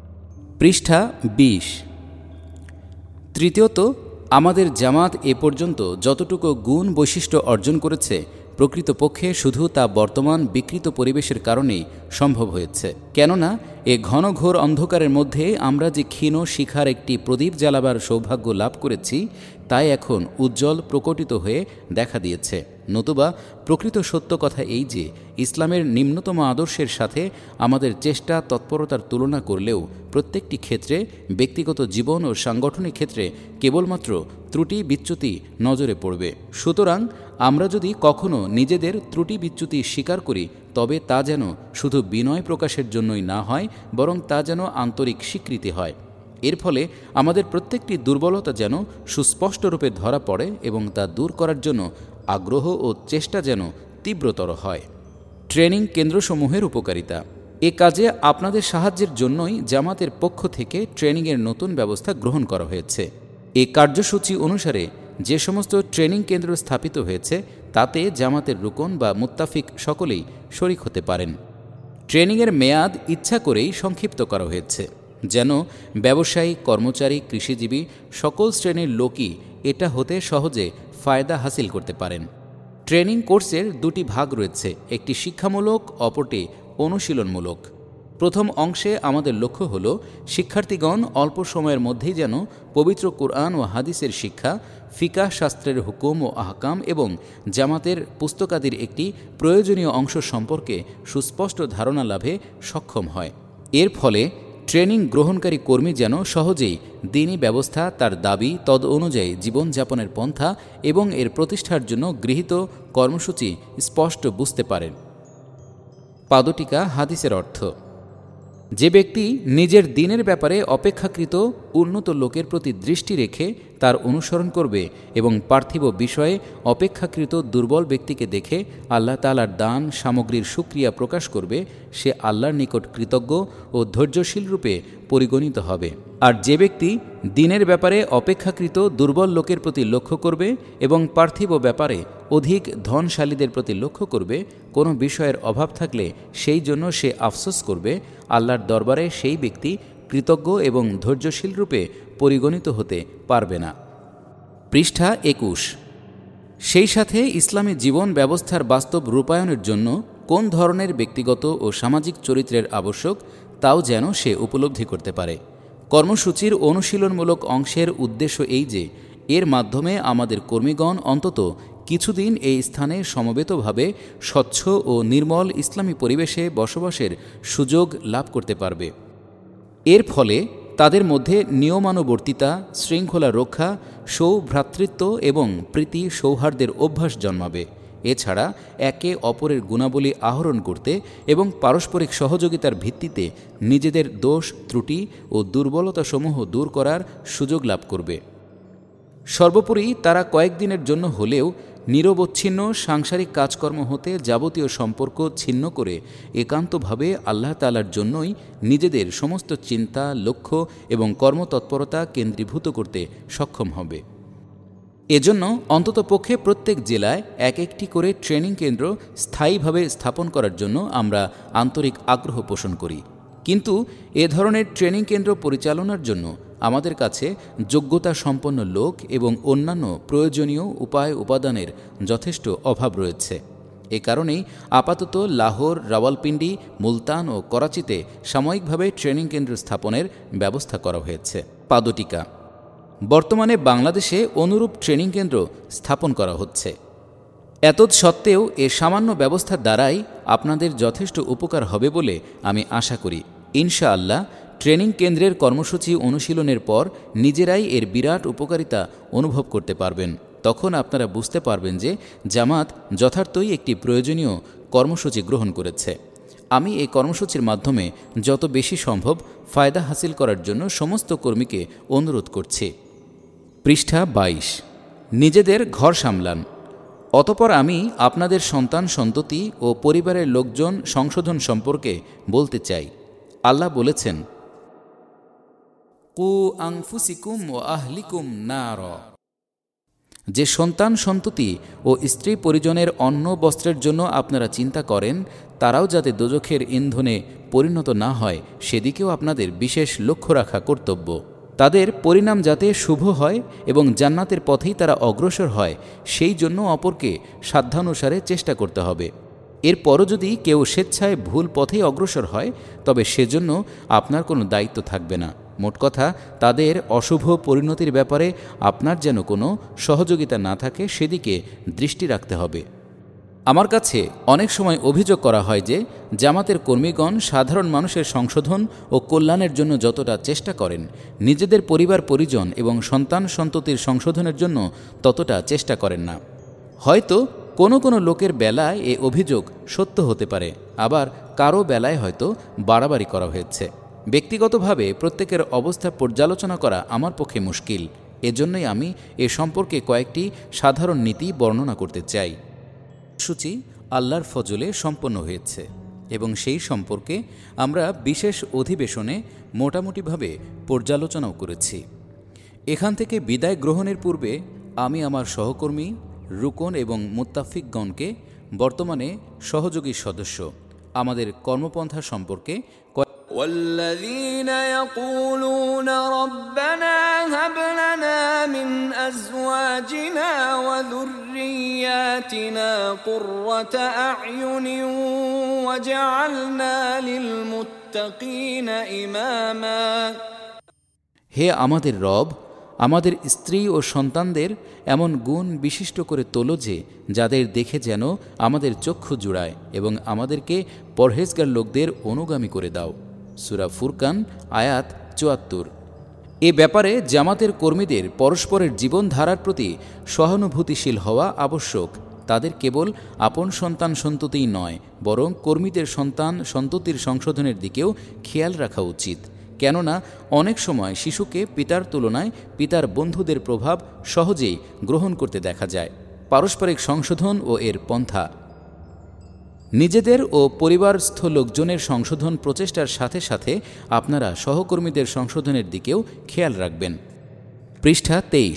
পৃষ্ঠা বিশ। তৃতীয়ত, আমাদের জামাত এ পর্যন্ত যতটুকু গুণ বৈশিষ্ট্য অর্জন করেছে প্রকৃতপক্ষে শুধু তা বর্তমান বিকৃত পরিবেশের কারণেই সম্ভব হয়েছে। কেননা এ ঘনঘোর অন্ধকারের মধ্যে আমরা যে ক্ষীণ শিখার একটি প্রদীপ জ্বালাবার সৌভাগ্য লাভ করেছি তাই এখন উজ্জ্বল প্রকটিত হয়ে দেখা দিয়েছে। নতুবা প্রকৃত সত্য কথা এই যে ইসলামের নিম্নতম আদর্শের সাথে আমাদের চেষ্টা তৎপরতার তুলনা করলেও প্রত্যেকটি ক্ষেত্রে, ব্যক্তিগত জীবন ও সাংগঠনিক ক্ষেত্রে কেবলমাত্র ত্রুটি বিচ্যুতি নজরে পড়বে। সুতরাং আমরা যদি কখনো নিজেদের ত্রুটি বিচ্যুতি স্বীকার করি তবে তা যেন শুধু বিনয় প্রকাশের জন্যই না হয়, বরং তা যেন আন্তরিক স্বীকৃতি হয়। এর ফলে আমাদের প্রত্যেকটি দুর্বলতা যেন সুস্পষ্টরূপে ধরা পড়ে এবং তা দূর করার জন্য আগ্রহ ও চেষ্টা যেন তীব্রতর হয়। ট্রেনিং কেন্দ্রসমূহের উপকারিতা। এ কাজে আপনাদের সাহায্যের জন্যই জামাতের পক্ষ থেকে ট্রেনিংয়ের নতুন ব্যবস্থা গ্রহণ করা হয়েছে। এই কার্যসূচি অনুসারে যে সমস্ত ট্রেনিং কেন্দ্র স্থাপিত হয়েছে তাতে জামাতের রুকন বা মুত্তাফিক সকলেই শরিক হতে পারেন। ট্রেনিংয়ের মেয়াদ ইচ্ছা করেই সংক্ষিপ্ত করা হয়েছে যেন ব্যবসায়ী, কর্মচারী, কৃষিজীবী সকল শ্রেণীর লোকই এটা হতে সহজে ফায়দা হাসিল করতে পারেন। ট্রেনিং কোর্সের দুটি ভাগ রয়েছে, একটি শিক্ষামূলক, অপরটি অনুশীলনমূলক। প্রথম অংশে আমাদের লক্ষ্য হল শিক্ষার্থীগণ অল্প সময়ের মধ্যেই যেন পবিত্র কুরআন ও হাদিসের শিক্ষা, ফিকাহ শাস্ত্রের হুকুম ও আহকাম এবং জামাতের পুস্তকাদির একটি প্রয়োজনীয় অংশ সম্পর্কে সুস্পষ্ট ধারণা লাভে সক্ষম হয়। এর ফলে ট্রেনিং গ্রহণকারী কর্মী যেন সহজেই দ্বীনি ব্যবস্থা, তার দাবি তদ অনুযায়ী জীবনযাপনের পন্থা এবং এর প্রতিষ্ঠার জন্য গৃহীত কর্মসূচি স্পষ্ট বুঝতে পারেন। পাদটিকা হাদিসের অর্থ। যে ব্যক্তি নিজের দ্বীনের ব্যাপারে অপেক্ষাকৃত উন্নত লোকের প্রতি দৃষ্টি রেখে তার অনুসরণ করবে এবং পার্থিব বিষয়ে অপেক্ষাকৃত দুর্বল ব্যক্তিকে দেখে আল্লাহ তাআলার দান সামগ্রীর সুক্রিয়া প্রকাশ করবে, সে আল্লাহর নিকট কৃতজ্ঞ ও ধৈর্যশীল রূপে পরিগণিত হবে। আর যে ব্যক্তি দ্বীনের ব্যাপারে অপেক্ষাকৃত দুর্বল লোকের প্রতি লক্ষ্য করবে এবং পার্থিব ব্যাপারে অধিক ধনশালীদের প্রতি লক্ষ্য করবে, কোনো বিষয়ের অভাব থাকলে সেই জন্য সে আফসোস করবে, আল্লাহর দরবারে সেই ব্যক্তি কৃতজ্ঞ এবং ধৈর্যশীল রূপে পরিগণিত হতে পারবে না। পৃষ্ঠা একুশ। সেই সাথে ইসলামী জীবন ব্যবস্থার বাস্তব রূপায়ণের জন্য কোন ধরনের ব্যক্তিগত ও সামাজিক চরিত্রের আবশ্যক তাও যেন সে উপলব্ধি করতে পারে। কর্মসূচির অনুশীলনমূলক অংশের উদ্দেশ্য এই যে এর মাধ্যমে আমাদের কর্মীগণ অন্তত কিছুদিন এই স্থানে সমবেতভাবে স্বচ্ছ ও নির্মল ইসলামী পরিবেশে বসবাসের সুযোগ লাভ করতে পারবে। এর ফলে তাদের মধ্যে নিয়মানুবর্তিতা, শৃঙ্খলা রক্ষা, সৌভ্রাতৃত্ব এবং প্রীতি সৌহার্দ্যের অভ্যাস জন্মাবে। এছাড়া একে অপরের গুণাবলী আহরণ করতে এবং পারস্পরিক সহযোগিতার ভিত্তিতে নিজেদের দোষ, ত্রুটি ও দুর্বলতাসমূহ দূর করার সুযোগ লাভ করবে। সর্বোপরি তারা কয়েকদিনের জন্য হলেও নিরবচ্ছিন্ন সাংসারিক কাজকর্ম হতে যাবতীয় সম্পর্ক ছিন্ন করে একান্তভাবে আল্লাহ তাআলার জন্যই নিজেদের সমস্ত চিন্তা, লক্ষ্য এবং কর্মতৎপরতা কেন্দ্রীভূত করতে সক্ষম হবে। এজন্য অন্ততপক্ষে প্রত্যেক জেলায় এক একটি করে ট্রেনিং কেন্দ্র স্থায়ীভাবে স্থাপন করার জন্য আমরা আন্তরিক আগ্রহ পোষণ করি। কিন্তু এ ধরনের ট্রেনিং কেন্দ্র পরিচালনার জন্য আমাদের কাছে যোগ্যতা সম্পন্ন লোক এবং অন্যান্য প্রয়োজনীয় উপায় উপাদানের যথেষ্ট অভাব রয়েছে। এ কারণেই আপাতত লাহোর, রাওয়ালপিন্ডি, মুলতান ও করাচিতে সাময়িকভাবে ট্রেনিং কেন্দ্র স্থাপনের ব্যবস্থা করা হয়েছে। পাদটিকা। বর্তমানে বাংলাদেশে অনুরূপ ট্রেনিং কেন্দ্র স্থাপন করা হচ্ছে। এতৎসত্ত্বেও এ সামান্য ব্যবস্থার দ্বারাই আপনাদের যথেষ্ট উপকার হবে বলে আমি আশা করি। ইনশাআল্লাহ ট্রেনিং কেন্দ্রের কর্মসূচি অনুশীলনের পর নিজেরাই এর বিরাট উপকারিতা অনুভব করতে পারবেন। তখন আপনারা বুঝতে পারবেন যে জামাত যথার্থই একটি প্রয়োজনীয় কর্মসূচি গ্রহণ করেছে। আমি এই কর্মসূচির মাধ্যমে যত বেশি সম্ভব ফায়দা হাসিল করার জন্য সমস্ত কর্মীকে অনুরোধ করছি। পৃষ্ঠা বাইশ। নিজেদের ঘর সামলান। অতপর আমি আপনাদের সন্তান সন্ততি ও পরিবারের লোকজন সংশোধন সম্পর্কে বলতে চাই। আল্লাহ বলেছেন, কু আনফুসিকুম ও আহলিকুম নার। যে সন্তান সন্ততি ও স্ত্রী পরিজনের অন্ন বস্ত্রের জন্য আপনারা চিন্তা করেন, তারাও যাতে দোজখের ইন্ধনে পরিণত না হয় সেদিকেও আপনাদের বিশেষ লক্ষ্য রাখা কর্তব্য। তাদের পরিণাম যাতে শুভ হয় এবং জান্নাতের পথেই তারা অগ্রসর হয় সেই জন্য অপরকে সাধ্যানুসারে চেষ্টা করতে হবে। এরপরও যদি কেউ স্বেচ্ছায় ভুল পথেই অগ্রসর হয় তবে সেজন্য আপনার কোনো দায়িত্ব থাকবে না। মোট কথা, তাদের অশুভ পরিণতির ব্যাপারে আপনার যেন কোনো সহযোগিতা না থাকে সেদিকে দৃষ্টি রাখতে হবে। আমার কাছে অনেক সময় অভিযোগ করা হয় যে জামাতের কর্মীগণ সাধারণ মানুষের সংশোধন ও কল্যাণের জন্য যতটা চেষ্টা করেন, নিজেদের পরিবার পরিজন এবং সন্তান সন্ততির সংশোধনের জন্য ততটা চেষ্টা করেন না। হয়তো কোনো কোনো লোকের বেলায় এ অভিযোগ সত্য হতে পারে, আবার কারো বেলায় হয়তো বাড়াবাড়ি করা হয়েছে। ব্যক্তিগতভাবে প্রত্যেকের অবস্থা পর্যালোচনা করা আমার পক্ষে মুশকিল। এজন্যই আমি এ সম্পর্কে কয়েকটি সাধারণ নীতি বর্ণনা করতে চাই। সূচি আল্লাহর ফজলে সম্পন্ন হয়েছে এবং সেই সম্পর্কে আমরা বিশেষ অধিবেশনে মোটামুটিভাবে পর্যালোচনাও করেছি। এখান থেকে বিদায় গ্রহণের পূর্বে আমি আমার সহকর্মী রুকন এবং মুত্তাফিকগণকে বর্তমানে সহযোগী সদস্য আমাদের কর্মপন্থা সম্পর্কে والذين يقولون ربنا هب لنا من أزواجنا وذرياتنا قرة أعين وجعلنا للمتقين إماما হে আমাদের রব, আমাদের স্ত্রী ও সন্তানদের এমন গুণ বিশিষ্ট করে তোলো যে যাদের দেখে যেন আমাদের চক্ষু জুড়ায় এবং আমাদেরকে পরহেজগার লোকদের অনুগামী করে দাও। সূরা ফুরকান আয়াত চুয়াত্তর। এ ব্যাপারে জামাতের কর্মীদের পরস্পরের জীবনধারার প্রতি সহানুভূতিশীল হওয়া আবশ্যক। তাদের কেবল আপন সন্তান সন্ততিই নয়, বরং কর্মীদের সন্তান সন্ততির সংশোধনের দিকেও খেয়াল রাখা উচিত। কেননা অনেক সময় শিশুকে পিতার তুলনায় পিতার বন্ধুদের প্রভাব সহজেই গ্রহণ করতে দেখা যায়। পারস্পরিক সংশোধন ও এর পন্থা। নিজেদের ও পরিবারস্থ লোকজনের সংশোধন প্রচেষ্টার সাথে সাথে আপনারা সহকর্মীদের সংশোধনের দিকেও খেয়াল রাখবেন। পৃষ্ঠা তেইশ।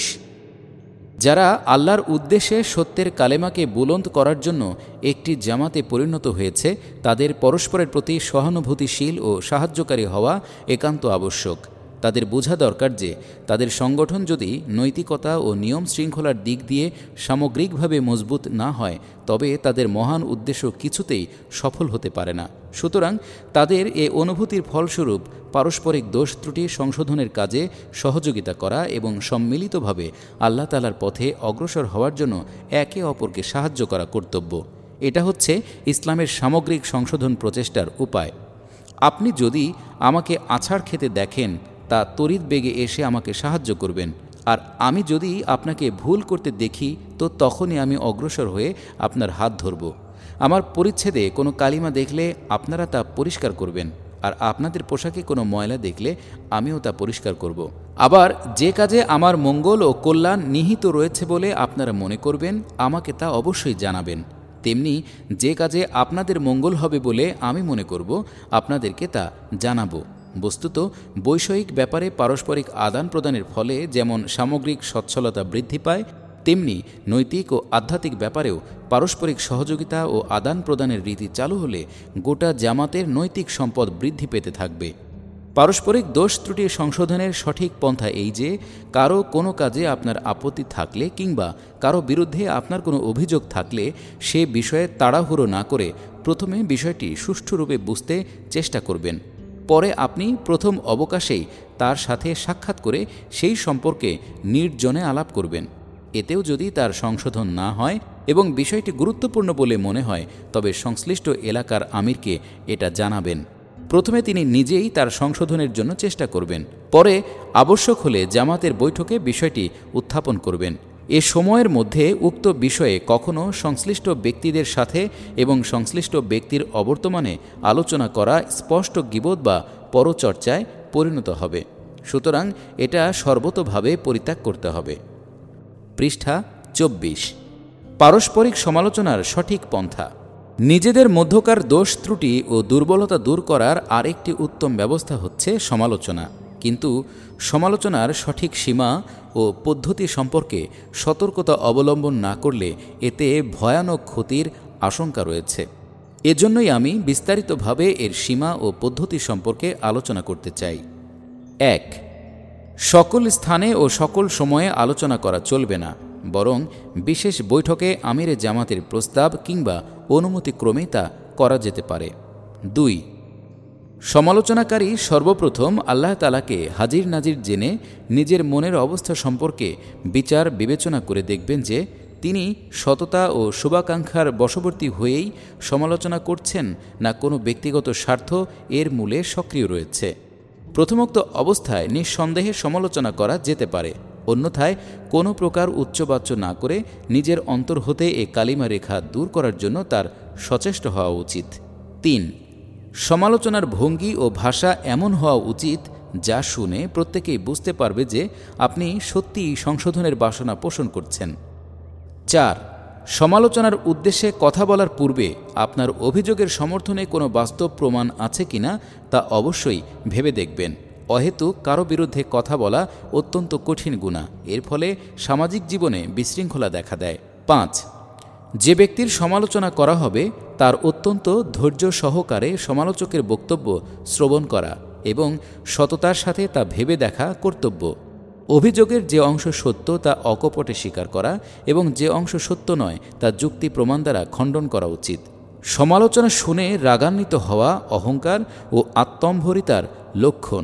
যারা আল্লাহর উদ্দেশ্যে সত্যের কালেমাকে বুলন্দ করার জন্য একটি জামাতে পরিণত হয়েছে, তাদের পরস্পরের প্রতি সহানুভূতিশীল ও সাহায্যকারী হওয়া একান্ত আবশ্যক। তাদের বোঝা দরকার যে তাদের সংগঠন যদি নৈতিকতা ও নিয়ম শৃঙ্খলার দিক দিয়ে সামগ্রিকভাবে মজবুত না হয়, তবে তাদের মহান উদ্দেশ্য কিছুতেই সফল হতে পারে না। সুতরাং তাদের এ অনুভূতির ফলস্বরূপ পারস্পরিক দোষ ত্রুটি সংশোধনের কাজে সহযোগিতা করা এবং সম্মিলিতভাবে আল্লাহ তাআলার পথে অগ্রসর হওয়ার জন্য একে অপরকে সাহায্য করা কর্তব্য। এটা হচ্ছে ইসলামের সামগ্রিক সংশোধন প্রচেষ্টার উপায়। আপনি যদি আমাকে আছাড় খেতে দেখেন, তা তড়িৎ বেগে এসে আমাকে সাহায্য করবেন, আর আমি যদি আপনাকে ভুল করতে দেখি তো তখনই আমি অগ্রসর হয়ে আপনার হাত ধরব। আমার পরিচ্ছেদে কোনো কালিমা দেখলে আপনারা তা পরিষ্কার করবেন, আর আপনাদের পোশাকে কোনো ময়লা দেখলে আমিও তা পরিষ্কার করব। আবার যে কাজে আমার মঙ্গল ও কল্যাণ নিহিত রয়েছে বলে আপনারা মনে করবেন, আমাকে তা অবশ্যই জানাবেন। তেমনি যে কাজে আপনাদের মঙ্গল হবে বলে আমি মনে করব, আপনাদেরকে তা জানাবো। বস্তুত বৈষয়িক ব্যাপারে পারস্পরিক আদান প্রদানের ফলে যেমন সামগ্রিক সচ্ছলতা বৃদ্ধি পায়, তেমনি নৈতিক ও আধ্যাত্মিক ব্যাপারেও পারস্পরিক সহযোগিতা ও আদান প্রদানের রীতি চালু হলে গোটা জামাতের নৈতিক সম্পদ বৃদ্ধি পেতে থাকবে। পারস্পরিক দোষ ত্রুটি সংশোধনের সঠিক পন্থা এই যে, কারো কোনো কাজে আপনার আপত্তি থাকলে কিংবা কারো বিরুদ্ধে আপনার কোনো অভিযোগ থাকলে সে বিষয়ে তাড়াহুড়ো না করে প্রথমে বিষয়টি সুষ্ঠুরূপে বুঝতে চেষ্টা করবেন। পরে আপনি প্রথম অবকাশেই তার সাথে সাক্ষাৎ করে সেই সম্পর্কে নির্জনে আলাপ করবেন। এতেও যদি তার সংশোধন না হয় এবং বিষয়টি গুরুত্বপূর্ণ বলে মনে হয়, তবে সংশ্লিষ্ট এলাকার আমিরকে এটা জানাবেন। প্রথমে তিনি নিজেই তার সংশোধনের জন্য চেষ্টা করবেন, পরে আবশ্যক হলে জামাতের বৈঠকে বিষয়টি উত্থাপন করবেন। এ সময়ের মধ্যে উক্ত বিষয়ে কখনও সংশ্লিষ্ট ব্যক্তিদের সাথে এবং সংশ্লিষ্ট ব্যক্তির অবর্তমানে আলোচনা করা স্পষ্ট গীবত বা পরচর্চায় পরিণত হবে। সুতরাং এটা সর্বতোভাবে পরিত্যাগ করতে হবে। পৃষ্ঠা চব্বিশ। পারস্পরিক সমালোচনার সঠিক পন্থা। নিজেদের মধ্যকার দোষ ত্রুটি ও দুর্বলতা দূর করার আরেকটি উত্তম ব্যবস্থা হচ্ছে সমালোচনা। কিন্তু সমালোচনার সঠিক সীমা ও পদ্ধতি সম্পর্কে সতর্কতা অবলম্বন না করলে এতে ভয়ানক ক্ষতির আশঙ্কা রয়েছে। এজন্যই আমি বিস্তারিতভাবে এর সীমা ও পদ্ধতি সম্পর্কে আলোচনা করতে চাই। এক, সকল স্থানে ও সকল সময়ে আলোচনা করা চলবে না, বরং বিশেষ বৈঠকে আমিরে জামাতের প্রস্তাব কিংবা অনুমতিক্রমে তা করা যেতে পারে। দুই, সমালোচনাকারী সর্বপ্রথম আল্লাহ তাআলাকে হাজির নাজির জেনে নিজের মনের অবস্থা সম্পর্কে বিচার বিবেচনা করে দেখবেন যে তিনি সততা ও শুভাকাঙ্ক্ষার বশবর্তী হয়েই সমালোচনা করছেন না কোনো ব্যক্তিগত স্বার্থ এর মূলে সক্রিয় রয়েছে। প্রথমোক্ত অবস্থায় নিঃসন্দেহে সমালোচনা করা যেতে পারে, অন্যথায় কোনো প্রকার উচ্চবাচ্য না করে নিজের অন্তর হতে এ কালিমা রেখা দূর করার জন্য তার সচেষ্ট হওয়া উচিত। তিন, সমালোচনার ভঙ্গি ও ভাষা এমন হওয়া উচিত যা শুনে প্রত্যেকেই বুঝতে পারবে যে আপনি সত্যিই সংশোধনের বাসনা পোষণ করছেন। চার, সমালোচনার উদ্দেশ্যে কথা বলার পূর্বে আপনার অভিযোগের সমর্থনে কোনো বাস্তব প্রমাণ আছে কিনা তা অবশ্যই ভেবে দেখবেন। অহেতুক কারো বিরুদ্ধে কথা বলা অত্যন্ত কঠিন গুনাহ, এর ফলে সামাজিক জীবনে বিশৃঙ্খলা দেখা দেয়। পাঁচ, যে ব্যক্তির সমালোচনা করা হবে তার অত্যন্ত ধৈর্য সহকারে সমালোচকের বক্তব্য শ্রবণ করা এবং সততার সাথে তা ভেবে দেখা কর্তব্য। অভিযোগের যে অংশ সত্য তা অকপটে স্বীকার করা এবং যে অংশ সত্য নয় তা যুক্তি প্রমাণ দ্বারা খণ্ডন করা উচিত। সমালোচনা শুনে রাগান্বিত হওয়া অহংকার ও আত্মম্ভরিতার লক্ষণ।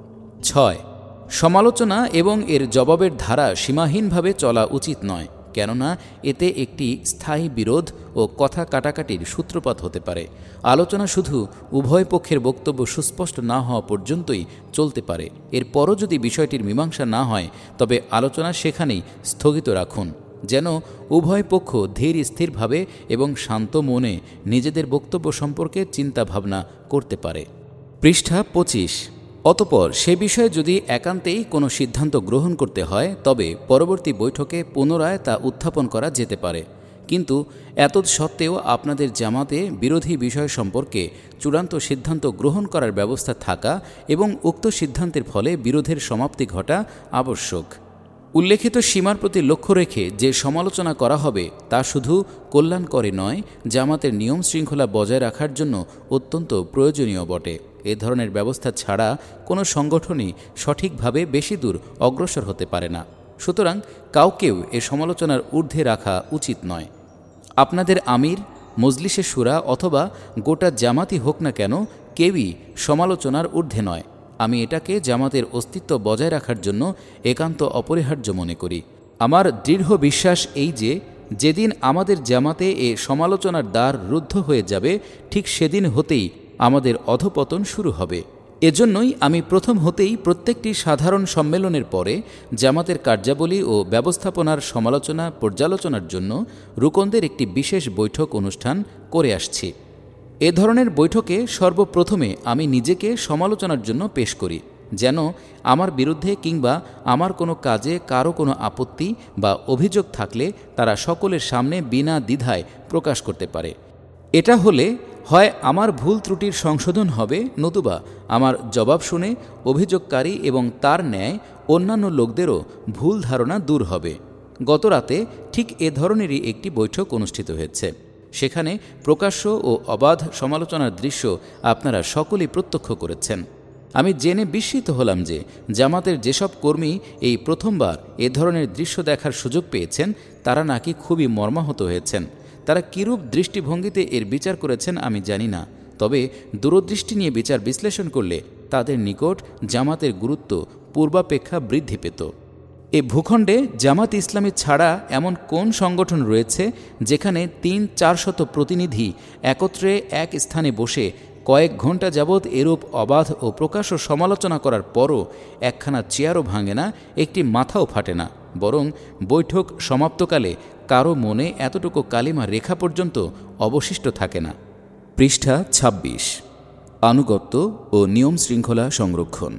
ছয়, সমালোচনা এবং এর জবাবের ধারা সীমাহীনভাবে চলা উচিত নয়, কেননা এতে একটি স্থায়ী বিরোধ ও কথা কাটাকাটির সূত্রপাত হতে পারে। আলোচনা শুধু উভয় পক্ষের বক্তব্য সুস্পষ্ট না হওয়া পর্যন্তই চলতে পারে। এরপরও যদি বিষয়টির মীমাংসা না হয় তবে আলোচনা সেখানেই স্থগিত রাখুন, যেন উভয় পক্ষ ধীর স্থিরভাবে এবং শান্ত মনে নিজেদের বক্তব্য সম্পর্কে চিন্তাভাবনা করতে পারে। পৃষ্ঠা পঁচিশ। অতঃপর সে বিষয়ে যদি একান্তেই কোনো সিদ্ধান্ত গ্রহণ করতে হয় তবে পরবর্তী বৈঠকে পুনরায় তা উত্থাপন করা যেতে পারে। কিন্তু এতৎসত্ত্বেও আপনাদের জামাতে বিরোধী বিষয় সম্পর্কে চূড়ান্ত সিদ্ধান্ত গ্রহণ করার ব্যবস্থা থাকা এবং উক্ত সিদ্ধান্তের ফলে বিরোধের সমাপ্তি ঘটা আবশ্যক। উল্লেখিত সীমার প্রতি লক্ষ্য রেখে যে সমালোচনা করা হবে তা শুধু কল্যাণকরী নয়, জামাতের নিয়ম শৃঙ্খলা বজায় রাখার জন্য অত্যন্ত প্রয়োজনীয় বটে। এ ধরনের ব্যবস্থা ছাড়া কোনো সংগঠনই সঠিকভাবে বেশি দূর অগ্রসর হতে পারে না। সুতরাং কাউকেও এ সমালোচনার ঊর্ধ্বে রাখা উচিত নয়। আপনাদের আমির, মজলিসে শুরা অথবা গোটা জামাতই হোক না কেন, কেউই সমালোচনার ঊর্ধ্বে নয়। আমি এটাকে জামাতের অস্তিত্ব বজায় রাখার জন্য একান্ত অপরিহার্য মনে করি। আমার দৃঢ় বিশ্বাস এই যে যেদিন আমাদের জামাতে এ সমালোচনার দ্বার রুদ্ধ হয়ে যাবে ঠিক সেদিন হতেই আমাদের অধঃপতন শুরু হবে। এজন্যই আমি প্রথম হতেই প্রত্যেকটি সাধারণ সম্মেলনের পরে জামাতের কার্যাবলী ও ব্যবস্থাপনার সমালোচনা পর্যালোচনার জন্য রুকনদের একটি বিশেষ বৈঠক অনুষ্ঠান করে আসছি। এ ধরনের বৈঠকে সর্বপ্রথমে আমি নিজেকে সমালোচনার জন্য পেশ করি, যেন আমার বিরুদ্ধে কিংবা আমার কোনো কাজে কারো কোনো আপত্তি বা অভিযোগ থাকলে তারা সকলের সামনে বিনা দ্বিধায় প্রকাশ করতে পারে। এটা হলে হয় আমার ভুল ত্রুটির সংশোধন হবে, নতুবা আমার জবাব শুনে অভিযোগকারী এবং তার ন্যায় অন্যান্য লোকদেরও ভুল ধারণা দূর হবে। গতরাতে ঠিক এ ধরনেরই একটি বৈঠক অনুষ্ঠিত হয়েছে। সেখানে প্রকাশ্য ও অবাধ সমালোচনার দৃশ্য আপনারা সকলেই প্রত্যক্ষ করেছেন। আমি জেনে বিস্মিত হলাম যে জামাতের যেসব কর্মী এই প্রথমবার এ ধরনের দৃশ্য দেখার সুযোগ পেয়েছেন তারা নাকি খুবই মর্মাহত হয়েছেন। তারা কিরূপ দৃষ্টিভঙ্গিতে এর বিচার করেছেন আমি জানি না, তবে দূরদৃষ্টি নিয়ে বিচার বিশ্লেষণ করলে তাদের নিকট জামাতের গুরুত্ব পূর্বাপেক্ষা বৃদ্ধি পেত। এ ভূখণ্ডে জামাত ইসলামী ছাড়া এমন কোন সংগঠন রয়েছে যেখানে তিন চারশত প্রতিনিধি একত্রে এক স্থানে বসে কয়েক ঘন্টা যাবৎ এরূপ অবাধ ও প্রকাশ্য সমালোচনা করার পরও একখানা চেয়ারও ভাঙে না, একটি মাথাও ফাটে না, বরং বৈঠক সমাপ্তকালে কারো মনে এতটুকু কালিমা রেখা পর্যন্ত অবশিষ্ট থাকে না। পৃষ্ঠা ছাব্বিশ। আনুগত্য ও নিয়ম শৃঙ্খলা সংরক্ষণ।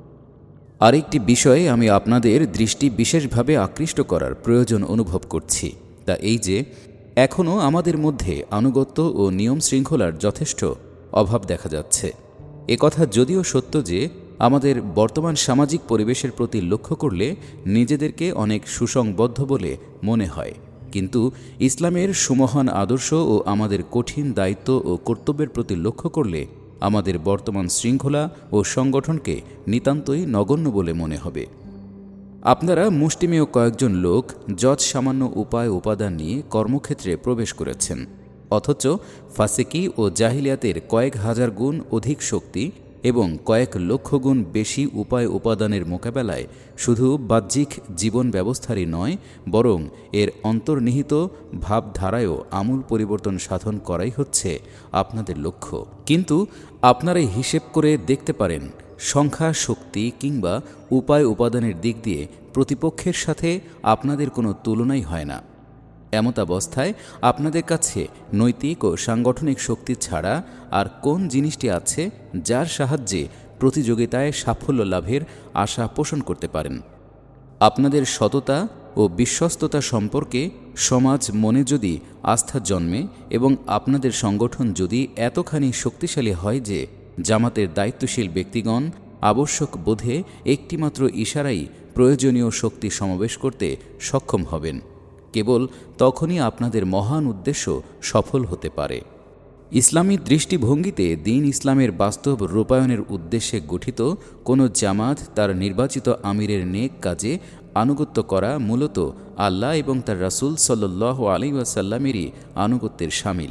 আরেকটি বিষয়ে আমি আপনাদের দৃষ্টি বিশেষভাবে আকৃষ্ট করার প্রয়োজন অনুভব করছি, তা এই যে এখনও আমাদের মধ্যে আনুগত্য ও নিয়ম শৃঙ্খলার যথেষ্ট অভাব দেখা যাচ্ছে। এ কথা যদিও সত্য যে আমাদের বর্তমান সামাজিক পরিবেশের প্রতি লক্ষ্য করলে নিজেদেরকে অনেক সুসংবদ্ধ বলে মনে হয়, কিন্তু ইসলামের সুমহান আদর্শ ও আমাদের কঠিন দায়িত্ব ও কর্তব্যের প্রতি লক্ষ্য করলে আমাদের বর্তমান শৃঙ্খলা ও সংগঠনকে নিতান্তই নগণ্য বলে মনে হবে। আপনারা মুষ্টিমেয় কয়েকজন লোক যৎ সামান্য উপায় উপাদান নিয়ে কর্মক্ষেত্রে প্রবেশ করেছেন, অথচ ফাসিকি ও জাহিলিয়াতের কয়েক হাজার গুণ অধিক শক্তি এবং কয়েক লক্ষ গুণ বেশি উপায় উপাদানের মোকাবেলায় শুধু বাহ্যিক জীবন ব্যবস্থারই নয়, বরং এর অন্তর্নিহিত ভাবধারায়ও আমূল পরিবর্তন সাধন করাই হচ্ছে আপনাদের লক্ষ্য। কিন্তু আপনারাই হিসেব করে দেখতে পারেন, সংখ্যা, শক্তি কিংবা উপায় উপাদানের দিক দিয়ে প্রতিপক্ষের সাথে আপনাদের কোনো তুলনাই হয় না। এমতাবস্থায় আপনাদের কাছে নৈতিক ও সাংগঠনিক শক্তি ছাড়া আর কোন জিনিসটি আছে যার সাহায্যে প্রতিযোগিতায় সাফল্য লাভের আশা পোষণ করতে পারেন? আপনাদের সততা ও ও বিশ্বস্ততা সম্পর্কে সমাজ মনে যদি আস্থা জন্মে এবং আপনাদের সংগঠন যদি এতখানি শক্তিশালী হয় যে জামাতের দায়িত্বশীল ব্যক্তিগণ আবশ্যক বোধে একটিমাত্র ইশারাই প্রয়োজনীয় শক্তি সমাবেশ করতে সক্ষম হবেন, কেবল তখনই আপনাদের মহান উদ্দেশ্য সফল হতে পারে। ইসলামী দৃষ্টিভঙ্গিতে দ্বীন ইসলামের বাস্তব রূপায়ণের উদ্দেশ্যে গঠিত কোনো জামাত তার নির্বাচিত আমিরের নেক কাজে আনুগত্য করা মূলত আল্লাহ এবং তার রাসূল সাল্লাল্লাহু আলাইহি ওয়াসাল্লামেরই আনুগত্যের শামিল।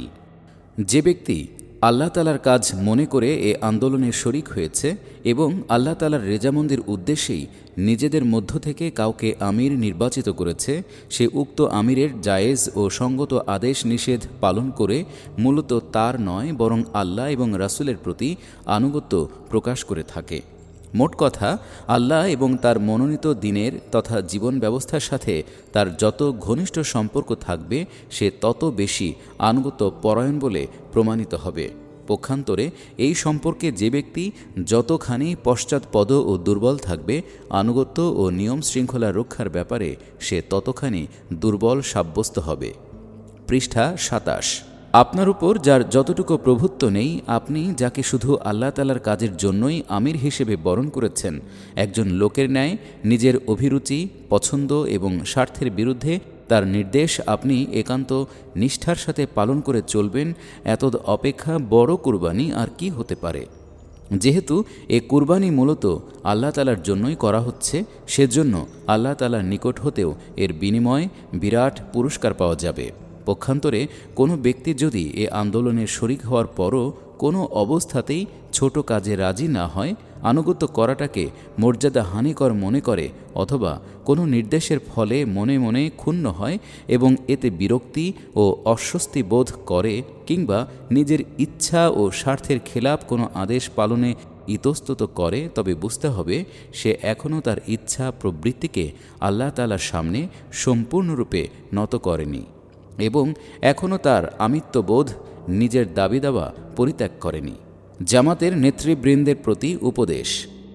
যে ব্যক্তি আল্লাহ তালার কাজ মনে করে এ আন্দোলনের শরিক হয়েছে এবং আল্লাহ তালার রেজামন্দির উদ্দেশ্যেই নিজেদের মধ্য থেকে কাউকে আমির নির্বাচিত করেছে, সে উক্ত আমিরের জায়েজ ও সঙ্গত আদেশ নিষেধ পালন করে মূলত তার নয় বরং আল্লাহ এবং রাসূলের প্রতি আনুগত্য প্রকাশ করে থাকে। মোট কথা, আল্লাহ এবং তার মনোনীত দ্বীনের তথা জীবন ব্যবস্থার সাথে তার যত ঘনিষ্ঠ সম্পর্ক থাকবে সে তত বেশি আনুগত্য পরায়ণ বলে প্রমাণিত হবে। পক্ষান্তরে এই সম্পর্কে যে ব্যক্তি যতখানি পশ্চাৎপদ ও দুর্বল থাকবে, আনুগত্য ও নিয়ম শৃঙ্খলা রক্ষার ব্যাপারে সে ততখানি দুর্বল সাব্যস্ত হবে। পৃষ্ঠা সাতাশ। আপনার উপর যার যতটুকু প্রভুত্ব নেই, আপনি যাকে শুধু আল্লাহ তালার কাজের জন্যই আমির হিসেবে বরণ করেছেন, একজন লোকের ন্যায় নিজের অভিরুচি, পছন্দ এবং স্বার্থের বিরুদ্ধে তার নির্দেশ আপনি একান্ত নিষ্ঠার সাথে পালন করে চলবেন, এত অপেক্ষা বড় কুরবানি আর কি হতে পারে? যেহেতু এ কুরবানি মূলত আল্লাহ তালার জন্যই করা হচ্ছে, সেজন্য আল্লাহ তালার নিকট হতেও এর বিনিময়ে বিরাট পুরস্কার পাওয়া যাবে। পক্ষান্তরে কোনো ব্যক্তি যদি এ আন্দোলনের শরিক হওয়ার পরও কোনো অবস্থাতেই ছোট কাজে রাজি না হয়, আনুগত্য করাটাকে মর্যাদা হানিকর মনে করে অথবা কোনো নির্দেশের ফলে মনে মনে ক্ষুণ্ণ হয় এবং এতে বিরক্তি ও অস্বস্তি বোধ করে, কিংবা নিজের ইচ্ছা ও স্বার্থের খেলাপ কোনো আদেশ পালনে ইতস্তত করে, তবে বুঝতে হবে সে এখনও তার ইচ্ছা প্রবৃত্তিকে আল্লাহ তাআলার সামনে সম্পূর্ণরূপে নত করেনি এবং এখনও তার আমিত্ববোধ নিজের দাবি দাওয়া পরিত্যাগ করেনি। জামাতের নেতৃবৃন্দের প্রতি উপদেশ।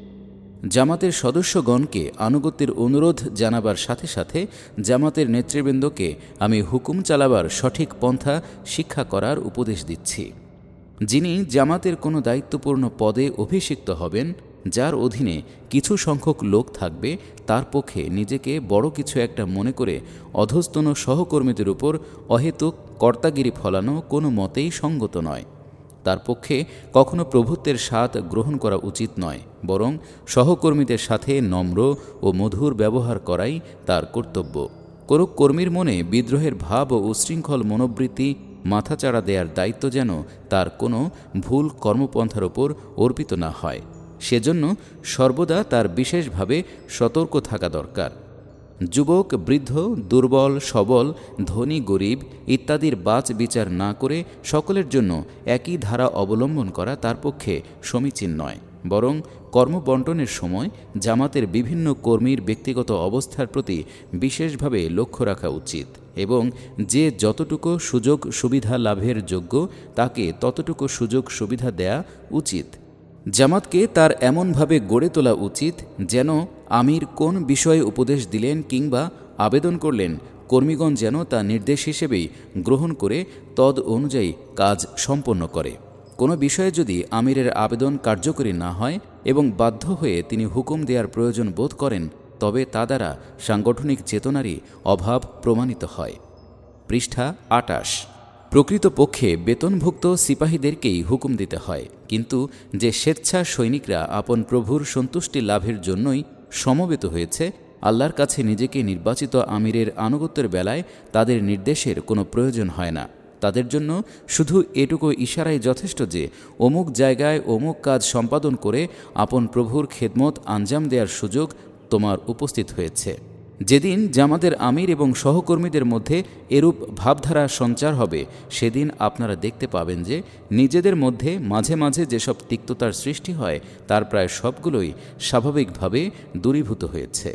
জামাতের সদস্যগণকে আনুগত্যের অনুরোধ জানাবার সাথে সাথে জামাতের নেতৃবৃন্দকে আমি হুকুম চালাবার সঠিক পন্থা শিক্ষা করার উপদেশ দিচ্ছি। যিনি জামাতের কোনো দায়িত্বপূর্ণ পদে অভিষিক্ত হবেন, যার অধীনে কিছু সংখ্যক লোক থাকবে, তার পক্ষে নিজেকে বড় কিছু একটা মনে করে অধস্তন সহকর্মীদের উপর অহেতুক কর্তাগিরি ফলানো কোনো মতেই সঙ্গত নয়। তার পক্ষে কখনো প্রভুত্বের স্বাদ গ্রহণ করা উচিত নয়, বরং সহকর্মীদের সাথে নম্র ও মধুর ব্যবহার করাই তার কর্তব্য। কোনো কর্মীর মনে বিদ্রোহের ভাব ও উচ্ছৃঙ্খল মনোবৃত্তি মাথাচাড়া দেওয়ার দায়িত্ব যেন তার কোনো ভুল কর্মপন্থার ওপর অর্পিত না হয়, সেজন্য সর্বদা তার বিশেষভাবে সতর্ক থাকা দরকার। যুবক, বৃদ্ধ, দুর্বল, সবল, ধনী, গরিব ইত্যাদির বাছ বিচার না করে সকলের জন্য একই ধারা অবলম্বন করা তার পক্ষে সমীচীন নয়, বরং কর্মবণ্টনের সময় জামাতের বিভিন্ন কর্মীর ব্যক্তিগত অবস্থার প্রতি বিশেষভাবে লক্ষ্য রাখা উচিত এবং যে যতটুকু সুযোগ সুবিধা লাভের যোগ্য তাকে ততটুকু সুযোগ সুবিধা দেয়া উচিত। জামাতকে তার এমনভাবে গড়ে তোলা উচিত যেন আমির কোন বিষয়ে উপদেশ দিলেন কিংবা আবেদন করলেন, কর্মীগণ যেন তা নির্দেশ হিসেবেই গ্রহণ করে তদ অনুযায়ী কাজ সম্পন্ন করে। কোনো বিষয়ে যদি আমিরের আবেদন কার্যকরী না হয় এবং বাধ্য হয়ে তিনি হুকুম দেওয়ার প্রয়োজন বোধ করেন, তবে তা দ্বারা সাংগঠনিক চেতনারই অভাব প্রমাণিত হয়। পৃষ্ঠা আটাশ। প্রকৃতপক্ষে বেতনভুক্ত সিপাহীদেরকেই হুকুম দিতে হয়, কিন্তু যে স্বেচ্ছা সৈনিকরা আপন প্রভুর সন্তুষ্টি লাভের জন্যই সমবেত হয়েছে, আল্লাহর কাছে নিজেকে নির্বাচিত আমিরের আনুগত্যের বেলায় তাদের নির্দেশের কোনো প্রয়োজন হয় না। তাদের জন্য শুধু এটুকু ইশারাই যথেষ্ট যে অমুক জায়গায় অমুক কাজ সম্পাদন করে আপন প্রভুর খেদমত আঞ্জাম দেওয়ার সুযোগ তোমার উপস্থিত হয়েছে। যেদিন জামাতের আমির এবং সহকর্মীদের মধ্যে এরূপ ভাবধারা সঞ্চার হবে, সেদিন আপনারা দেখতে পাবেন যে নিজেদের মধ্যে মাঝে মাঝে যেসব তিক্ততার সৃষ্টি হয় তার প্রায় সবগুলোই স্বাভাবিকভাবে দূরীভূত হয়েছে।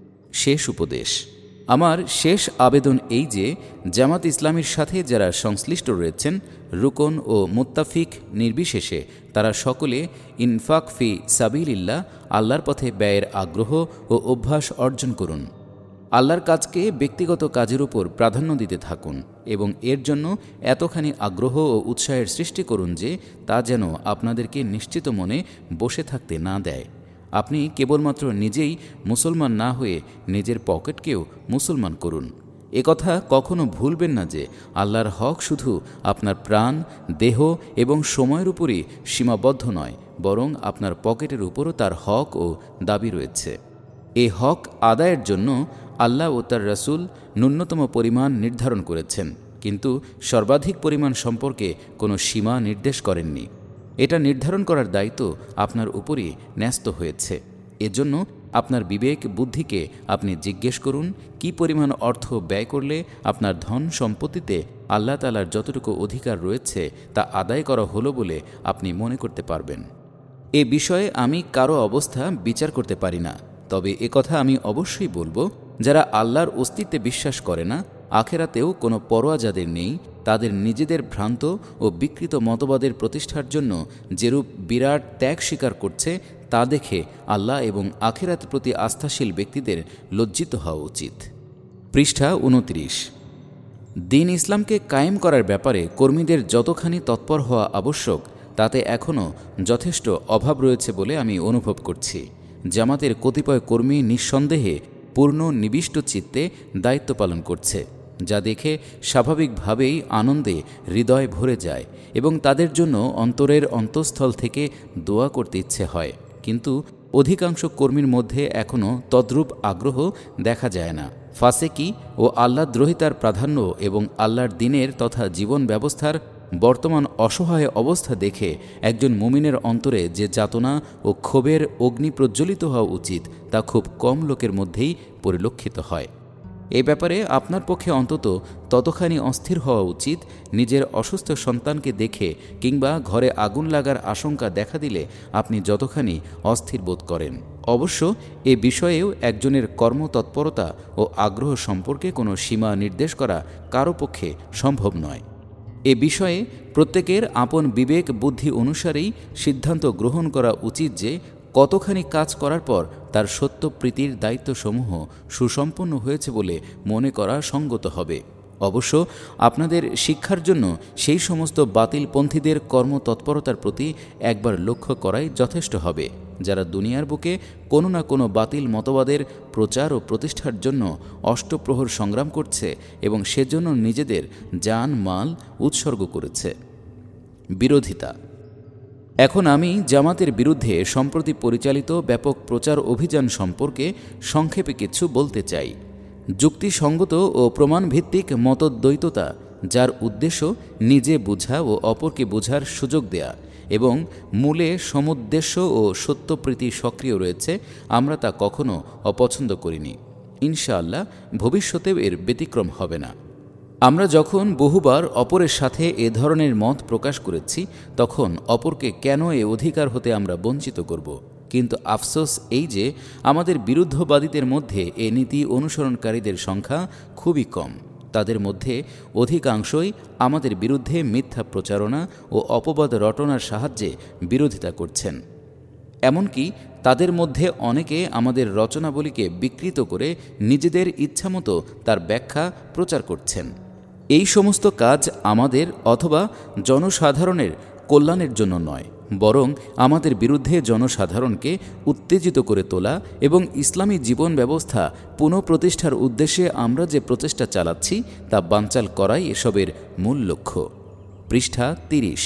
শেষ উপদেশ। আমার শেষ আবেদন এই যে জামাত ইসলামীর সাথে যারা সংশ্লিষ্ট রয়েছেন, রুকন ও মুত্তাফিক নির্বিশেষে তারা সকলে ইনফাক ফি সাবিলিল্লাহ, আল্লাহর পথে ব্যয়ের আগ্রহ ও অভ্যাস অর্জন করুন। আল্লাহর কাজকে ব্যক্তিগত কাজের উপর প্রাধান্য দিতে থাকুন এবং এর জন্য এতখানি আগ্রহ ও উৎসাহের সৃষ্টি করুন যে তা যেন আপনাদেরকে নিশ্চিত মনে বসে থাকতে না দেয়। আপনি কেবলমাত্র নিজেই মুসলমান না হয়ে নিজের পকেটকেও মুসলমান করুন। একথা কখনো ভুলবেন না যে আল্লাহর হক শুধু আপনার প্রাণ, দেহ এবং সময়ের উপরই সীমাবদ্ধ নয়, বরং আপনার পকেটের উপরও তার হক ও দাবি রয়েছে। এই হক আদায়ের জন্য আল্লাহ ও তার রাসূল ন্যূনতম পরিমাণ নির্ধারণ করেছেন, কিন্তু সর্বাধিক পরিমাণ সম্পর্কে কোনো সীমা নির্দেশ করেননি। এটা নির্ধারণ করার দায়িত্ব আপনার উপরই ন্যস্ত হয়েছে। এজন্য আপনার বিবেক বুদ্ধিকে আপনি জিজ্ঞেস করুন, কি পরিমাণ অর্থ ব্যয় করলে আপনার ধন সম্পত্তিতে আল্লাহ তাআলার যতটুকু অধিকার রয়েছে তা আদায় করা হলো বলে আপনি মনে করতে পারবেন। এ বিষয়ে আমি কারো অবস্থা বিচার করতে পারি না, তবে একথা আমি অবশ্যই বলবো, যারা আল্লাহর অস্তিত্বে বিশ্বাস করে না, আখেরাতেও কোনো পরোয়া যাদের নেই, তাদের নিজেদের ভ্রান্ত ও বিকৃত মতবাদের প্রতিষ্ঠার জন্য যেরূপ বিরাট ত্যাগ স্বীকার করছে তা দেখে আল্লাহ এবং আখেরাতের প্রতি আস্থাশীল ব্যক্তিদের লজ্জিত হওয়া উচিত। পৃষ্ঠা উনত্রিশ। দ্বীন ইসলামকে কায়েম করার ব্যাপারে কর্মীদের যতখানি তৎপর হওয়া আবশ্যক তাতে এখনও যথেষ্ট অভাব রয়েছে বলে আমি অনুভব করছি। জামাতের কতিপয় কর্মী নিঃসন্দেহে পূর্ণ নিবিষ্ট চিত্তে দায়িত্ব পালন করছে, যা দেখে স্বাভাবিকভাবেই আনন্দে হৃদয় ভরে যায় এবং তাদের জন্য অন্তরের অন্তঃস্থল থেকে দোয়া করতে ইচ্ছে হয়। কিন্তু অধিকাংশ কর্মীর মধ্যে এখনও তদ্রূপ আগ্রহ দেখা যায় না। ফাসেকি ও আল্লাহদ্রোহিতার প্রাধান্য এবং আল্লাহর দ্বীনের তথা জীবন ব্যবস্থার বর্তমান অসহায় অবস্থা দেখে একজন মুমিনের অন্তরে যে যাতনা ও ক্ষোভের অগ্নি প্রজ্বলিত হওয়া উচিত তা খুব কম লোকের মধ্যেই পরিলক্ষিত হয়। এ ব্যাপারে আপনার পক্ষে অন্তত ততখানি অস্থির হওয়া উচিত নিজের অসুস্থ সন্তানকে দেখে কিংবা ঘরে আগুন লাগার আশঙ্কা দেখা দিলে আপনি যতখানি অস্থির বোধ করেন। অবশ্য এ বিষয়েও একজনের কর্মতৎপরতা ও আগ্রহ সম্পর্কে কোনো সীমা নির্দেশ করা কারো পক্ষে সম্ভব নয়। এ বিষয়ে প্রত্যেকের আপন বিবেক বুদ্ধি অনুসারেই সিদ্ধান্ত গ্রহণ করা উচিত যে কতখানি কাজ করার পর তার সত্য প্রীতির দায়িত্বসমূহ সুসম্পন্ন হয়েছে বলে মনে করা সঙ্গত হবে। অবশ্য আপনাদের শিক্ষার জন্য সেই সমস্ত বাতিলপন্থীদের কর্মতৎপরতার প্রতি একবার লক্ষ্য করাই যথেষ্ট হবে, যারা দুনিয়ার বুকে কোনো না কোনো বাতিল মতবাদের প্রচার ও প্রতিষ্ঠার জন্য অষ্টপ্রহর সংগ্রাম করছে এবং সেজন্য নিজেদের জান মাল উৎসর্গ করেছে। বিরোধিতা। এখন আমি জামাতের বিরুদ্ধে সম্প্রতি পরিচালিত ব্যাপক প্রচার অভিযান সম্পর্কে সংক্ষেপে কিছু বলতে চাই। যুক্তিসঙ্গত ও প্রমাণভিত্তিক মতদ্বৈততা, যার উদ্দেশ্য নিজে বুঝা ও অপরকে বোঝার সুযোগ দেয়া এবং মূলে সমুদ্দেশ্য ও সত্যপ্রীতি সক্রিয় রয়েছে, আমরা তা কখনো অপছন্দ করিনি। ইনশাআল্লাহ ভবিষ্যতেও এর ব্যতিক্রম হবে না। আমরা যখন বহুবার অপরের সাথে এ ধরনের মত প্রকাশ করেছি, তখন অপরকে কেন এ অধিকার হতে আমরা বঞ্চিত করব? কিন্তু আফসোস এই যে আমাদের বিরুদ্ধবাদীদের মধ্যে এ নীতি অনুসরণকারীদের সংখ্যা খুবই কম। তাদের মধ্যে অধিকাংশই আমাদের বিরুদ্ধে মিথ্যা প্রচারণা ও অপবাদ রটনার সাহায্যে বিরোধিতা করছেন। এমনকি তাদের মধ্যে অনেকে আমাদের রচনাবলীকে বিকৃত করে নিজেদের ইচ্ছামতো তার ব্যাখ্যা প্রচার করছেন। এই সমস্ত কাজ আমাদের অথবা জনসাধারণের কল্যাণের জন্য নয়, বরং আমাদের বিরুদ্ধে জনসাধারণকে উত্তেজিত করে তোলা এবং ইসলামী জীবন ব্যবস্থা পুনঃপ্রতিষ্ঠার উদ্দেশ্যে আমরা যে প্রচেষ্টা চালাচ্ছি তা বানচাল করাই এসবের মূল লক্ষ্য। পৃষ্ঠা তিরিশ।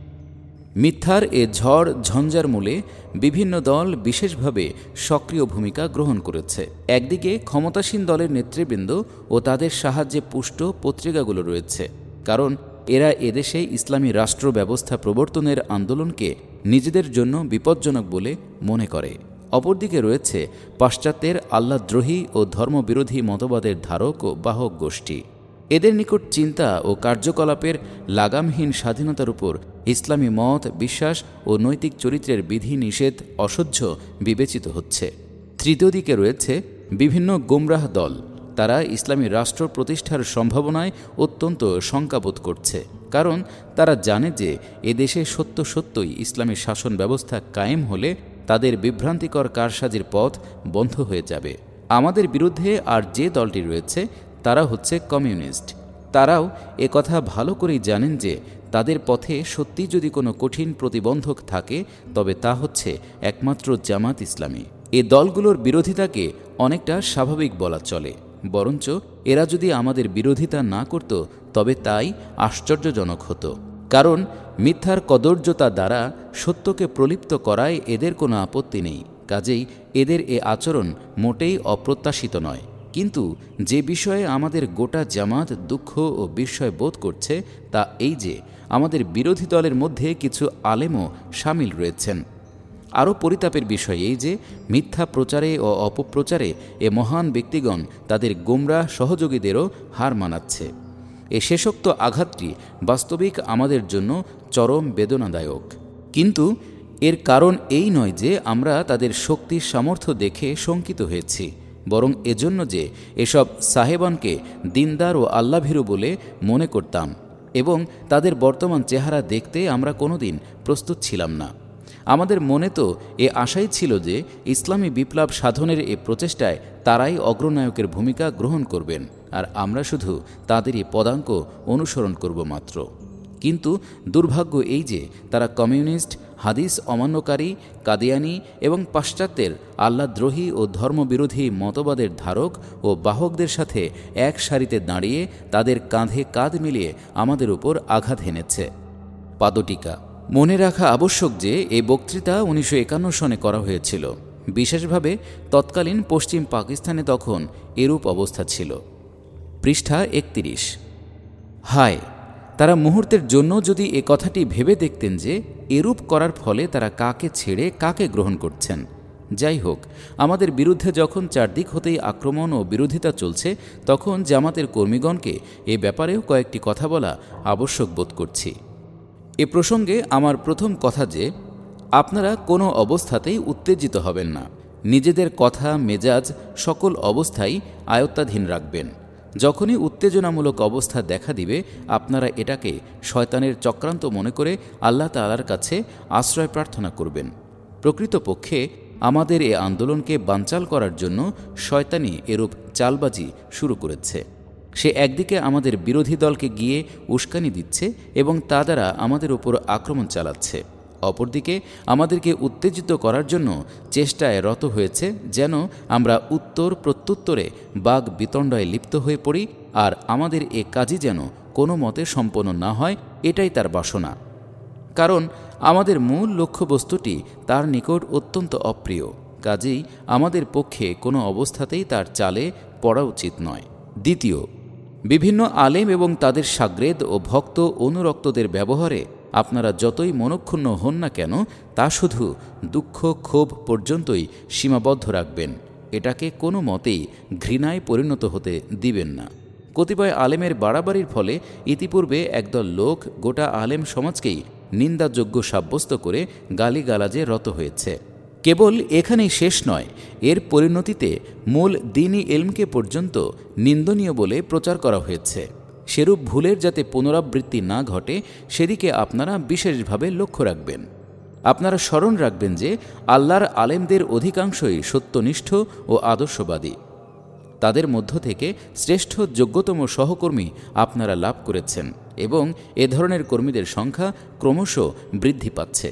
মিথ্যার এ ঝড় ঝঞ্ঝার মূলে বিভিন্ন দল বিশেষভাবে সক্রিয় ভূমিকা গ্রহণ করেছে। একদিকে ক্ষমতাসীন দলের নেতৃবৃন্দ ও তাদের সাহায্যে পুষ্ট পত্রিকাগুলো রয়েছে, কারণ এরা এদেশে ইসলামী রাষ্ট্র ব্যবস্থা প্রবর্তনের আন্দোলনকে নিজেদের জন্য বিপজ্জনক বলে মনে করে। অপরদিকে রয়েছে পাশ্চাত্যের আল্লাহদ্রোহী ও ধর্মবিরোধী মতবাদের ধারক ও বাহক গোষ্ঠী। এদের নিকট চিন্তা ও কার্যকলাপের লাগামহীন স্বাধীনতার উপর ইসলামী মত, বিশ্বাস ও নৈতিক চরিত্রের বিধি নিষেধ অসহ্য বিবেচিত হচ্ছে। তৃতীয় দিকে রয়েছে বিভিন্ন গোমরাহ দল। তারা ইসলামী রাষ্ট্র প্রতিষ্ঠার সম্ভাবনায় অত্যন্ত শঙ্কাবোধ করছে, কারণ তারা জানে যে এদেশে সত্য সত্যই ইসলামী শাসন ব্যবস্থা কায়েম হলে তাদের বিভ্রান্তিকর কারসাজির পথ বন্ধ হয়ে যাবে। আমাদের বিরুদ্ধে আর যে দলটি রয়েছে তারা হচ্ছে কমিউনিস্ট। তারাও এ কথা ভালো করেই জানেন যে তাদের পথে সত্যি যদি কোনো কঠিন প্রতিবন্ধক থাকে তবে তা হচ্ছে একমাত্র জামাত ইসলামী। এ দলগুলোর বিরোধিতাকে অনেকটা স্বাভাবিক বলা চলে, বরঞ্চ এরা যদি আমাদের বিরোধিতা না করত তবে তাই আশ্চর্যজনক হতো। কারণ মিথ্যার কদর্যতা দ্বারা সত্যকে প্রলিপ্ত করায় এদের কোনো আপত্তি নেই, কাজেই এদের এ আচরণ মোটেই অপ্রত্যাশিত নয়। কিন্তু যে বিষয়ে আমাদের গোটা জামাত দুঃখ ও বিস্ময় বোধ করছে তা এই যে আমাদের বিরোধী দলের মধ্যে কিছু আলেমও সামিল রয়েছেন। আরও পরিতাপের বিষয় এই যে মিথ্যা প্রচারে ও অপপ্রচারে এ মহান ব্যক্তিগণ তাদের গোমরা সহযোগীদেরও হার মানাচ্ছে। এ শেষোক্ত আঘাতটি বাস্তবিক আমাদের জন্য চরম বেদনাদায়ক। কিন্তু এর কারণ এই নয় যে আমরা তাদের শক্তির সামর্থ্য দেখে শঙ্কিত হয়েছি, বরং এজন্য যে এসব সাহেবানকে দিনদার ও আল্লাভীরু বলে মনে করতাম এবং তাদের বর্তমান চেহারা দেখতে আমরা কোনোদিন প্রস্তুত ছিলাম না। আমাদের মনে তো এ আশাই ছিল যে ইসলামী বিপ্লব সাধনের এ প্রচেষ্টায় তারাই অগ্রনায়কের ভূমিকা গ্রহণ করবেন আর আমরা শুধু তাদেরই পদাঙ্ক অনুসরণ করব মাত্র। কিন্তু দুর্ভাগ্য এই যে তারা কমিউনিস্ট, হাদিস অমান্যকারী, কাদিয়ানি এবং পাশ্চাত্যের আল্লাহদ্রোহী ও ধর্মবিরোধী মতবাদের ধারক ও বাহকদের সাথে এক সারিতে দাঁড়িয়ে তাদের কাঁধে কাঁধ মিলিয়ে আমাদের উপর আঘাত হেনেছে। পাদটিকা। মনে রাখা আবশ্যক যে এই বক্তৃতা উনিশশো একান্ন সনে করা হয়েছিল। বিশেষভাবে তৎকালীন পশ্চিম পাকিস্তানে তখন এরূপ অবস্থা ছিল। পৃষ্ঠা একত্রিশ। হায়, তারা মুহূর্তের জন্য যদি এ কথাটি ভেবে দেখতেন যে এরূপ করার ফলে তারা কাকে ছেড়ে কাকে গ্রহণ করছেন। যাই হোক, আমাদের বিরুদ্ধে যখন চারদিক হতেই আক্রমণ ও বিরোধিতা চলছে তখন জামাতের কর্মীগণকে এ ব্যাপারেও কয়েকটি কথা বলা আবশ্যক বোধ করছি। এ প্রসঙ্গে আমার প্রথম কথা যে আপনারা কোনো অবস্থাতেই উত্তেজিত হবেন না। নিজেদের কথা মেজাজ সকল অবস্থাই আয়ত্তাধীন রাখবেন। যখনই উত্তেজনামূলক অবস্থা দেখা দিবে আপনারা এটাকে শয়তানের চক্রান্ত মনে করে আল্লাহ তাআলার কাছে আশ্রয় প্রার্থনা করবেন। প্রকৃতপক্ষে আমাদের এ আন্দোলনকে বানচাল করার জন্য শয়তানি এরূপ চালবাজি শুরু করেছে। সে একদিকে আমাদের বিরোধী দলকে গিয়ে উস্কানি দিচ্ছে এবং তা দ্বারা আমাদের উপর আক্রমণ চালাচ্ছে, অপরদিকে আমাদেরকে উত্তেজিত করার জন্য চেষ্টায় রত হয়েছে যেন আমরা উত্তর প্রত্যুত্তরে বাগ বিতণ্ডায় লিপ্ত হয়ে পড়ি আর আমাদের এ কাজই যেন কোনো মতে সম্পন্ন না হয়, এটাই তার বাসনা। কারণ আমাদের মূল লক্ষ্যবস্তুটি তার নিকট অত্যন্ত অপ্রিয়, কাজেই আমাদের পক্ষে কোনো অবস্থাতেই তার চালে পড়া উচিত নয়। দ্বিতীয়, বিভিন্ন আলেম এবং তাদের সাগ্রেদ ও ভক্ত অনুরক্তদের ব্যবহারে আপনারা যতই মনক্ষুণ্ণ হন না কেন তা শুধু দুঃখ ক্ষোভ পর্যন্তই সীমাবদ্ধ রাখবেন। এটাকে কোনো মতেই ঘৃণায় পরিণত হতে দিবেন না। কতিপয় আলেমের বাড়াবাড়ির ফলে ইতিপূর্বে একদল লোক গোটা আলেম সমাজকেই নিন্দাযোগ্য সাব্যস্ত করে গালিগালাজে রত হয়েছে। কেবল এখানেই শেষ নয়, এর পরিণতিতে মূল দ্বীনি ইলমকে পর্যন্ত নিন্দনীয় বলে প্রচার করা হয়েছে। সেরূপ ভুলের যাতে পুনরাবৃত্তি না ঘটে সেদিকে আপনারা বিশেষভাবে লক্ষ্য রাখবেন। আপনারা স্মরণ রাখবেন যে আল্লাহর আলেমদের অধিকাংশই সত্যনিষ্ঠ ও আদর্শবাদী। তাদের মধ্য থেকে শ্রেষ্ঠ যোগ্যতম সহকর্মী আপনারা লাভ করেছেন এবং এ ধরনের কর্মীদের সংখ্যা ক্রমশ বৃদ্ধি পাচ্ছে।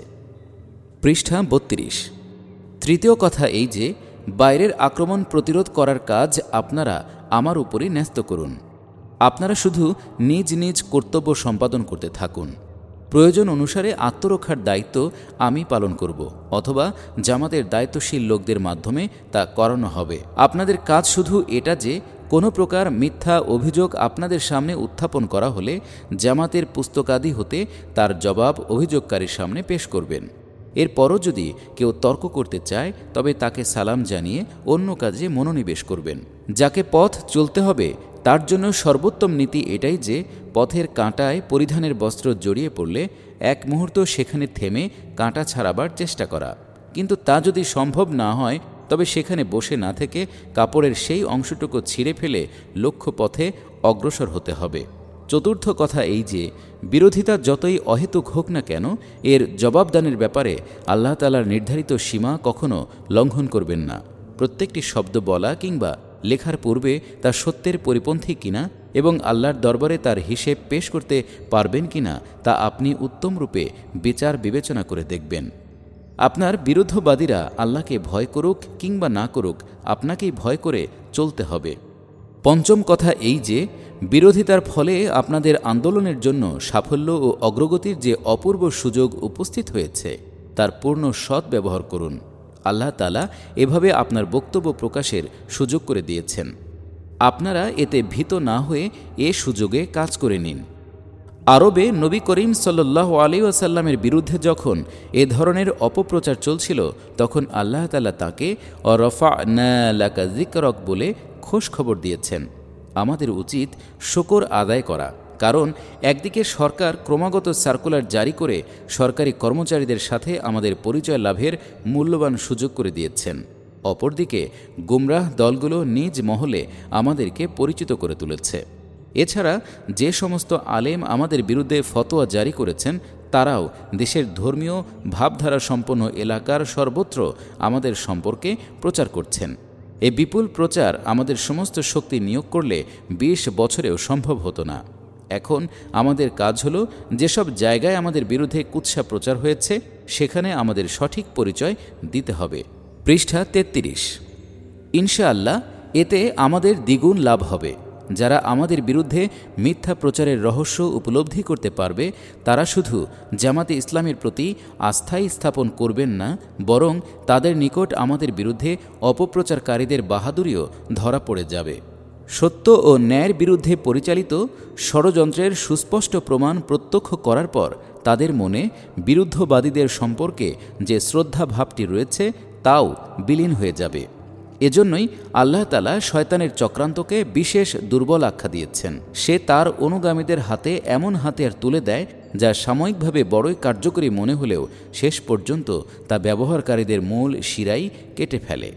পৃষ্ঠা বত্রিশ। তৃতীয় কথা এই যে বাইরের আক্রমণ প্রতিরোধ করার কাজ আপনারা আমার উপরই ন্যস্ত করুন। আপনারা শুধু নিজ নিজ কর্তব্য সম্পাদন করতে থাকুন। প্রয়োজন অনুসারে আত্মরক্ষার দায়িত্ব আমি পালন করব অথবা জামাতের দায়িত্বশীল লোকদের মাধ্যমে তা করানো হবে। আপনাদের কাজ শুধু এটা যে কোনো প্রকার মিথ্যা অভিযোগ আপনাদের সামনে উত্থাপন করা হলে জামাতের পুস্তকাদি হতে তার জবাব অভিযোগকারীর সামনে পেশ করবেন। এরপরও যদি কেউ তর্ক করতে চায় তবে তাকে সালাম জানিয়ে অন্য কাজে মনোনিবেশ করবেন। যাকে পথ চলতে হবে তার জন্য সর্বোত্তম নীতি এটাই যে পথের কাঁটায় পরিধানের বস্ত্র জড়িয়ে পড়লে এক মুহূর্ত সেখানে থেমে কাঁটা ছাড়াবার চেষ্টা করা, কিন্তু তা যদি সম্ভব না হয় তবে সেখানে বসে না থেকে কাপড়ের সেই অংশটুকু ছিঁড়ে ফেলে লক্ষ্য পথে অগ্রসর হতে হবে। চতুর্থ কথা এই যে বিরোধিতা যতই অহেতুক হোক না কেন এর জবাবদানের ব্যাপারে আল্লাহ তাআলার নির্ধারিত সীমা কখনো লঙ্ঘন করবেন না। প্রত্যেকটি শব্দ বলা কিংবা লেখার পূর্বে তা সত্যের পরিপন্থী কিনা এবং আল্লাহর দরবারে তার হিসেব পেশ করতে পারবেন কিনা তা আপনি উত্তম রূপে বিচার বিবেচনা করে দেখবেন। আপনার বিরুদ্ধবাদীরা আল্লাহকে ভয় করুক কিংবা না করুক, আপনাকেই ভয় করে চলতে হবে। পঞ্চম কথা এই যে বিরোধিতার ফলে আপনাদের আন্দোলনের জন্য সাফল্য ও অগ্রগতির যে অপূর্ব সুযোগ উপস্থিত হয়েছে তার পূর্ণ সৎ ব্যবহার করুন। আল্লাহ তাআলা এভাবে আপনার বক্তব্য প্রকাশের সুযোগ করে দিয়েছেন। আপনারা এতে ভীত না হয়ে এ সুযোগে কাজ করে নিন। আরবে নবী করিম সাল্লাল্লাহু আলাইহি ওয়াসাল্লামের বিরুদ্ধে যখন এ ধরনের অপপ্রচার চলছিল তখন আল্লাহ তাআলা তাকে ওয়ারাফা'না লাকা যিকরাক বলে খোঁজ খবর দিয়েছেন। আমাদের উচিত শুকর আদায় করা, কারণ একদিকে সরকার ক্রমাগত সার্কুলার জারি করে সরকারি কর্মচারীদের সাথে আমাদের পরিচয় লাভের মূল্যবান সুযোগ করে দিয়েছেন, অপরদিকে গুমরাহ দলগুলো নিজ মহলে আমাদেরকে পরিচিত করে তুলেছে। এছাড়া যে সমস্ত আলেম আমাদের বিরুদ্ধে ফতোয়া জারি করেছেন তারাও দেশের ধর্মীয় ভাবধারা সম্পন্ন এলাকার সর্বত্র আমাদের সম্পর্কে প্রচার করছেন। এই বিপুল প্রচার আমাদের সমস্ত শক্তি নিয়োগ করলে বিশ বছরেও সম্ভব হতো না। এখন আমাদের কাজ হলো যেসব জায়গায় আমাদের বিরুদ্ধে কুৎসা প্রচার হয়েছে সেখানে আমাদের সঠিক পরিচয় দিতে হবে। পৃষ্ঠা তেত্রিশ। ইনশাআল্লাহ এতে আমাদের দ্বিগুণ লাভ হবে। যারা আমাদের বিরুদ্ধে মিথ্যা প্রচারের রহস্য উপলব্ধি করতে পারবে তারা শুধু জামাতে ইসলামের প্রতি আস্থাই স্থাপন করবেন না, বরং তাদের নিকট আমাদের বিরুদ্ধে অপপ্রচারকারীদের বাহাদুরিও ধরা পড়ে যাবে। সত্য ও ন্যায়ের বিরুদ্ধে পরিচালিত ষড়যন্ত্রের সুস্পষ্ট প্রমাণ প্রত্যক্ষ করার পর তাদের মনে বিরুদ্ধবাদীদের সম্পর্কে যে শ্রদ্ধা ভাবটি রয়েছে তাও বিলীন হয়ে যাবে। এজন্যই আল্লাহ তাআলা শয়তানের চক্রান্তকে বিশেষ দুর্বল আখ্যা দিয়েছেন। সে তার অনুগামীদের হাতে এমন হাতিয়ার তুলে দেয় যা সাময়িকভাবে বড়ই কার্যকরী মনে হলেও শেষ পর্যন্ত তা ব্যবহারকারীদের মূল শিরাই কেটে ফেলে।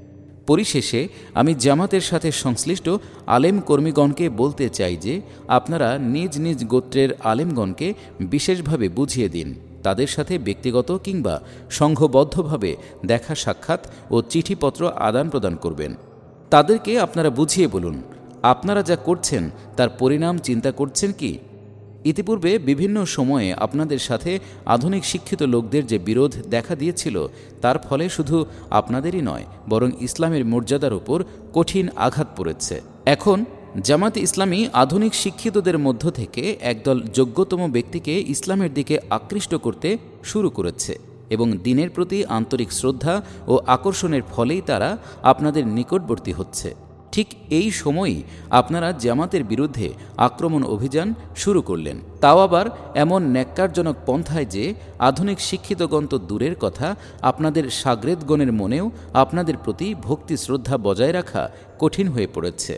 পরিশেষে আমি জামাতের সাথে সংশ্লিষ্ট আলেম কর্মীগণকে বলতে চাই যে আপনারা নিজ নিজ গোত্রের আলেমগণকে বিশেষভাবে বুঝিয়ে দিন। তাদের সাথে ব্যক্তিগত কিংবা সংঘবদ্ধভাবে দেখা সাক্ষাৎ ও চিঠিপত্র আদান প্রদান করবেন। তাদেরকে আপনারা বুঝিয়ে বলুন, আপনারা যা করছেন তার পরিণাম চিন্তা করছেন কি? ইতিপূর্বে বিভিন্ন সময়ে আপনাদের সাথে আধুনিক শিক্ষিত লোকদের যে বিরোধ দেখা দিয়েছিল তার ফলে শুধু আপনাদেরই নয় বরং ইসলামের মর্যাদার উপর কঠিন আঘাত পড়েছে। এখন জামাতে ইসলামী আধুনিক শিক্ষিতদের মধ্য থেকে একদল যোগ্যতম ব্যক্তিকে ইসলামের দিকে আকৃষ্ট করতে শুরু করেছে এবং দিনের প্রতি আন্তরিক শ্রদ্ধা ও আকর্ষণের ফলেই তারা আপনাদের নিকটবর্তী হচ্ছে। ঠিক এই সময়ই আপনারা জামাতের বিরুদ্ধে আক্রমণ অভিযান শুরু করলেন, তাও আবার এমন ন্যাক্কারজনক পন্থায় যে আধুনিক শিক্ষিতগণ তো দূরের কথা, আপনাদের সাগরেদগণের মনেও আপনাদের প্রতি ভক্তি শ্রদ্ধা বজায় রাখা কঠিন হয়ে পড়েছে।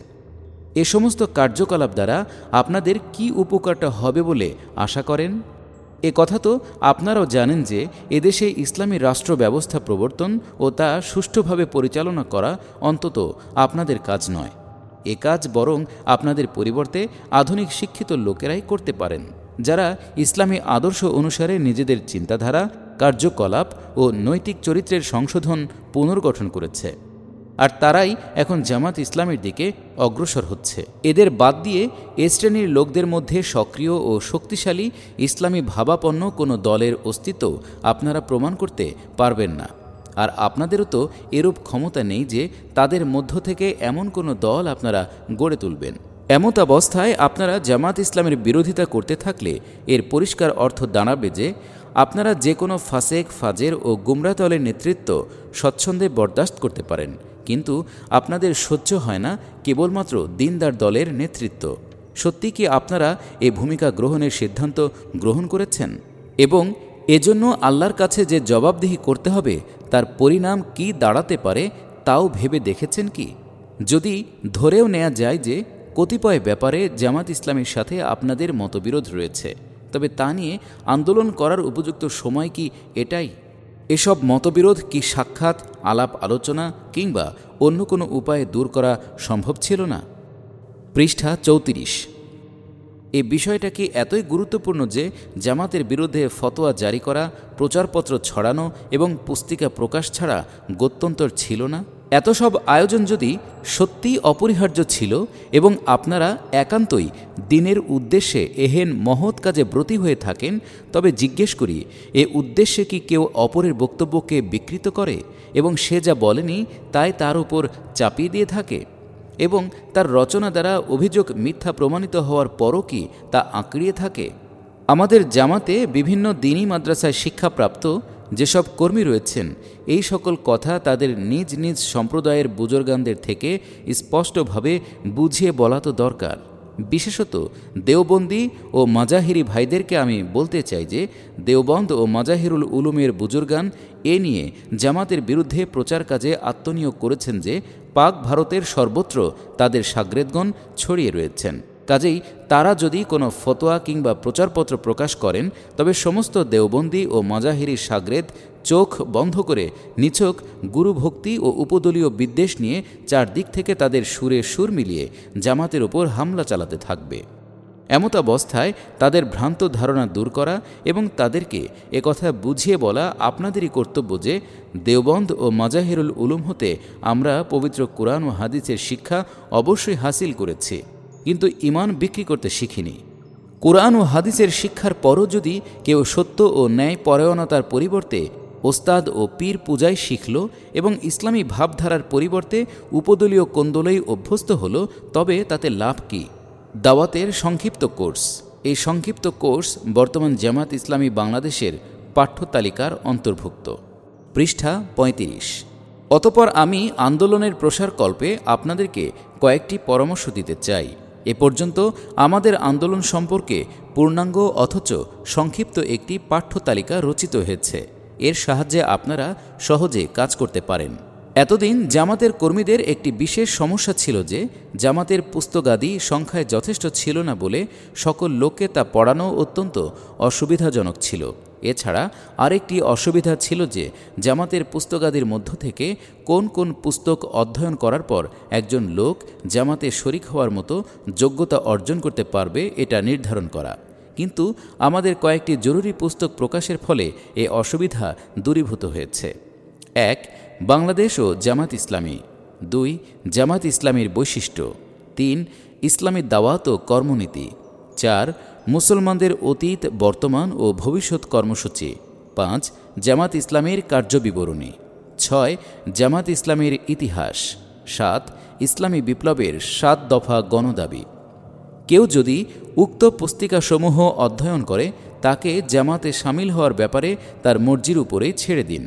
এ সমস্ত কার্যকলাপ দ্বারা আপনাদের কি উপকারটা হবে বলে আশা করেন? এ কথা তো আপনারাও জানেন যে এদেশে ইসলামী রাষ্ট্র ব্যবস্থা প্রবর্তন ও তা সুষ্ঠুভাবে পরিচালনা করা অন্তত আপনাদের কাজ নয়। এ কাজ বরং আপনাদের পরিবর্তে আধুনিক শিক্ষিত লোকেরাই করতে পারেন, যারা ইসলামী আদর্শ অনুসারে নিজেদের চিন্তাধারা, কার্যকলাপ ও নৈতিক চরিত্রের সংশোধন পুনর্গঠন করেছে। আর তারাই এখন জামাত ইসলামের দিকে অগ্রসর হচ্ছে। এদের বাদ দিয়ে এ শ্রেণীর লোকদের মধ্যে সক্রিয় ও শক্তিশালী ইসলামী ভাবাপন্ন কোনো দলের অস্তিত্ব আপনারা প্রমাণ করতে পারবেন না। আর আপনাদেরও তো এরূপ ক্ষমতা নেই যে তাদের মধ্য থেকে এমন কোনো দল আপনারা গড়ে তুলবেন। এমত অবস্থায় আপনারা জামাত ইসলামের বিরোধিতা করতে থাকলে এর পরিষ্কার অর্থ দাঁড়াবে যে আপনারা যে কোনো ফাসেক, ফাজের ও গুমরাহ দলের নেতৃত্ব স্বচ্ছন্দে বরদাস্ত করতে পারেন, কিন্তু আপনাদের সহ্য হয় না কেবলমাত্র দিনদার দলের নেতৃত্ব। সত্যি কি আপনারা এই ভূমিকা গ্রহণের সিদ্ধান্ত গ্রহণ করেছেন? এবং এজন্য আল্লাহর কাছে যে জবাবদিহি করতে হবে তার পরিণাম কি দাঁড়াতে পারে তাও ভেবে দেখেছেন কি? যদি ধরেও নেওয়া যায় যে কতিপয় ব্যাপারে জামাত ইসলামের সাথে আপনাদের মতবিরোধ রয়েছে, তবে তা নিয়ে আন্দোলন করার উপযুক্ত সময় কি এটাই? এসব মতবিরোধ কি সাক্ষাৎ, আলাপ আলোচনা কিংবা অন্য কোনো উপায়ে দূর করা সম্ভব ছিল না? পৃষ্ঠা চৌত্রিশ। এই বিষয়টা কি এতই গুরুত্বপূর্ণ যে জামাতের বিরুদ্ধে ফতোয়া জারি করা, প্রচারপত্র ছড়ানো এবং পুস্তিকা প্রকাশ ছাড়া গত্যন্তর ছিল না? এত সব আয়োজন যদি সত্যিই অপরিহার্য ছিল এবং আপনারা একান্তই দিনের উদ্দেশ্যে এহেন মহৎ কাজে ব্রতী হয়ে থাকেন, তবে জিজ্ঞেস করি, এ উদ্দেশ্যে কি কেউ অপরের বক্তব্যকে বিকৃত করে এবং সে যা বলেনি তাই তার উপর চাপিয়ে দিয়ে থাকে এবং তার রচনা দ্বারা অভিযোগ মিথ্যা প্রমাণিত হওয়ার পরও কি তা আঁকড়িয়ে থাকে? আমাদের জামাতে বিভিন্ন দ্বীনি মাদ্রাসায় শিক্ষাপ্রাপ্ত যেসব কর্মী রয়েছেন, এই সকল কথা তাদের নিজ নিজ সম্প্রদায়ের বুজুর্গানদের থেকে স্পষ্টভাবে বুঝিয়ে বলা তো দরকার। বিশেষত দেওবন্দি ও মাজাহিরি ভাইদেরকে আমি বলতে চাই যে দেওবন্দ ও মাজাহিরুল উলুমের বুজুর্গান এ নিয়ে জামাতের বিরুদ্ধে প্রচার কাজে আত্মনিয়োগ করেছেন যে পাক ভারতের সর্বত্র তাদের শাগরেদগণ ছড়িয়ে রয়েছেন। কাজেই তারা যদি কোনো ফতোয়া কিংবা প্রচারপত্র প্রকাশ করেন, তবে সমস্ত দেওবন্দি ও মাজাহিরি শাগরেদ চোখ বন্ধ করে নিছক গুরুভক্তি ও উপদলীয় বিদ্বেষ নিয়ে চারদিক থেকে তাদের সুরে সুর মিলিয়ে জামাতের ওপর হামলা চালাতে থাকবে। এমত অবস্থায় তাদের ভ্রান্ত ধারণা দূর করা এবং তাদেরকে একথা বুঝিয়ে বলা আপনাদেরই কর্তব্য যে দেওবন্দ ও মাজাহিরুল উলুম হতে আমরা পবিত্র কুরআন ও হাদিসের শিক্ষা অবশ্যই হাসিল করেছি, কিন্তু ঈমান বিক্রি করতে শিখিনি। কুরআন ও হাদিসের শিক্ষার পরও যদি কেউ সত্য ও ন্যায় পরায়ণতার পরিবর্তে ওস্তাদ ও পীর পূজায় শিখল এবং ইসলামী ভাবধারার পরিবর্তে উপদলীয় কোন্দলেই অভ্যস্ত হল, তবে তাতে লাভ কি? দাওয়াতের সংক্ষিপ্ত কোর্স। এই সংক্ষিপ্ত কোর্স বর্তমান জামাত ইসলামী বাংলাদেশের পাঠ্যতালিকার অন্তর্ভুক্ত। পৃষ্ঠা পঁয়ত্রিশ। অতঃপর আমি আন্দোলনের প্রসারকল্পে আপনাদেরকে কয়েকটি পরামর্শ দিতে চাই। এ পর্যন্ত আমাদের আন্দোলন সম্পর্কে পূর্ণাঙ্গ অথচ সংক্ষিপ্ত একটি পাঠ্যতালিকা রচিত হয়েছে। এর সাহায্যে আপনারা সহজে কাজ করতে পারেন। এতদিন জামাতের কর্মীদের একটি বিশেষ সমস্যা ছিল যে জামাতের পুস্তকাদি সংখ্যায় যথেষ্ট ছিল না বলে সকল লোককে তা পড়ানো অত্যন্ত অসুবিধাজনক ছিল। এছাড়া আরেকটি অসুবিধা ছিল যে জামাতের পুস্তকাদির মধ্য থেকে কোন কোন পুস্তক অধ্যয়ন করার পর একজন লোক জামাতে শরিক হওয়ার মতো যোগ্যতা অর্জন করতে পারবে এটা নির্ধারণ করা। কিন্তু আমাদের কয়েকটি জরুরি পুস্তক প্রকাশের ফলে এ অসুবিধা দূরীভূত হয়েছে। এক, বাংলাদেশ ও জামাত ইসলামী। দুই, জামাত ইসলামীর বৈশিষ্ট্য। তিন, ইসলামী দাওয়াত ও কর্মনীতি। চার, মুসলমানদের অতীত, বর্তমান ও ভবিষ্যৎ কর্মসূচি। পাঁচ, জামাত ইসলামের কার্যবিবরণী। ছয়, জামাত ইসলামের ইতিহাস। সাত, ইসলামী বিপ্লবের সাত দফা গণদাবি। কেউ যদি উক্ত পুস্তিকাসমূহ অধ্যয়ন করে তাকে জামাতে সামিল হওয়ার ব্যাপারে তার মর্জির উপরেই ছেড়ে দিন।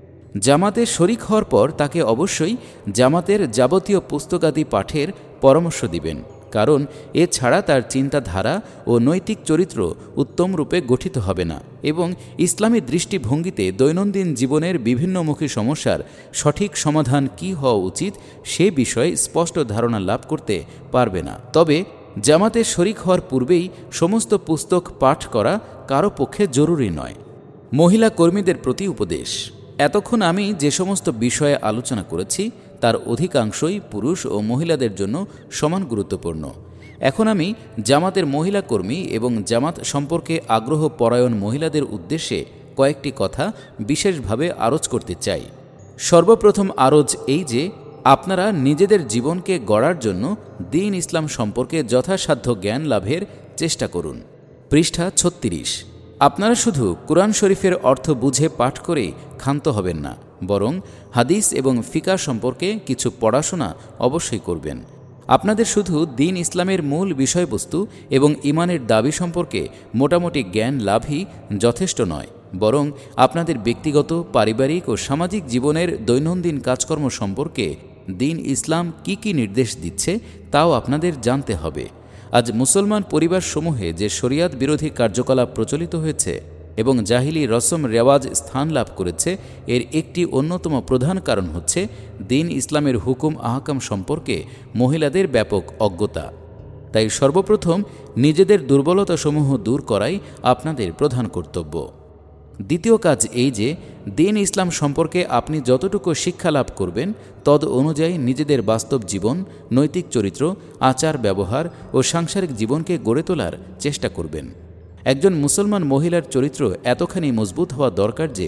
জামাতে শরিক হওয়ার পর তাকে অবশ্যই জামাতের যাবতীয় পুস্তকাদি পাঠের পরামর্শ দিবেন, কারণ এছাড়া তার চিন্তাধারা ও নৈতিক চরিত্র উত্তম রূপে গঠিত হবে না এবং ইসলামী দৃষ্টিভঙ্গিতে দৈনন্দিন জীবনের বিভিন্নমুখী সমস্যার সঠিক সমাধান কী হওয়া উচিত সে বিষয়ে স্পষ্ট ধারণা লাভ করতে পারবে না। তবে জামাতে শরিক হওয়ার পূর্বেই সমস্ত পুস্তক পাঠ করা কারো পক্ষে জরুরি নয়। মহিলা কর্মীদের প্রতি উপদেশ। এতক্ষণ আমি যে সমস্ত বিষয়ে আলোচনা করেছি তার অধিকাংশই পুরুষ ও মহিলাদের জন্য সমান গুরুত্বপূর্ণ। এখন আমি জামাতের মহিলা কর্মী এবং জামাত সম্পর্কে আগ্রহ পরায়ণ মহিলাদের উদ্দেশ্যে কয়েকটি কথা বিশেষভাবে আরজ করতে চাই। সর্বপ্রথম আরজ এই যে আপনারা নিজেদের জীবনকে গড়ার জন্য দ্বীন ইসলাম সম্পর্কে যথাসাধ্য জ্ঞান লাভের চেষ্টা করুন। পৃষ্ঠা ছত্রিশ। আপনারা শুধু কুরআন শরীফের অর্থ বুঝে পাঠ করেই ক্ষান্ত হবেন না, বরং হাদিস এবং ফিকাহ সম্পর্কে কিছু পড়াশোনা অবশ্যই করবেন। আপনাদের শুধু দ্বীন ইসলামের মূল বিষয়বস্তু এবং ঈমানের দাবি সম্পর্কে মোটামুটি জ্ঞান লাভই যথেষ্ট নয়, বরং আপনাদের ব্যক্তিগত, পারিবারিক ও সামাজিক জীবনের দৈনন্দিন কাজকর্ম সম্পর্কে দ্বীন ইসলাম কি কি নির্দেশ দিচ্ছে তাও আপনাদের জানতে হবে। আজ মুসলমান পরিবারসমূহে যে শরিয়াত বিরোধী কার্যকলাপ প্রচলিত হয়েছে এবং জাহিলি রসম রেওয়াজ স্থান লাভ করেছে, এর একটি অন্যতম প্রধান কারণ হচ্ছে দ্বীন ইসলামের হুকুম আহকাম সম্পর্কে মহিলাদের ব্যাপক অজ্ঞতা। তাই সর্বপ্রথম নিজেদের দুর্বলতাসমূহ দূর করাই আপনাদের প্রধান কর্তব্য। দ্বিতীয় কাজ এই যে দ্বীন ইসলাম সম্পর্কে আপনি যতটুকু শিক্ষা লাভ করবেন তদ অনুযায়ী নিজেদের বাস্তব জীবন, নৈতিক চরিত্র, আচার ব্যবহার ও সাংসারিক জীবনকে গড়ে তোলার চেষ্টা করবেন। একজন মুসলমান মহিলার চরিত্র এতখানি মজবুত হওয়া দরকার যে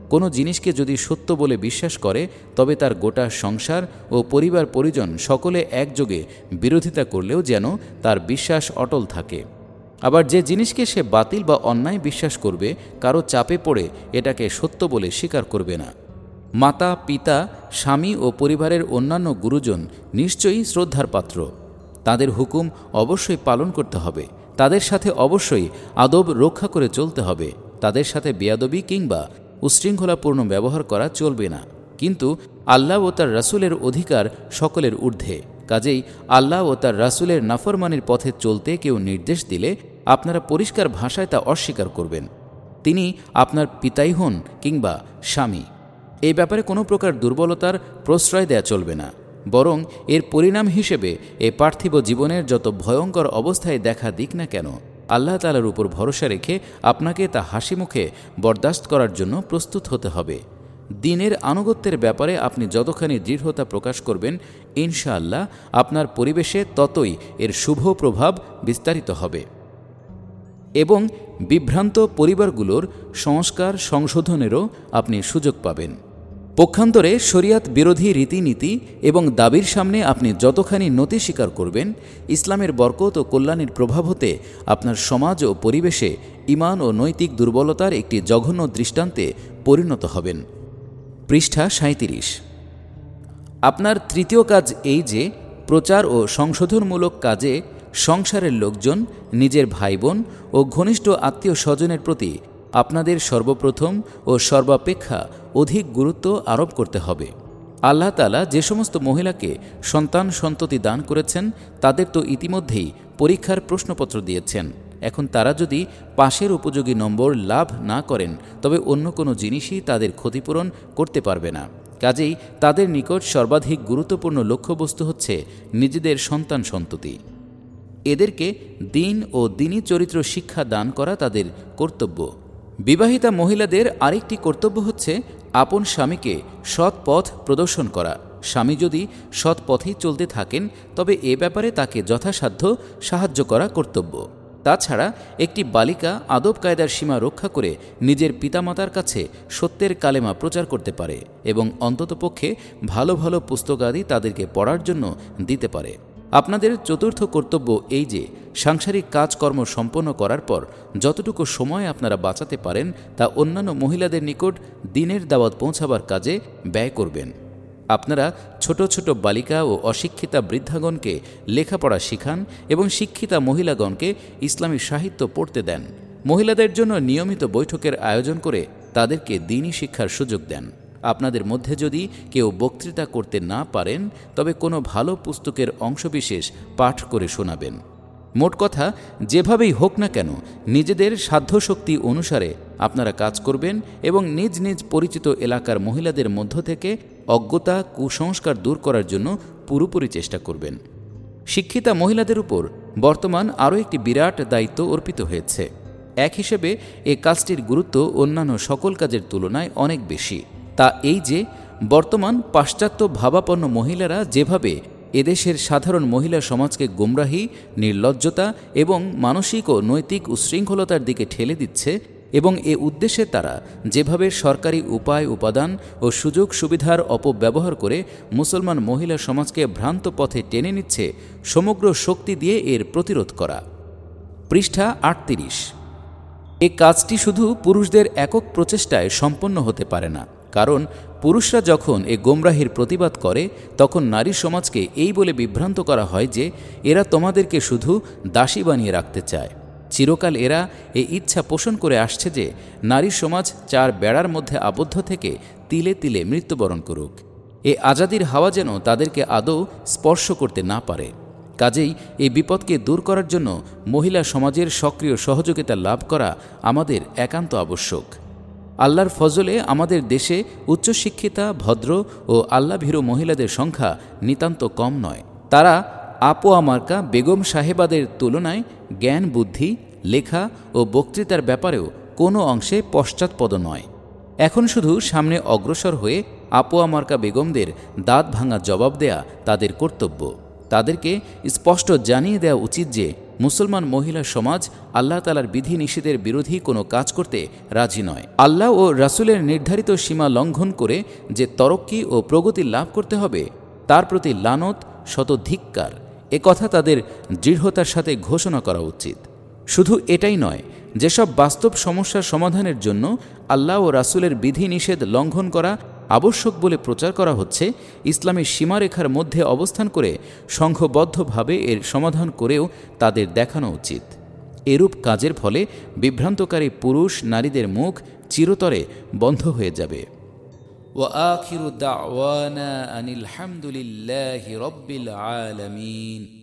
কোনো জিনিসকে যদি সত্য বলে বিশ্বাস করে তবে তার গোটা সংসার ও পরিবার পরিজন সকলে একযোগে বিরোধিতা করলেও যেন তার বিশ্বাস অটল থাকে। আবার যে জিনিসকে সে বাতিল বা অন্যায় বিশ্বাস করবে কারো চাপে পড়ে এটাকে সত্য বলে স্বীকার করবে না। মাতা, পিতা, স্বামী ও পরিবারের অন্যান্য গুরুজন নিশ্চয়ই শ্রদ্ধার পাত্র। তাদের হুকুম অবশ্যই পালন করতে হবে। তাদের সাথে অবশ্যই আদব রক্ষা করে চলতে হবে। তাদের সাথে বেয়াদবি কিংবা উশৃঙ্খলাপূর্ণ ব্যবহার করা চলবে না। কিন্তু আল্লাহ ও তার রাসূলের অধিকার সকলের ঊর্ধ্বে। কাজেই আল্লাহ ও তার রাসূলের নাফরমানির পথে চলতে কেউ নির্দেশ দিলে আপনারা পরিষ্কার ভাষায় তা অস্বীকার করবেন। তিনি আপনার পিতাই হন কিংবা স্বামী। এই ব্যাপারে কোনো প্রকার দুর্বলতার প্রশ্রয় দেয়া চলবে না, বরং এর পরিণাম হিসেবে এ পার্থিব জীবনের যত ভয়ঙ্কর অবস্থায় দেখা দিক না কেন আল্লাহ তাআলার উপর ভরসা রেখে আপনাকে তা হাসি মুখে বরদাস্ত করার জন্য প্রস্তুত হতে হবে। দ্বীনের আনুগত্যের ব্যাপারে আপনি যতখানি দৃঢ়তা প্রকাশ করবেন, ইনশাআল্লাহ আপনার পরিবেশে ততই এর শুভ প্রভাব বিস্তারিত হবে এবং বিভ্রান্ত পরিবারগুলোর সংস্কার সংশোধনেরও আপনি সুযোগ পাবেন। পক্ষান্তরে শরিয়াত বিরোধী রীতিনীতি এবং দাবির সামনে আপনি যতখানি নতি স্বীকার করবেন, ইসলামের বরকত ও কল্যাণের প্রভাব হতে আপনার সমাজ ও পরিবেশে ঈমান ও নৈতিক দুর্বলতার একটি জঘন্য দৃষ্টান্তে পরিণত হবেন। পৃষ্ঠা সাঁইত্রিশ। আপনার তৃতীয় কাজ এই যে প্রচার ও সংশোধনমূলক কাজে সংসারের লোকজন, নিজের ভাই বোন ও ঘনিষ্ঠ আত্মীয় স্বজনের প্রতি আপনাদের সর্বপ্রথম ও সর্বাপেক্ষা অধিক গুরুত্ব আরোপ করতে হবে। আল্লাহ তাআলা যে সমস্ত মহিলাকে সন্তান সন্ততি দান করেছেন তাদের তো ইতিমধ্যেই পরীক্ষার প্রশ্নপত্র দিয়েছেন। এখন তারা যদি পাশের উপযোগী নম্বর লাভ না করেন তবে অন্য কোনো জিনিসই তাদের ক্ষতিপূরণ করতে পারবে না। কাজেই তাদের নিকট সর্বাধিক গুরুত্বপূর্ণ লক্ষ্যবস্তু হচ্ছে নিজেদের সন্তান সন্ততি। এদেরকে দ্বীন ও দ্বীনী চরিত্র শিক্ষা দান করা তাদের কর্তব্য। বিবাহিতা মহিলাদের আরেকটি কর্তব্য হচ্ছে আপন স্বামীকে সৎ পথ প্রদর্শন করা। স্বামী যদি সৎ পথেই চলতে থাকেন তবে এ ব্যাপারে তাকে যথাসাধ্য সাহায্য করা কর্তব্য। তাছাড়া একটি বালিকা আদব কায়দার সীমা রক্ষা করে নিজের পিতামাতার কাছে সত্যের কালেমা প্রচার করতে পারে এবং অন্ততপক্ষে ভালো ভালো পুস্তকাদি তাদেরকে পড়ার জন্য দিতে পারে। আপনাদের চতুর্থ কর্তব্য এই যে সাংসারিক কাজকর্ম সম্পন্ন করার পর যতটুকু সময় আপনারা বাঁচাতে পারেন তা অন্যান্য মহিলাদের নিকট দ্বীনের দাওয়াত পৌঁছাবার কাজে ব্যয় করবেন। আপনারা ছোট ছোট বালিকা ও অশিক্ষিতা বৃদ্ধাগণকে লেখাপড়া শিখান এবং শিক্ষিতা মহিলাগণকে ইসলামী সাহিত্য পড়তে দেন। মহিলাদের জন্য নিয়মিত বৈঠকের আয়োজন করে তাদেরকে দ্বীনী শিক্ষার সুযোগ দেন। আপনাদের মধ্যে যদি কেউ বক্তৃতা করতে না পারেন তবে কোনো ভালো পুস্তকের অংশবিশেষ পাঠ করে শোনাবেন। মোট কথা, যেভাবেই হোক না কেন নিজেদের সাধ্যশক্তি অনুসারে আপনারা কাজ করবেন এবং নিজ নিজ পরিচিত এলাকার মহিলাদের মধ্য থেকে অজ্ঞতা, কুসংস্কার দূর করার জন্য পুরোপুরি চেষ্টা করবেন। শিক্ষিতা মহিলাদের উপর বর্তমান আরও একটি বিরাট দায়িত্ব অর্পিত হয়েছে। এক হিসেবে এ কাজটির গুরুত্ব অন্যান্য সকল কাজের তুলনায় অনেক বেশি। তা এই যে বর্তমান পাশ্চাত্য ভাবাপন্ন মহিলারা যেভাবে এদেশের সাধারণ মহিলা সমাজকে গোমরাহি, নির্লজ্জতা এবং মানসিক ও নৈতিক উশৃঙ্খলতার দিকে ঠেলে দিচ্ছে এবং এ উদ্দেশ্যে তারা যেভাবে সরকারি উপায়, উপাদান ও সুযোগ সুবিধার অপব্যবহার করে মুসলমান মহিলা সমাজকে ভ্রান্ত পথে টেনে নিচ্ছে, সমগ্র শক্তি দিয়ে এর প্রতিরোধ করা। পৃষ্ঠা আটত্রিশ। এ কাজটি শুধু পুরুষদের একক প্রচেষ্টায় সম্পন্ন হতে পারে না, কারণ পুরুষরা যখন এ গোমরাহির প্রতিবাদ করে তখন নারী সমাজকে এই বলে বিভ্রান্ত করা হয় যে এরা তোমাদেরকে শুধু দাসী বানিয়ে রাখতে চায়। চিরকাল এরা এ ইচ্ছা পোষণ করে আসছে যে নারী সমাজ চার বেড়ার মধ্যে আবদ্ধ থেকে তিলে তিলে মৃত্যুবরণ করুক। এ আজাদির হাওয়া যেন তাদেরকে আদৌ স্পর্শ করতে না পারে। কাজেই এই বিপদকে দূর করার জন্য মহিলা সমাজের সক্রিয় সহযোগিতা লাভ করা আমাদের একান্ত আবশ্যক। আল্লাহর ফজলে আমাদের দেশে উচ্চশিক্ষিতা, ভদ্র ও আল্লাভীরু মহিলাদের সংখ্যা নিতান্ত কম নয়। তারা আপোয়া মার্কা বেগম সাহেবাদের তুলনায় জ্ঞান, বুদ্ধি, লেখা ও বক্তৃতার ব্যাপারেও কোনো অংশে পশ্চাৎপদ নয়। এখন শুধু সামনে অগ্রসর হয়ে আপোয়া মার্কা বেগমদের দাঁত ভাঙা জবাব দেয়া তাদের কর্তব্য। তাদেরকে স্পষ্ট জানিয়ে দেওয়া উচিত যে মুসলমান মহিলা সমাজ আল্লাহ তাআলার বিধি নিষেধের বিরোধী কোনো কাজ করতে রাজি নয়। আল্লাহ ও রাসূলের নির্ধারিত সীমা লঙ্ঘন করে যে তরক্কি ও প্রগতি লাভ করতে হবে তার প্রতি লানত শত ধিক্কার, এ কথা তাদের দৃঢ়তার সাথে ঘোষণা করা উচিত। শুধু এটাই নয়, যেসব বাস্তব সমস্যার সমাধানের জন্য আল্লাহ ও রাসূলের বিধি নিষেধ লঙ্ঘন করা আবশ্যক বলে প্রচার করা হচ্ছে, ইসলামের সীমারেখার মধ্যে অবস্থান করে সংঘবদ্ধভাবে এর সমাধান করেও তাদের দেখানো উচিত। এরূপ কাজের ফলে বিভ্রান্তকারী পুরুষ নারীদের মুখ চিরতরে বন্ধ হয়ে যাবে। وآخر دعوانا أن الحمد لله رب العالمين।